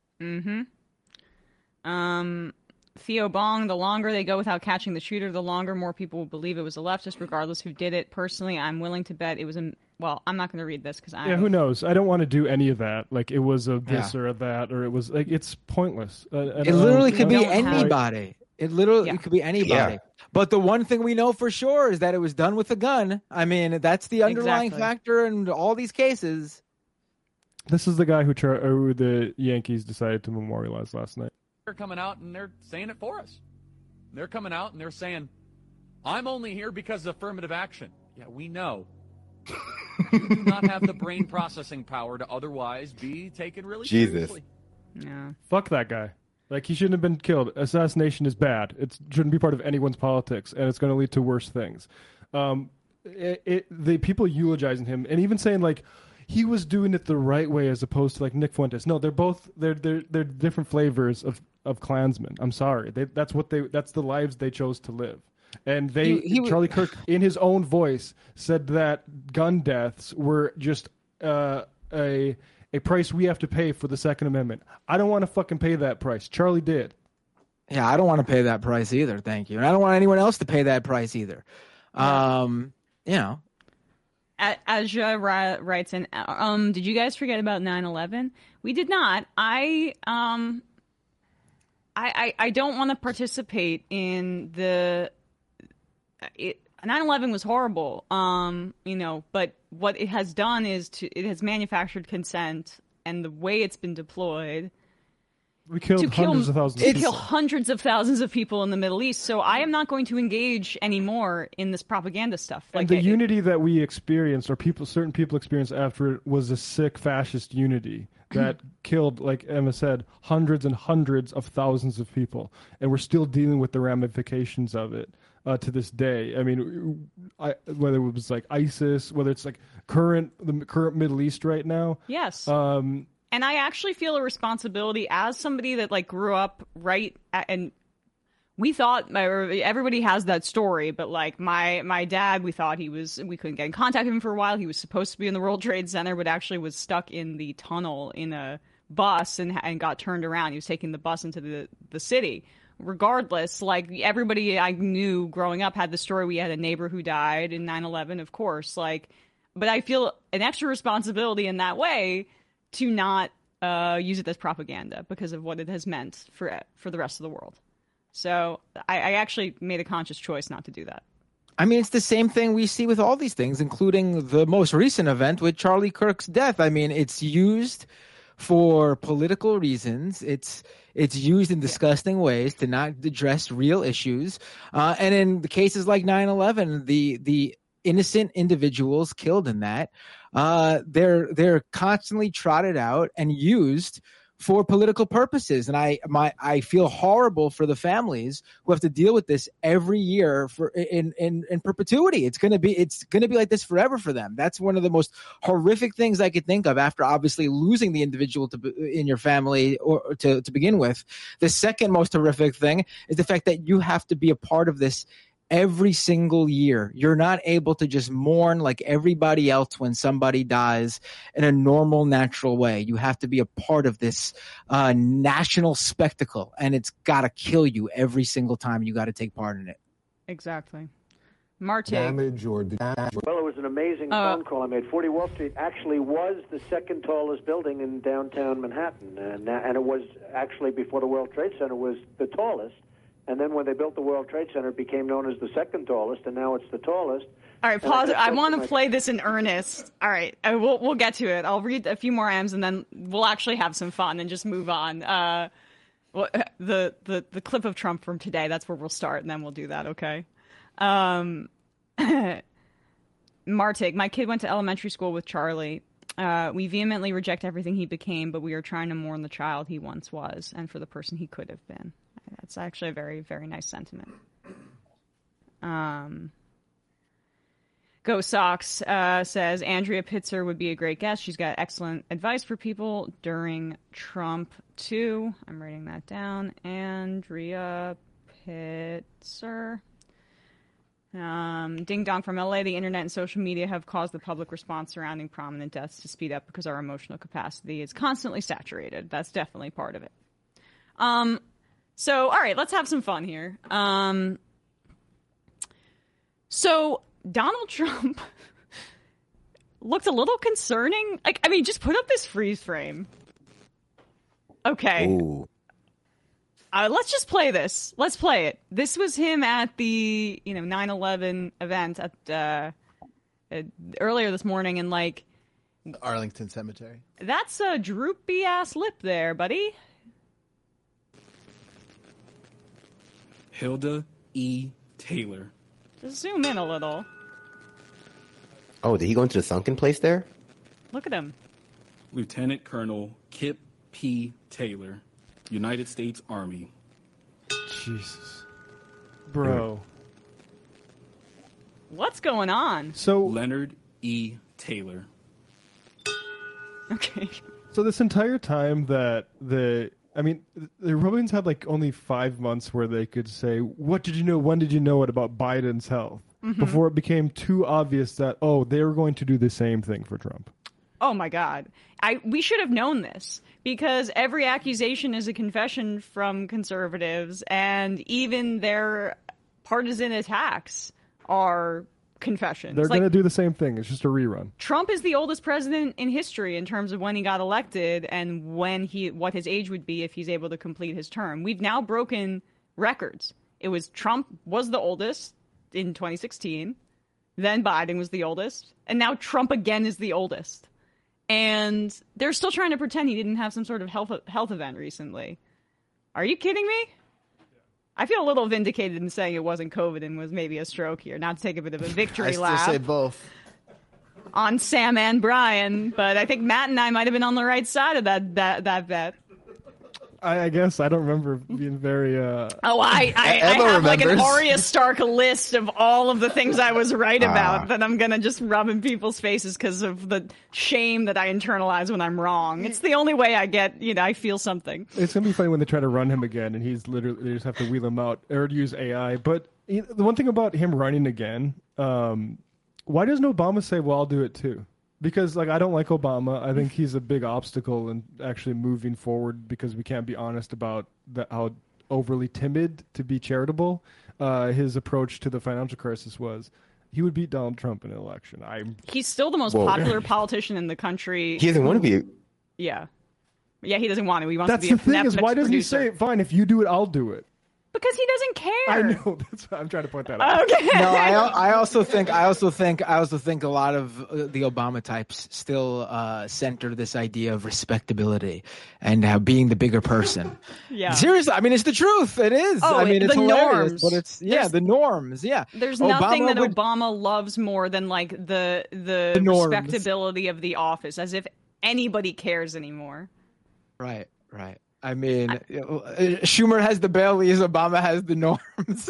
Theo Bong, the longer they go without catching the shooter, the longer more people will believe it was a leftist, regardless who did it. Personally, I'm willing to bet it was well, I'm not going to read this because
who knows? I don't want to do any of that. Like it was a this or a that, or it was like it's pointless.
It literally could be anybody. It could be anybody. Yeah. But the one thing we know for sure is that it was done with a gun. I mean, that's the underlying factor in all these cases.
This is the guy who the Yankees decided to memorialize last night.
They're coming out and they're saying it for us. They're coming out and they're saying, I'm only here because of affirmative action. Yeah, we know. You do not have the brain processing power to otherwise be taken really seriously.
Yeah.
Fuck that guy. Like, he shouldn't have been killed. Assassination is bad. It shouldn't be part of anyone's politics, and it's going to lead to worse things. The people eulogizing him and even saying, like, he was doing it the right way as opposed to, like, Nick Fuentes. No, they're different flavors of Klansmen. I'm sorry. That's the lives they chose to live. And Charlie Kirk, in his own voice, said that gun deaths were just a price we have to pay for the Second Amendment. I don't want to fucking pay that price. Charlie did.
Yeah, I don't want to pay that price either. Thank you, and I don't want anyone else to pay that price either.
Azja writes in, did you guys forget about 9/11? We did not. I don't want to participate in the. 9/11 was horrible, but what it has done is it has manufactured consent, and the way it's been deployed.
We killed hundreds of thousands of people.
Kill hundreds of thousands of people in the Middle East. So I am not going to engage anymore in this propaganda stuff.
Like the unity that we experienced, or certain people experienced after it, was a sick fascist unity that killed, like Emma said, hundreds and hundreds of thousands of people, and we're still dealing with the ramifications of it to this day. I mean, whether it was like ISIS, whether it's like the current Middle East right now.
Yes. And I actually feel a responsibility as somebody that like grew up and we thought everybody has that story, but like my dad, we thought we couldn't get in contact with him for a while. He was supposed to be in the World Trade Center, but actually was stuck in the tunnel in a bus and got turned around. He was taking the bus into the city regardless, like everybody I knew growing up had the story. We had a neighbor who died in 9/11, of course. Like, but I feel an extra responsibility in that way to not use it as propaganda because of what it has meant for the rest of the world. So I actually made a conscious choice not to do that.
I mean, it's the same thing we see with all these things, including the most recent event with Charlie Kirk's death. I mean, it's used for political reasons. It's used in disgusting ways to not address real issues. And in the cases like 9/11, the innocent individuals killed in that, they're constantly trotted out and used for political purposes. And I feel horrible for the families who have to deal with this every year in perpetuity. It's gonna be like this forever for them. That's one of the most horrific things I could think of after obviously losing the individual in your family or to begin with. The second most horrific thing is the fact that you have to be a part of this every single year. You're not able to just mourn like everybody else when somebody dies in a normal, natural way. You have to be a part of this national spectacle, and it's got to kill you every single time you got to take part in it.
Exactly. Marte.
Damage or well, it was an amazing phone call I made. 40 Wall Street actually was the second tallest building in downtown Manhattan, and it was actually, before the World Trade Center, was the tallest. And then when they built the World Trade Center, it became known as the second tallest, and now it's the tallest.
All right, pause. I want to play this in earnest. All right, we'll get to it. I'll read a few more M's, and then we'll actually have some fun and just move on. The clip of Trump from today, that's where we'll start, and then we'll do that, okay? Martig, my kid went to elementary school with Charlie. We vehemently reject everything he became, but we are trying to mourn the child he once was and for the person he could have been. That's actually a very, very nice sentiment. Go Sox says Andrea Pitzer would be a great guest. She's got excellent advice for people during Trump too. I'm writing that down. Andrea Pitzer. Ding dong from LA. The internet and social media have caused the public response surrounding prominent deaths to speed up because our emotional capacity is constantly saturated. That's definitely part of it. So, all right, let's have some fun here. So Donald Trump looked a little concerning. Like, I mean, just put up this freeze frame. Okay.
Ooh.
Let's just play this. Let's play it. This was him at the 9/11 event at earlier this morning, and like
Arlington Cemetery.
That's a droopy ass lip there, buddy.
Hilda E. Taylor.
Just zoom in a little.
Oh, did he go into the sunken place there?
Look at him.
Lieutenant Colonel Kip P. Taylor, United States Army.
Jesus. Bro.
What's going on?
So
Leonard E. Taylor.
Okay.
So this entire time that the Republicans had like only 5 months where they could say, what did you know? When did you know it about Biden's health?
Mm-hmm.
Before it became too obvious that, they were going to do the same thing for Trump.
Oh my God. We should have known this because every accusation is a confession from conservatives, and even their partisan attacks are confessions.
They're going to do the same thing. It's just a rerun.
Trump is the oldest president in history in terms of when he got elected and what his age would be if he's able to complete his term. We've now broken records. It was Trump was the oldest in 2016, then Biden was the oldest, and now Trump again is the oldest. And they're still trying to pretend he didn't have some sort of health event recently. Are you kidding me? I feel a little vindicated in saying it wasn't COVID and was maybe a stroke here. Not to take a bit of a victory lap.
I still say both.
On Sam and Brian, but I think Matt and I might have been on the right side of that bet.
I guess I don't remember being very.
I have like an Arya Stark list of all of the things I was right about that I'm gonna just rub in people's faces because of the shame that I internalize when I'm wrong. It's the only way I get, I feel something.
It's gonna be funny when they try to run him again, and he's literally they just have to wheel him out or use AI. But the one thing about him running again, why doesn't Obama say, "Well, I'll do it too"? Because I don't like Obama. I think he's a big obstacle in actually moving forward because we can't be honest about how overly timid to be charitable. His approach to the financial crisis was he would beat Donald Trump in an election.
He's still the most popular politician in the country.
He doesn't want to be.
Yeah. Yeah, he doesn't want to. He wants
That's
to be
the thing
a
is, why doesn't
producer.
he say, fine, if you do it, I'll do it?
Because he doesn't care.
I know. That's why I'm trying to point that out.
Okay.
No, I also think a lot of the Obama types still center this idea of respectability and being the bigger person.
Yeah.
Seriously, I mean, it's the truth. It is.
Oh,
I mean, it's
the
hilarious,
norms.
but it's the norms. Yeah.
There's nothing that Obama loves more than like the
norms.
respectability of the office, as if anybody cares anymore.
Right. I mean, Schumer has the Baileys, Obama has the norms.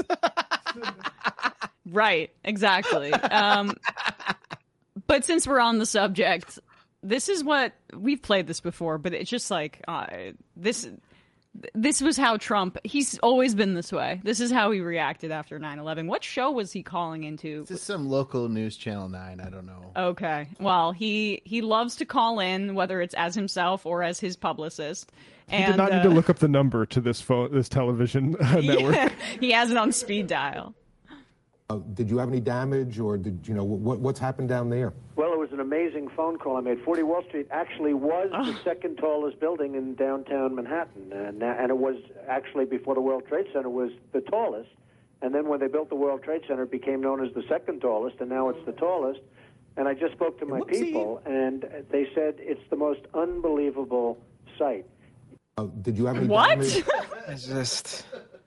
Right, exactly. But since we're on the subject, this is what we've played this before, but it's just like this was how Trump, he's always been this way. This is how he reacted after 9/11. What show was he calling into?
This is some local news channel 9, I don't know.
Okay. Well, he loves to call in, whether it's as himself or as his publicist.
He did not need to look up the number to this television network.
Yeah, he has it on speed dial.
Did you have any damage, or did you know what's happened down there?
Well, it was an amazing phone call I made. 40 Wall Street actually was the second tallest building in downtown Manhattan, and it was actually before the World Trade Center was the tallest. And then when they built the World Trade Center, it became known as the second tallest, and now it's the tallest. And I just spoke to my people, and they said it's the most unbelievable sight.
Did you have any
What?
damage?
It's just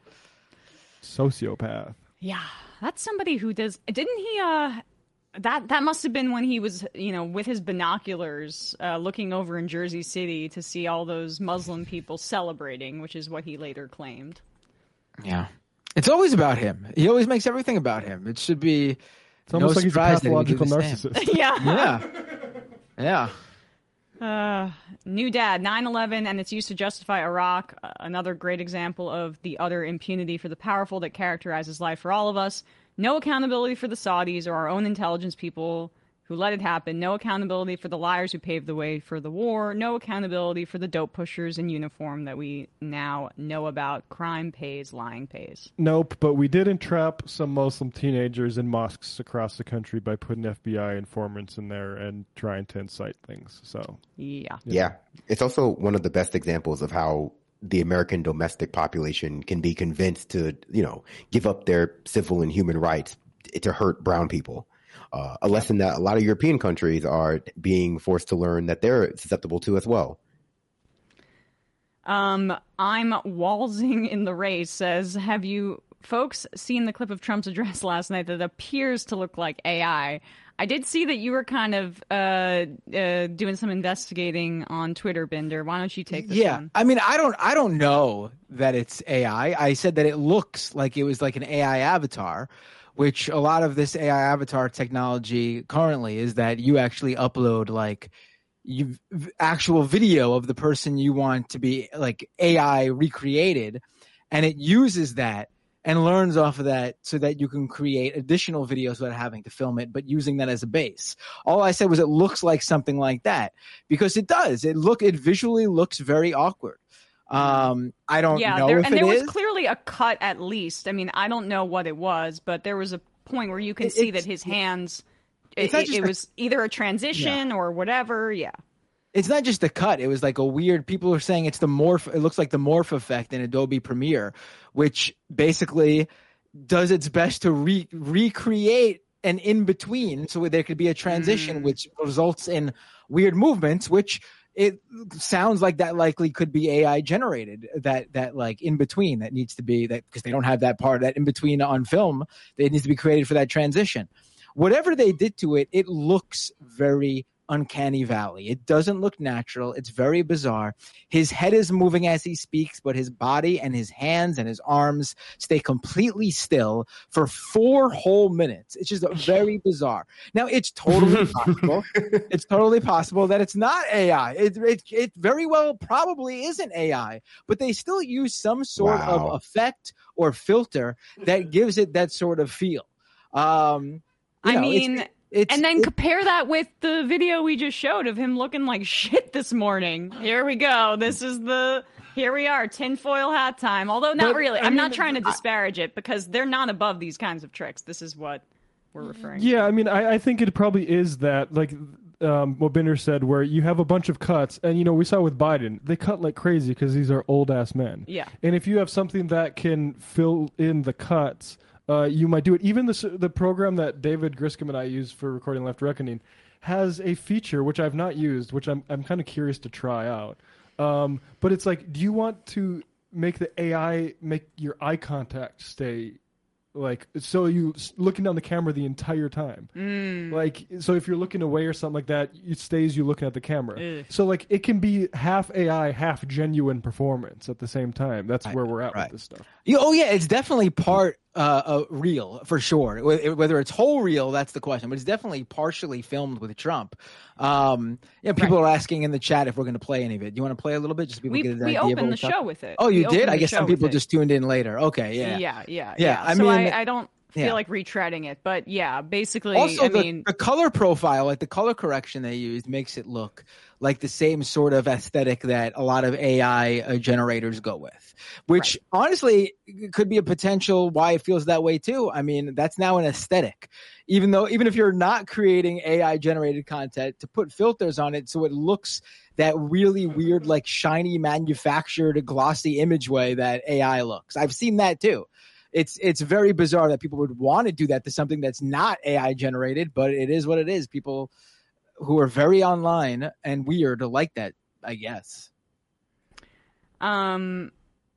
sociopath.
Yeah, that's somebody who does. Didn't he? That must have been when he was, with his binoculars, looking over in Jersey City to see all those Muslim people celebrating, which is what he later claimed.
Yeah, it's always about him. He always makes everything about him. It should be.
It's almost like he's a pathological
narcissist.
Yeah.
Yeah.
New dad, 9/11 and its use to justify Iraq, another great example of the utter impunity for the powerful that characterizes life for all of us. No accountability for the Saudis or our own intelligence people who let it happen. No accountability for the liars who paved the way for the war. No accountability for the dope pushers in uniform that we now know about. Crime pays, lying pays.
Nope, but we did entrap some Muslim teenagers in mosques across the country by putting FBI informants in there and trying to incite things. So
Yeah. It's also one of the best examples of how the American domestic population can be convinced to, give up their civil and human rights to hurt brown people. A lesson that a lot of European countries are being forced to learn that they're susceptible to as well.
I'm waltzing in the race says, have you folks seen the clip of Trump's address last night that appears to look like AI? I did see that you were kind of doing some investigating on Twitter, Binder. Why don't you take this one?
I mean, I don't know that it's AI. I said that it looks like it was like an AI avatar, which a lot of this AI avatar technology currently is that you actually upload actual video of the person you want to be like AI recreated, and it uses that and learns off of that so that you can create additional videos without having to film it, but using that as a base. All I said was it looks like something like that because it does. It visually looks very awkward. I don't know if
there was
is.
clearly a cut at least. I mean, I don't know what it was, but there was a point where you can see that his hands, it was either a transition or whatever. Yeah.
It's not just the cut. It was like a weird, people are saying it's the morph. It looks like the morph effect in Adobe Premiere, which basically does its best to recreate an in-between. So there could be a transition, which results in weird movements, which it sounds like that likely could be AI generated, that like in between that needs to be that because they don't have that part, that in between on film, it needs to be created for that transition. Whatever they did to it, it looks very uncanny valley. It doesn't look natural. It's very bizarre. His head is moving as he speaks, but his body and his hands and his arms stay completely still for 4 whole minutes. It's just very bizarre. Now, it's totally possible. It's totally possible that it's not AI. It very well probably isn't AI, but they still use some sort of effect or filter that gives it that sort of feel.
And then compare that with the video we just showed of him looking like shit this morning. Here we go. This is the Here we are, tinfoil hat time. Although not really. I'm not trying to
I-
disparage it because they're not above these kinds of tricks. This is what we're referring to.
Yeah, I mean, I think it probably is that, like what Binder said, where you have a bunch of cuts, and, you know, we saw with Biden, they cut like crazy because these are old-ass men.
Yeah.
And if you have something that can fill in the cuts, you might do it. Even the program that David Griscom and I use for recording Left Reckoning has a feature, which I've not used, which I'm kind of curious to try out. But it's like, do you want to make the AI make your eye contact stay like, so you looking down the camera the entire time? Like, so if you're looking away or something like that, it stays you looking at the camera. So like, it can be half AI, half genuine performance at the same time. That's where we're at with this stuff.
Oh yeah, it's definitely part real for sure. Whether it's whole real, that's the question. But it's definitely partially filmed with Trump. People are asking in the chat if we're going to play any of it. Do you want to play a little bit just so people get an idea?
We opened the show with it.
Oh, you
We
did?
opened
I
the
guess
show
some people
with it.
just tuned in later. Okay,
Yeah.
I
So
mean,
I don't feel
yeah.
like retreading it, but yeah, basically,
Also,
I
the,
mean,
the color profile, like the color correction they used, makes it look like the same sort of aesthetic that a lot of AI generators go with, which honestly could be a potential why it feels that way too. I mean, that's now an aesthetic, even if you're not creating AI generated content, to put filters on it so it looks that really weird, like shiny, manufactured, glossy image way that AI looks. I've seen that too. It's very bizarre that people would want to do that to something that's not AI generated, but it is what it is. People who are very online and weird like that, I guess.
And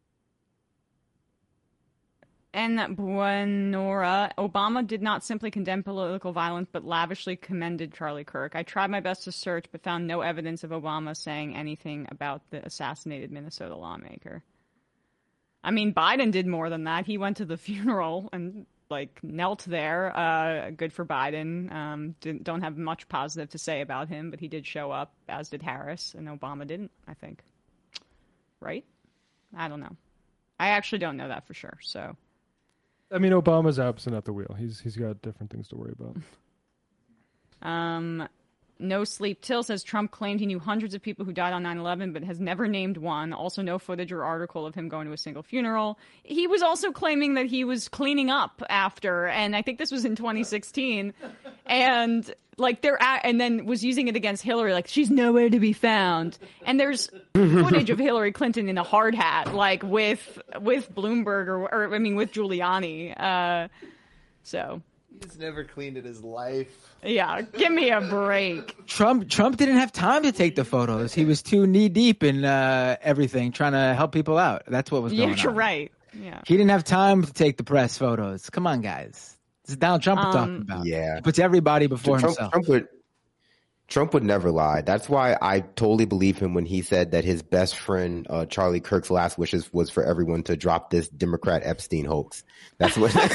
Buenora, Obama did not simply condemn political violence, but lavishly commended Charlie Kirk. I tried my best to search, but found no evidence of Obama saying anything about the assassinated Minnesota lawmaker. I mean, Biden did more than that. He went to the funeral and, like, knelt there. Good for Biden. Don't have much positive to say about him, but he did show up, as did Harris, and Obama didn't, I think. Right? I don't know. I actually don't know that for sure, so...
I mean, Obama's absent at the wheel. He's got different things to worry about.
No Sleep Till says Trump claimed he knew hundreds of people who died on 9/11, but has never named one. Also, no footage or article of him going to a single funeral. He was also claiming that he was cleaning up after, and I think this was in 2016, and like and then was using it against Hillary, like she's nowhere to be found. And there's footage of Hillary Clinton in a hard hat, like with Bloomberg or I mean with Giuliani. So.
He's never cleaned in his life.
Yeah, give me a break.
Trump didn't have time to take the photos. He was too knee deep in everything, trying to help people out. That's what was going on.
Yeah, you're right. Yeah,
he didn't have time to take the press photos. Come on, guys. This is Donald Trump we're talking about.
Yeah,
he puts everybody before himself.
Trump would never lie. That's why I totally believe him when he said that his best friend, Charlie Kirk's last wishes was for everyone to drop this Democrat Epstein hoax. That's what I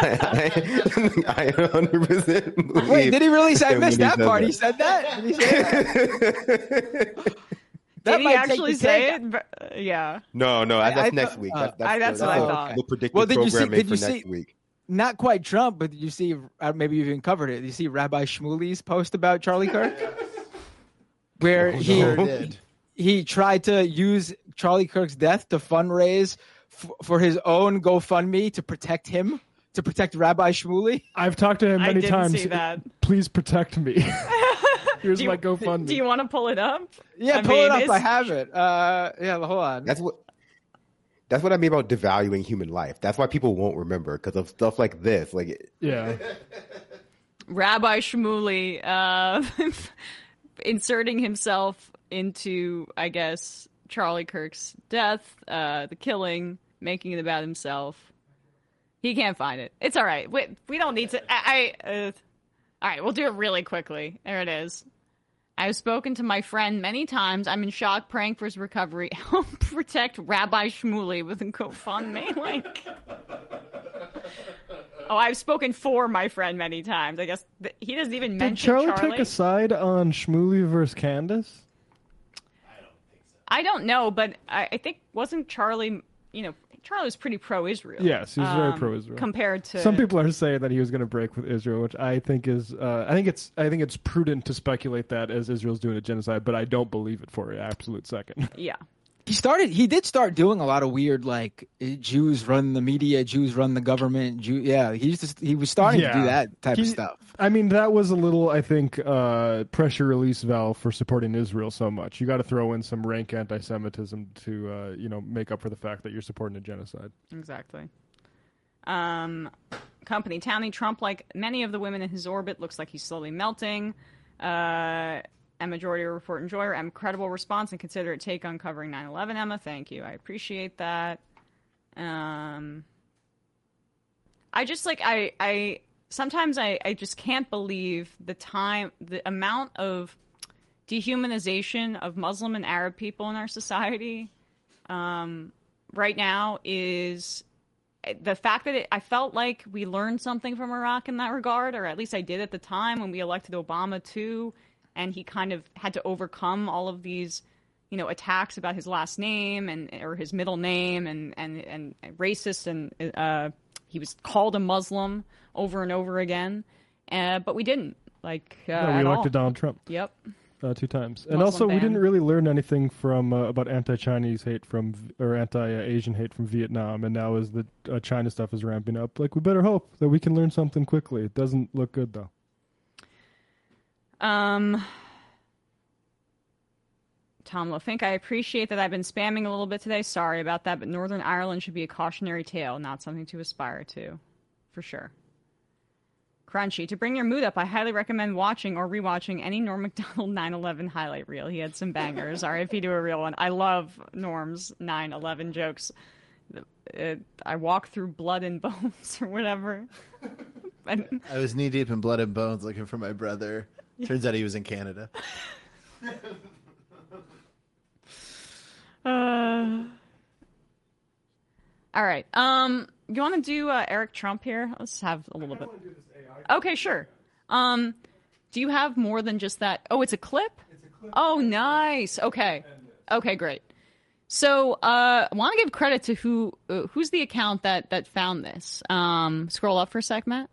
100% believe.
Wait, did he really say? I missed that part.
That.
He said that? Did he say that?
Did he actually say it? Yeah.
No, that's next week. That's
what I thought.
The predictive programming for next week.
Not quite Trump, but did you see, maybe you even covered it, did you see Rabbi Shmuley's post about Charlie Kirk? Where he tried to use Charlie Kirk's death to fundraise for his own GoFundMe to protect him, to protect Rabbi Shmuley?
I've talked to him many times.
See that.
Please protect me. Here's my GoFundMe.
Do you want to pull it up?
Yeah, pull it up. I have it. Yeah, hold on.
That's what I mean about devaluing human life. That's why people won't remember, because of stuff like this.
Rabbi Shmuley inserting himself into, I guess, Charlie Kirk's death, the killing, making it about himself. He can't find it. It's all right. We don't need to. All right, we'll do it really quickly. There it is. I've spoken to my friend many times. I'm in shock, praying for his recovery. Help protect Rabbi Shmuley with a GoFundMe link. Oh, I've spoken for my friend many times. I guess he doesn't even mention Charlie.
Did Charlie take a side on Shmuley versus Candace?
I don't know, but I think wasn't Charlie, Charlie was pretty pro-Israel.
Yes, he was very pro-Israel.
Compared to
some people are saying that he was going to break with Israel, which I think is I think it's prudent to speculate that as Israel's doing a genocide, but I don't believe it for an absolute second.
Yeah.
He did start doing a lot of weird, like, Jews run the media, Jews run the government. He was starting to do that type of stuff.
I mean, that was a little, I think, pressure release valve for supporting Israel so much. You got to throw in some rank anti-Semitism to, make up for the fact that you're supporting a genocide.
Exactly. Company Townie, Trump, like many of the women in his orbit, looks like he's slowly melting. And majority report enjoyer, incredible response and considerate take on covering 9/11. Emma, thank you. I appreciate that. I just sometimes I just can't believe the amount of dehumanization of Muslim and Arab people in our society right now is the fact that I felt like we learned something from Iraq in that regard, or at least I did at the time when we elected Obama too. And he kind of had to overcome all of these, attacks about his last name or his middle name and racist, and he was called a Muslim over and over again, but we didn't
we elected Donald Trump.
Yep,
2 times, and
Muslim
also
ban.
we didn't really learn anything from about anti-Chinese hate or anti-Asian hate from Vietnam, and now as the China stuff is ramping up, we better hope that we can learn something quickly. It doesn't look good though.
Tom LaFink, I appreciate that I've been spamming a little bit today. Sorry about that, but Northern Ireland should be a cautionary tale, not something to aspire to. For sure. Crunchy, to bring your mood up, I highly recommend watching or rewatching any Norm Macdonald 9/11 highlight reel. He had some bangers. RIP to a real one. I love Norm's 9/11 jokes. I walk through blood and bones or whatever.
I was knee deep in blood and bones looking for my brother. Turns out he was in Canada.
All right. You want to do Eric Trump here? Let's have a little bit. Okay, sure. Do you have more than just that? Oh, it's a clip? It's a clip. Oh, nice. Okay. Okay, great. So I want to give credit to who's the account that found this. Scroll up for a sec, Matt.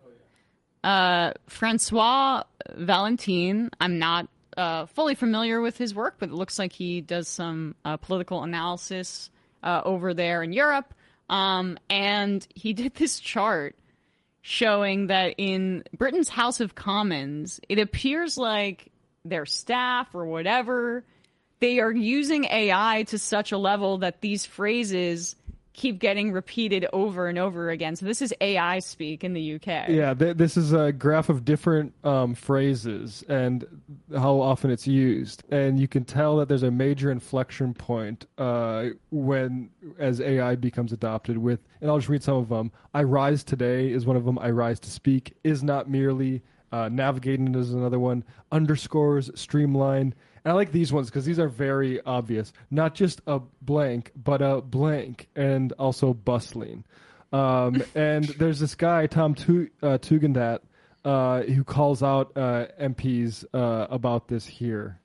Francois Valentin. I'm not fully familiar with his work, but it looks like he does some political analysis over there in Europe. And he did this chart showing that in Britain's House of Commons, it appears like their staff or whatever, they are using AI to such a level that these phrases keep getting repeated over and over again. So this is AI speak in the UK.
Yeah, this is a graph of different phrases and how often it's used. And you can tell that there's a major inflection point as AI becomes adopted with, and I'll just read some of them. I rise today is one of them. I rise to speak is not merely. Navigating is another one. Underscores, streamline. And I like these ones because these are very obvious. Not just a blank, but a blank, and also bustling. And there's this guy, Tom Tugendhat, who calls out MPs about this here.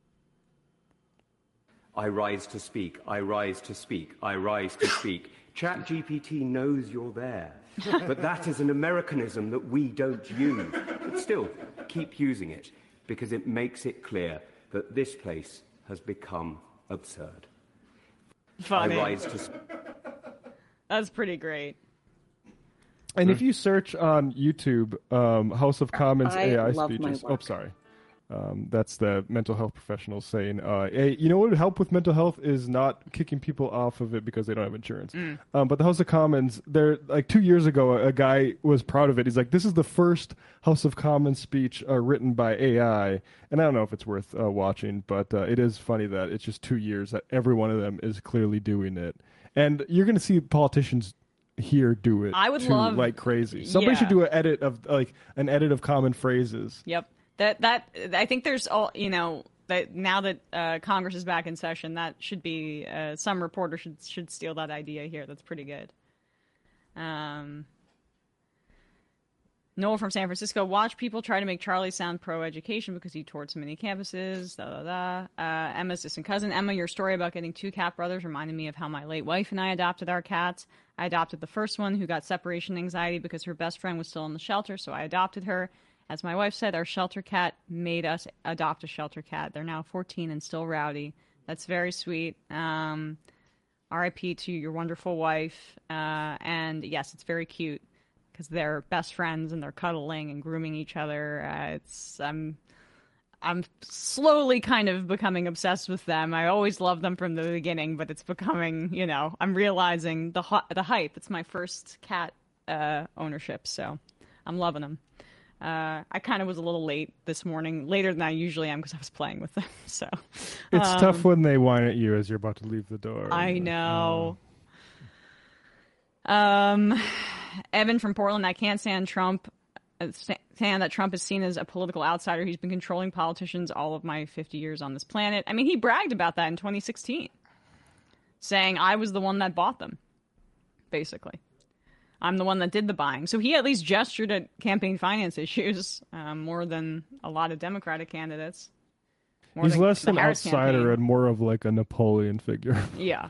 I rise to speak. I rise to speak. I rise to speak. ChatGPT knows you're there, but that is an Americanism that we don't use. But still, keep using it because it makes it clear that this place has become absurd.
Funny.
I rise to
That's pretty great.
And if you search on YouTube, House of Commons AI
love my
speeches.
work.
Oh, sorry. That's the mental health professionals saying, hey, you know what would help with mental health is not kicking people off of it because they don't have insurance. But the House of Commons, there, like 2 years ago, a guy was proud of it. He's like, this is the first House of Commons speech written by AI. And I don't know if it's worth watching, but it is funny that it's just 2 years that every one of them is clearly doing it. And you're going to see politicians here do it
I would
too,
love
like crazy. Somebody
Yeah.
should do an edit of common phrases.
Yep. That I think there's all that now that Congress is back in session, that should be some reporter should steal that idea here. That's pretty good. Noel from San Francisco, watch people try to make Charlie sound pro-education because he toured so many campuses. Emma's distant cousin. Emma, your story about getting 2 cat brothers reminded me of how my late wife and I adopted our cats. I adopted the first one who got separation anxiety because her best friend was still in the shelter, so I adopted her. As my wife said, our shelter cat made us adopt a shelter cat. They're now 14 and still rowdy. That's very sweet. R.I.P. to your wonderful wife. And yes, it's very cute because they're best friends and they're cuddling and grooming each other. I'm slowly kind of becoming obsessed with them. I always loved them from the beginning, but it's becoming, I'm realizing the hype. It's my first cat ownership, so I'm loving them. I kind of was a little late this morning, later than I usually am because I was playing with them. So
it's tough when they whine at you as you're about to leave the door.
I know. Evan from Portland, I can't stand Trump. Saying that Trump is seen as a political outsider. He's been controlling politicians all of my 50 years on this planet. I mean, he bragged about that in 2016, saying I was the one that bought them, basically. I'm the one that did the buying. So he at least gestured at campaign finance issues more than a lot of Democratic candidates.
He's less an outsider and more of like a Napoleon figure.
Yeah.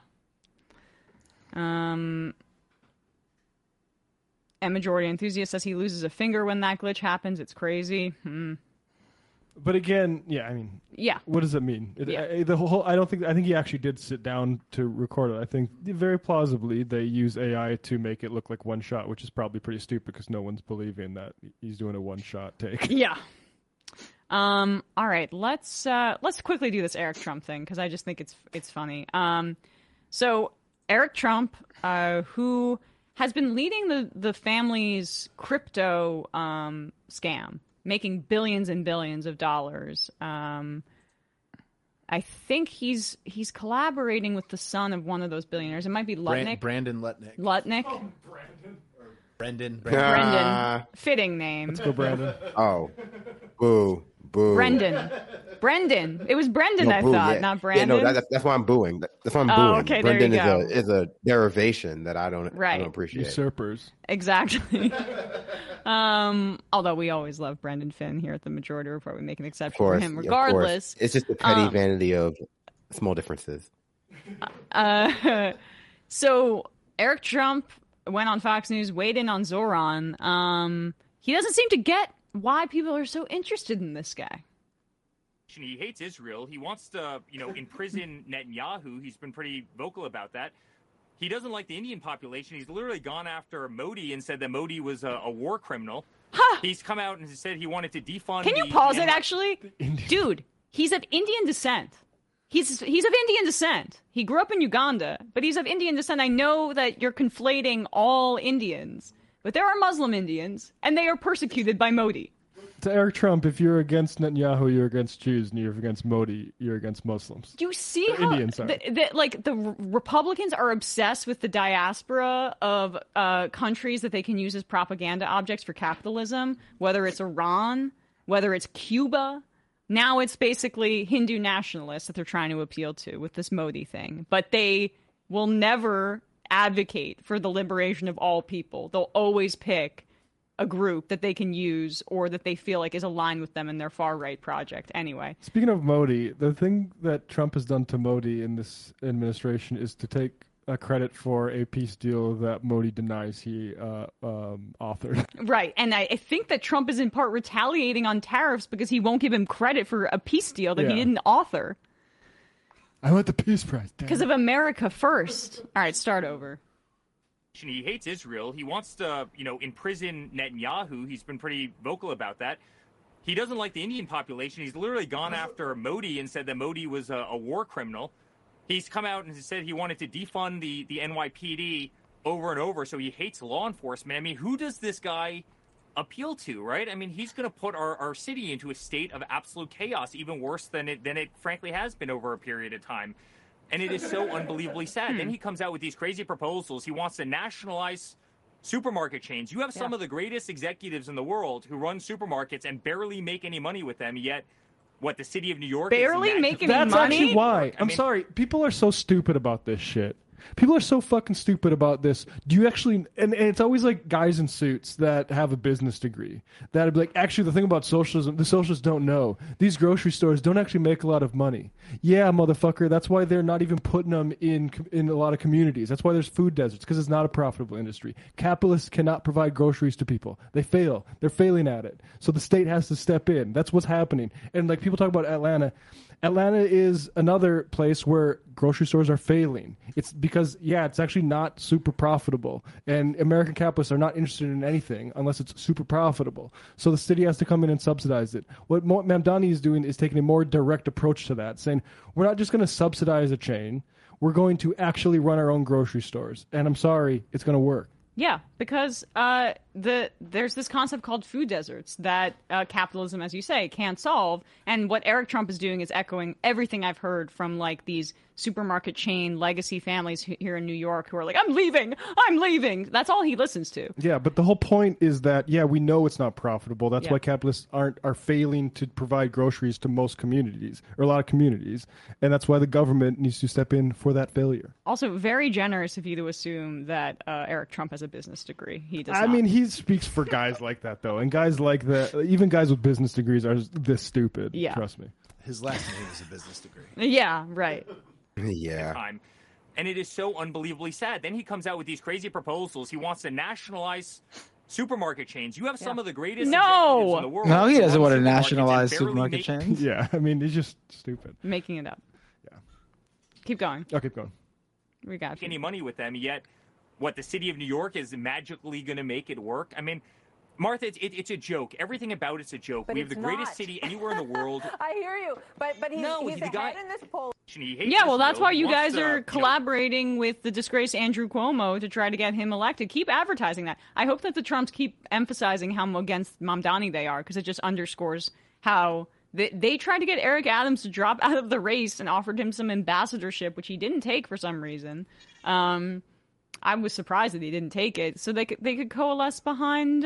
And Majority Enthusiast says he loses a finger when that glitch happens. It's crazy.
But again, yeah, I mean,
yeah.
What does it mean? I think he actually did sit down to record it. I think very plausibly they use AI to make it look like one shot, which is probably pretty stupid because no one's believing that he's doing a one shot take.
Yeah. All right, let's quickly do this Eric Trump thing because I just think it's funny. So Eric Trump, who has been leading the family's crypto scam, making billions and billions of dollars. I think he's collaborating with the son of one of those billionaires. It might be Lutnick.
Brandon Lutnick.
Lutnick.
Oh, Brendan.
Brendan. Fitting name.
Let's go, Brandon.
Oh. Boo.
Brendan. It was Brendan, I thought, not Brandon.
Yeah, no, that's why I'm booing. That's why I'm booing.
Okay,
Brendan
there you go.
is a derivation that I don't appreciate.
Usurpers.
Exactly. Although we always love Brendan Finn here at the Majority Report. We make an exception for him regardless.
It's just the petty vanity of small differences.
So Eric Trump went on Fox News, weighed in on Zoran. He doesn't seem to get why people are so interested in this guy.
He hates Israel. He wants to, imprison Netanyahu. He's been pretty vocal about that. He doesn't like the Indian population. He's literally gone after Modi and said that Modi was a war criminal.
Huh.
He's come out and said he wanted to defund.
Can you pause it, actually? Dude, he's of Indian descent. He's of Indian descent. He grew up in Uganda, but he's of Indian descent. I know that you're conflating all Indians, but there are Muslim Indians, and they are persecuted by Modi.
To Eric Trump, if you're against Netanyahu, you're against Jews, and you're against Modi, you're against Muslims.
Do you see how the Republicans are obsessed with the diaspora of countries that they can use as propaganda objects for capitalism, whether it's Iran, whether it's Cuba. Now it's basically Hindu nationalists that they're trying to appeal to with this Modi thing. But they will never advocate for the liberation of all people. They'll always pick a group that they can use or that they feel like is aligned with them in their far-right project anyway.
Speaking of Modi, the thing that Trump has done to Modi in this administration is to take credit for a peace deal that Modi denies he authored.
Right, and I think that Trump is in part retaliating on tariffs because he won't give him credit for a peace deal that he didn't author.
I want the Peace Prize.
Because of America first. All right, start over.
He hates Israel. He wants to, imprison Netanyahu. He's been pretty vocal about that. He doesn't like the Indian population. He's literally gone after Modi and said that Modi was a war criminal. He's come out and said he wanted to defund the NYPD over and over, so he hates law enforcement. I mean, who does this guy appeal to, right? I mean, he's going to put our city into a state of absolute chaos, even worse than it frankly has been over a period of time. And it is so unbelievably sad. Then he comes out with these crazy proposals. He wants to nationalize supermarket chains. You have some of the greatest executives in the world who run supermarkets and barely make any money with them, yet the city of New York
barely make any
money? That's actually why. I'm sorry. People are so stupid about this shit. People are so fucking stupid about this. Do you actually... And it's always like guys in suits that have a business degree. That'd be like, actually, the thing about socialism, the socialists don't know. These grocery stores don't actually make a lot of money. Yeah, motherfucker. That's why they're not even putting them in a lot of communities. That's why there's food deserts, because it's not a profitable industry. Capitalists cannot provide groceries to people. They fail. They're failing at it. So the state has to step in. That's what's happening. And like people talk about Atlanta. Atlanta is another place where grocery stores are failing. It's because, it's actually not super profitable. And American capitalists are not interested in anything unless it's super profitable. So the city has to come in and subsidize it. What Mamdani is doing is taking a more direct approach to that, saying, we're not just going to subsidize a chain. We're going to actually run our own grocery stores. And I'm sorry, it's going to work.
Yeah, because there's this concept called food deserts that capitalism, as you say, can't solve. And what Eric Trump is doing is echoing everything I've heard from like these supermarket chain legacy families here in New York who are like, I'm leaving. That's all he listens to.
Yeah, but the whole point is that, we know it's not profitable. That's why capitalists are failing to provide groceries to most communities, or a lot of communities. And that's why the government needs to step in for that failure.
Also, very generous of you to assume that Eric Trump has a business degree. He does not.
I mean, he speaks for guys like that, though. And guys like that, even guys with business degrees are this stupid.
Yeah.
Trust me.
His last name is a business degree.
Yeah, right.
Yeah.
Time. And it is so unbelievably sad. Then he comes out with these crazy proposals. He wants to nationalize supermarket chains. You have some of the greatest executives in the world.
No, he doesn't want to
supermarkets
nationalize
and barely
supermarket
make-
chains.
Yeah, I mean, he's just stupid.
Making it up.
Yeah.
Keep going.
I'll keep going.
We got you.
Any money with them, yet what the city of New York is magically going to make it work? I mean, Martha, it's a joke. Everything about it's a joke.
But
we have
it's
the greatest
not.
city anywhere in the world.
I hear you, but he's
the guy-
ahead in this poll.
He hates
Yeah, well, that's
Israel.
why
He
you
wants
guys are
to,
collaborating with the disgraced Andrew Cuomo to try to get him elected. Keep advertising that. I hope that the Trumps keep emphasizing how against Mamdani they are, because it just underscores how they tried to get Eric Adams to drop out of the race and offered him some ambassadorship, which he didn't take for some reason. I was surprised that he didn't take it, so they could coalesce behind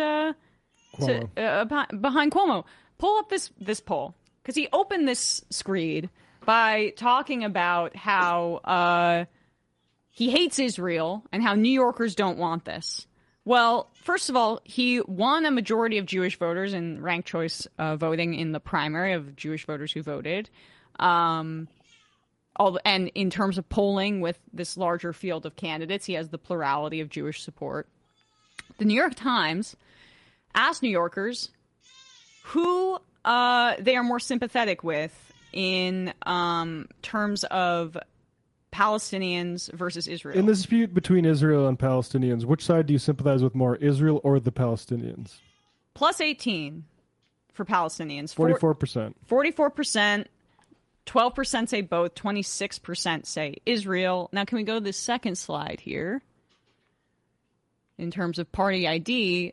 behind Cuomo. Pull up this poll, because he opened this screed by talking about how he hates Israel and how New Yorkers don't want this. Well, first of all, he won a majority of Jewish voters in ranked choice voting in the primary of Jewish voters who voted. And in terms of polling with this larger field of candidates, he has the plurality of Jewish support. The New York Times asked New Yorkers who they are more sympathetic with in terms of Palestinians versus Israel.
In the dispute between Israel and Palestinians, which side do you sympathize with more, Israel or the Palestinians?
Plus 18 for Palestinians.
44%.
44%. 12% say both. 26% say Israel. Now, can we go to the second slide here? In terms of party ID,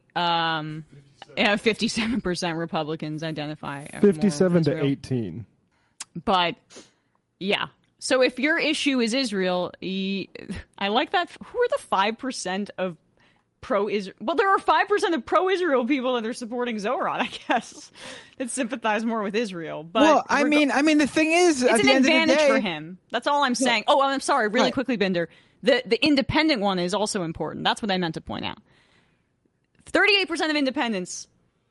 57% Republicans identify.
57 to 18.
But, yeah. So if your issue is Israel, I like that. Who are the 5% of pro-Israel? Well, there are 5% of pro-Israel people that are supporting Zoran, I guess, that sympathize more with Israel. But
well, I mean, the thing is,
it's
at
an
the end of the
advantage
day,
for him. That's all I'm saying. Oh, I'm sorry, really quickly, Binder. The independent one is also important. That's what I meant to point out. 38% of independents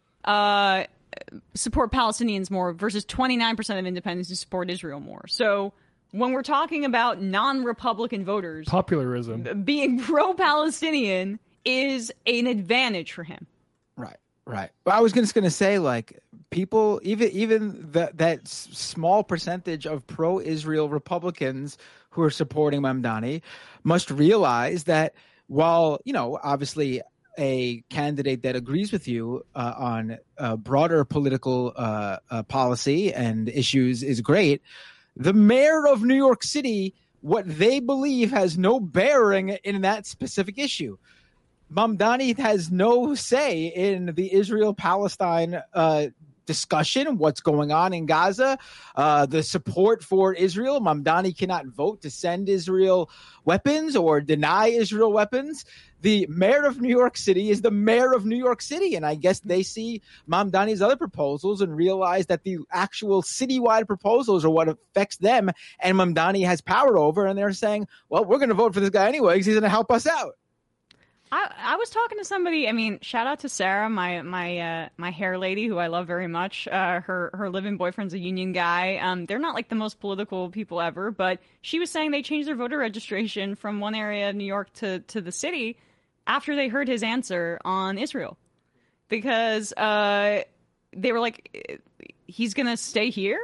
support Palestinians more versus 29% of independents who support Israel more. So when we're talking about non-Republican voters,
popularism,
being pro-Palestinian is an advantage for him.
Right. Well, I was just going to say, like, people, even that small percentage of pro-Israel Republicans who are supporting Mamdani must realize that while, obviously a candidate that agrees with you on broader political policy and issues is great, the mayor of New York City, what they believe has no bearing in that specific issue. Mamdani has no say in the Israel-Palestine discussion, what's going on in Gaza, the support for Israel. Mamdani cannot vote to send Israel weapons or deny Israel weapons. The mayor of New York City is the mayor of New York City, and I guess they see Mamdani's other proposals and realize that the actual citywide proposals are what affects them, and Mamdani has power over, and they're saying, well, we're going to vote for this guy anyway because he's going to help us out.
I was talking to somebody. I mean, shout out to Sarah, my hair lady, who I love very much. Her live-in boyfriend's a union guy. They're not like the most political people ever, but she was saying they changed their voter registration from one area of New York to the city after they heard his answer on Israel, because they were like, he's gonna stay here.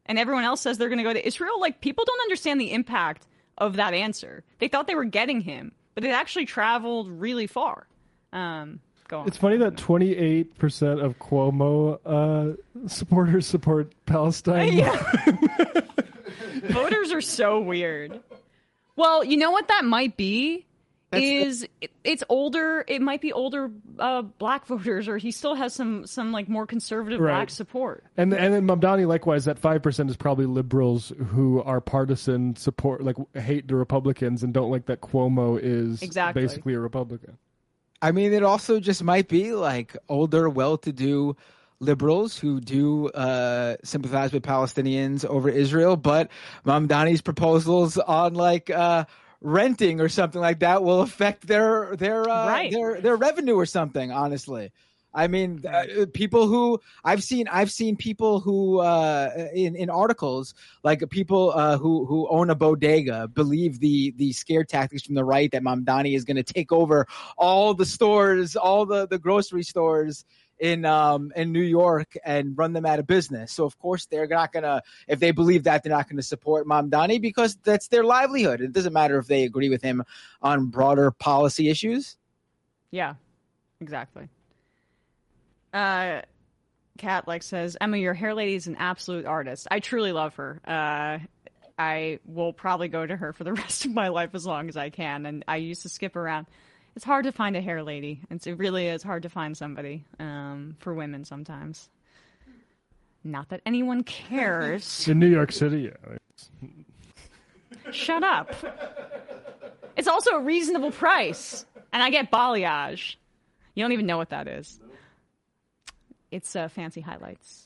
and everyone else says they're going to go to Israel. Like, people don't understand the impact of that answer. They thought they were getting him, but it actually traveled really far. Go on.
It's funny that 28% of Cuomo supporters support Palestine.
Yeah. Voters are so weird. Well, you know what that might be? It's older. It might be older black voters, or he still has some like more conservative black support.
And then Mamdani, likewise, that 5% is probably liberals who are partisan support, like hate the Republicans and don't like that Cuomo is basically a Republican.
I mean, it also just might be like older, well-to-do liberals who do sympathize with Palestinians over Israel, but Mamdani's proposals on like renting or something like that will affect their revenue or something. Honestly, I mean, people who I've seen people who in articles, like people who own a bodega believe the scare tactics from the right that Mamdani is going to take over all the stores, all the grocery stores in New York and run them out of business. So of course they're not gonna, if they believe that, they're not going to support Mamdani because that's their livelihood. It doesn't matter if they agree with him on broader policy issues.
Yeah, exactly. Kat says, Emma, your hair lady is an absolute artist. I truly love her. I will probably go to her for the rest of my life as long as I can. And I used to skip around. It's hard to find a hair lady. It really is hard to find somebody for women sometimes. Not that anyone cares.
In New York City, yeah.
Shut up. It's also a reasonable price. And I get balayage. You don't even know what that is. It's fancy highlights.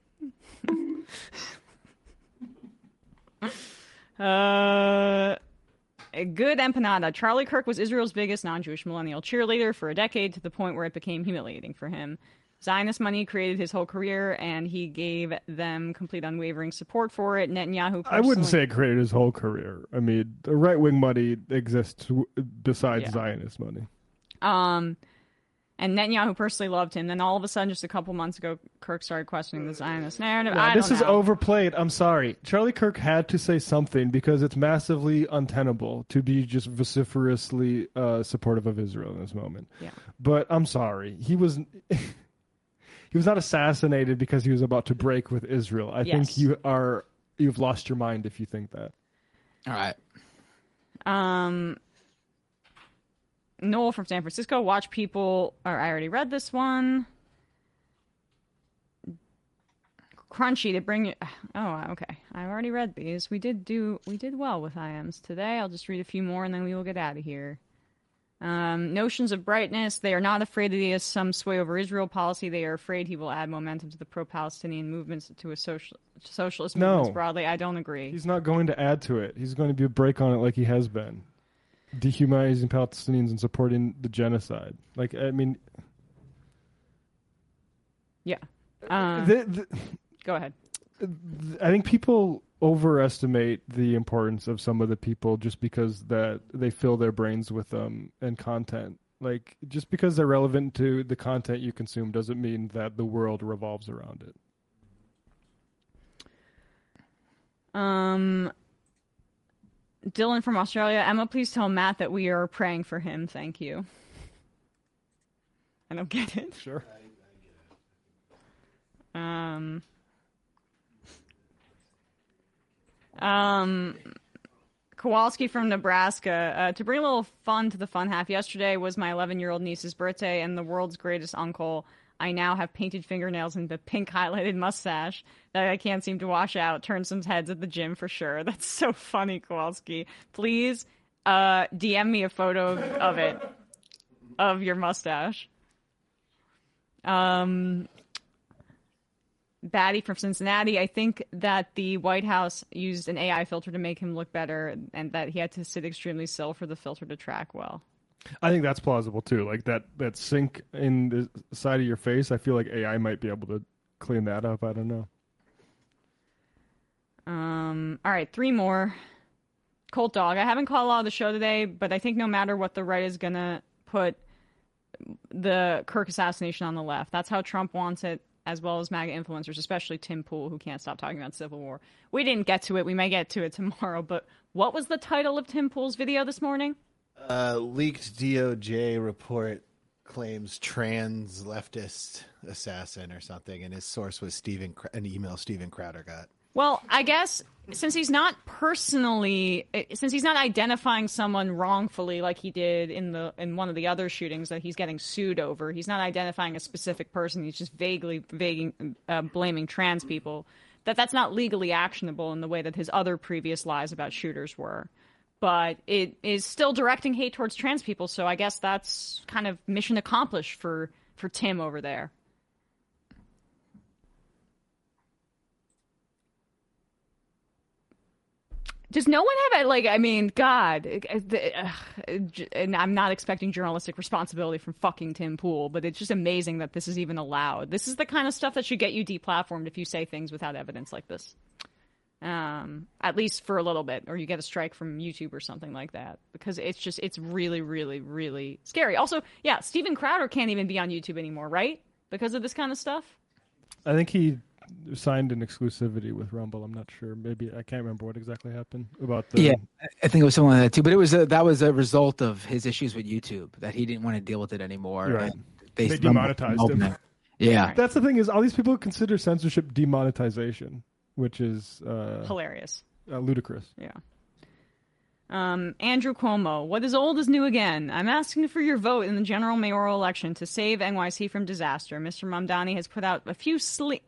A good empanada. Charlie Kirk was Israel's biggest non-Jewish millennial cheerleader for a decade, to the point where it became humiliating for him. Zionist money created his whole career, and he gave them complete unwavering support for it. Netanyahu
I wouldn't say it created his whole career. I mean, the right-wing money exists besides Zionist money.
And Netanyahu personally loved him. Then all of a sudden, just a couple months ago, Kirk started questioning the Zionist narrative.
This is overplayed. I'm sorry. Charlie Kirk had to say something because it's massively untenable to be just vociferously supportive of Israel in this moment.
Yeah.
But I'm sorry. He was not assassinated because he was about to break with Israel. I think you've lost your mind if you think that.
All right.
Noel from San Francisco, watch people, or I already read this one. Crunchy to bring you. Oh, okay. I already read these. We did well with IMs today. I'll just read a few more and then we will get out of here. Notions of brightness. They are not afraid that he has some sway over Israel policy. They are afraid he will add momentum to the pro-Palestinian movements, to a socialist movements broadly. I don't agree.
He's not going to add to it. He's going to be a break on it like he has been. Dehumanizing Palestinians and supporting the genocide. Like, I mean...
Yeah. Go ahead.
I think people overestimate the importance of some of the people just because that they fill their brains with and content. Like, just because they're relevant to the content you consume doesn't mean that the world revolves around it.
Dylan from Australia. Emma, please tell Matt that we are praying for him. Thank you. I don't get it.
Sure.
Kowalski from Nebraska. To bring a little fun to the fun half, yesterday was my 11-year-old niece's birthday, and the world's greatest uncle. I now have painted fingernails and the pink highlighted mustache that I can't seem to wash out. Turn some heads at the gym for sure. That's so funny, Kowalski. Please DM me a photo of it, of your mustache. Batty from Cincinnati. I think that the White House used an AI filter to make him look better, and that he had to sit extremely still for the filter to track well.
I think that's plausible too. Like that sink in the side of your face. I feel like AI might be able to clean that up. I don't know.
All right, 3 more. Colt Dog. I haven't caught a lot of the show today, but I think no matter what, the right is gonna put the Kirk assassination on the left. That's how Trump wants it. as well as MAGA influencers, especially Tim Pool, who can't stop talking about civil war. We didn't get to it. We may get to it tomorrow. But what was the title of Tim Pool's video this morning?
Leaked DOJ report claims trans leftist assassin or something, and his source was an email Steven Crowder got.
Well, I guess since he's not identifying someone wrongfully like he did in one of the other shootings that he's getting sued over, he's not identifying a specific person. He's just vaguely blaming trans people. That's not legally actionable in the way that his other previous lies about shooters were. But it is still directing hate towards trans people, so I guess that's kind of mission accomplished for Tim over there. Does no one have God, and I'm not expecting journalistic responsibility from fucking Tim Pool, but it's just amazing that this is even allowed. This is the kind of stuff that should get you deplatformed if you say things without evidence like this. At least for a little bit, or you get a strike from YouTube or something like that, because it's really, really, really scary. Also, yeah, Steven Crowder can't even be on YouTube anymore, right? Because of this kind of stuff?
I think he signed an exclusivity with Rumble. I'm not sure. Maybe I can't remember what exactly happened about the.
Yeah, I think it was something like that too. But that was a result of his issues with YouTube, that he didn't want to deal with it anymore.
Right. They demonetized him.
Yeah,
that's the thing is all these people consider censorship demonetization, which is
hilarious,
ludicrous.
Yeah. Andrew Cuomo, what is old is new again. I'm asking for your vote in the general mayoral election to save NYC from disaster. Mr. Mamdani has put out a few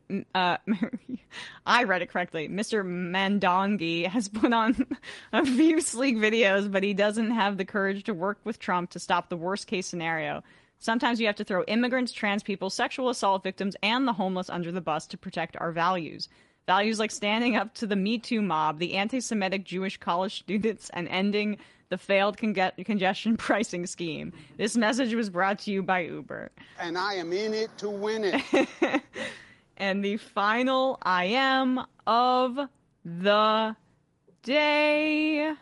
I read it correctly. Mr. Mandongi has put on a few sleek videos, but he doesn't have the courage to work with Trump to stop the worst case scenario. Sometimes you have to throw immigrants, trans people, sexual assault victims, and the homeless under the bus to protect our values. Values like standing up to the Me Too mob, the anti-Semitic Jewish college students, and ending the failed congestion pricing scheme. This message was brought to you by Uber.
And I am in it to win it.
And the final I am of the day.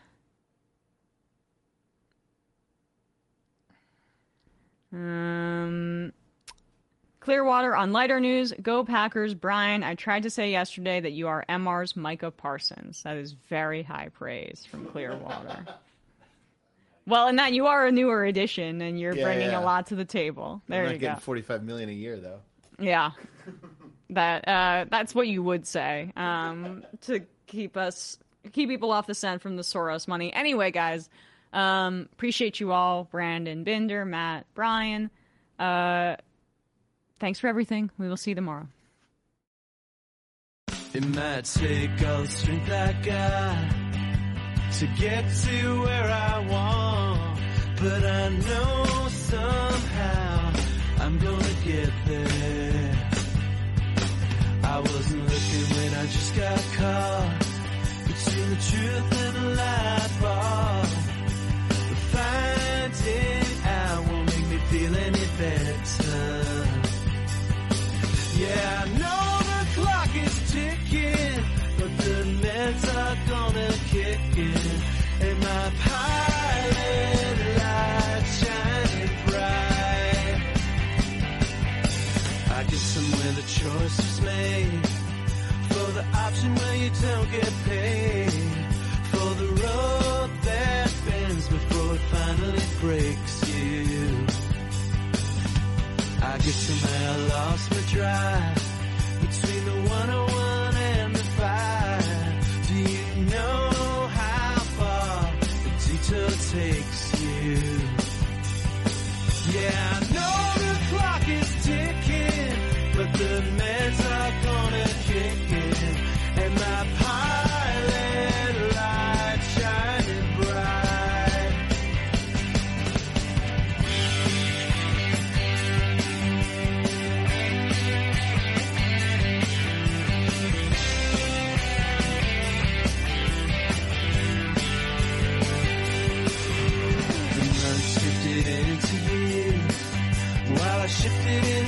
Clearwater on lighter news. Go Packers. Brian, I tried to say yesterday that you are MR's Micah Parsons. That is very high praise from Clearwater. Well, and that you are a newer edition, and you're bringing a lot to the table. There you go.
Getting $45 million a year, though.
Yeah, that's what you would say to keep people off the scent from the Soros money. Anyway, guys, appreciate you all, Brandon, Binder, Matt, Brian. Thanks for everything. We will see you tomorrow.
It might take all the strength I got to get to where I want, but I know somehow I'm gonna get there. I wasn't looking when I just got caught between the truth and the light bar. But finding out won't make me feel any better. Yeah, I know the clock is ticking, but the meds are gonna kick in, and my pilot light shining bright. I guess somewhere the choice is made for the option where you don't get paid, for the road that bends before it finally breaks you. I guess somehow I lost my drive between the 101 and the 5. Do you know how far the detour takes you? Yeah, I know the clock is ticking, but the meds are gonna kick in, and my pilot light shining bright. Into years while I shifted in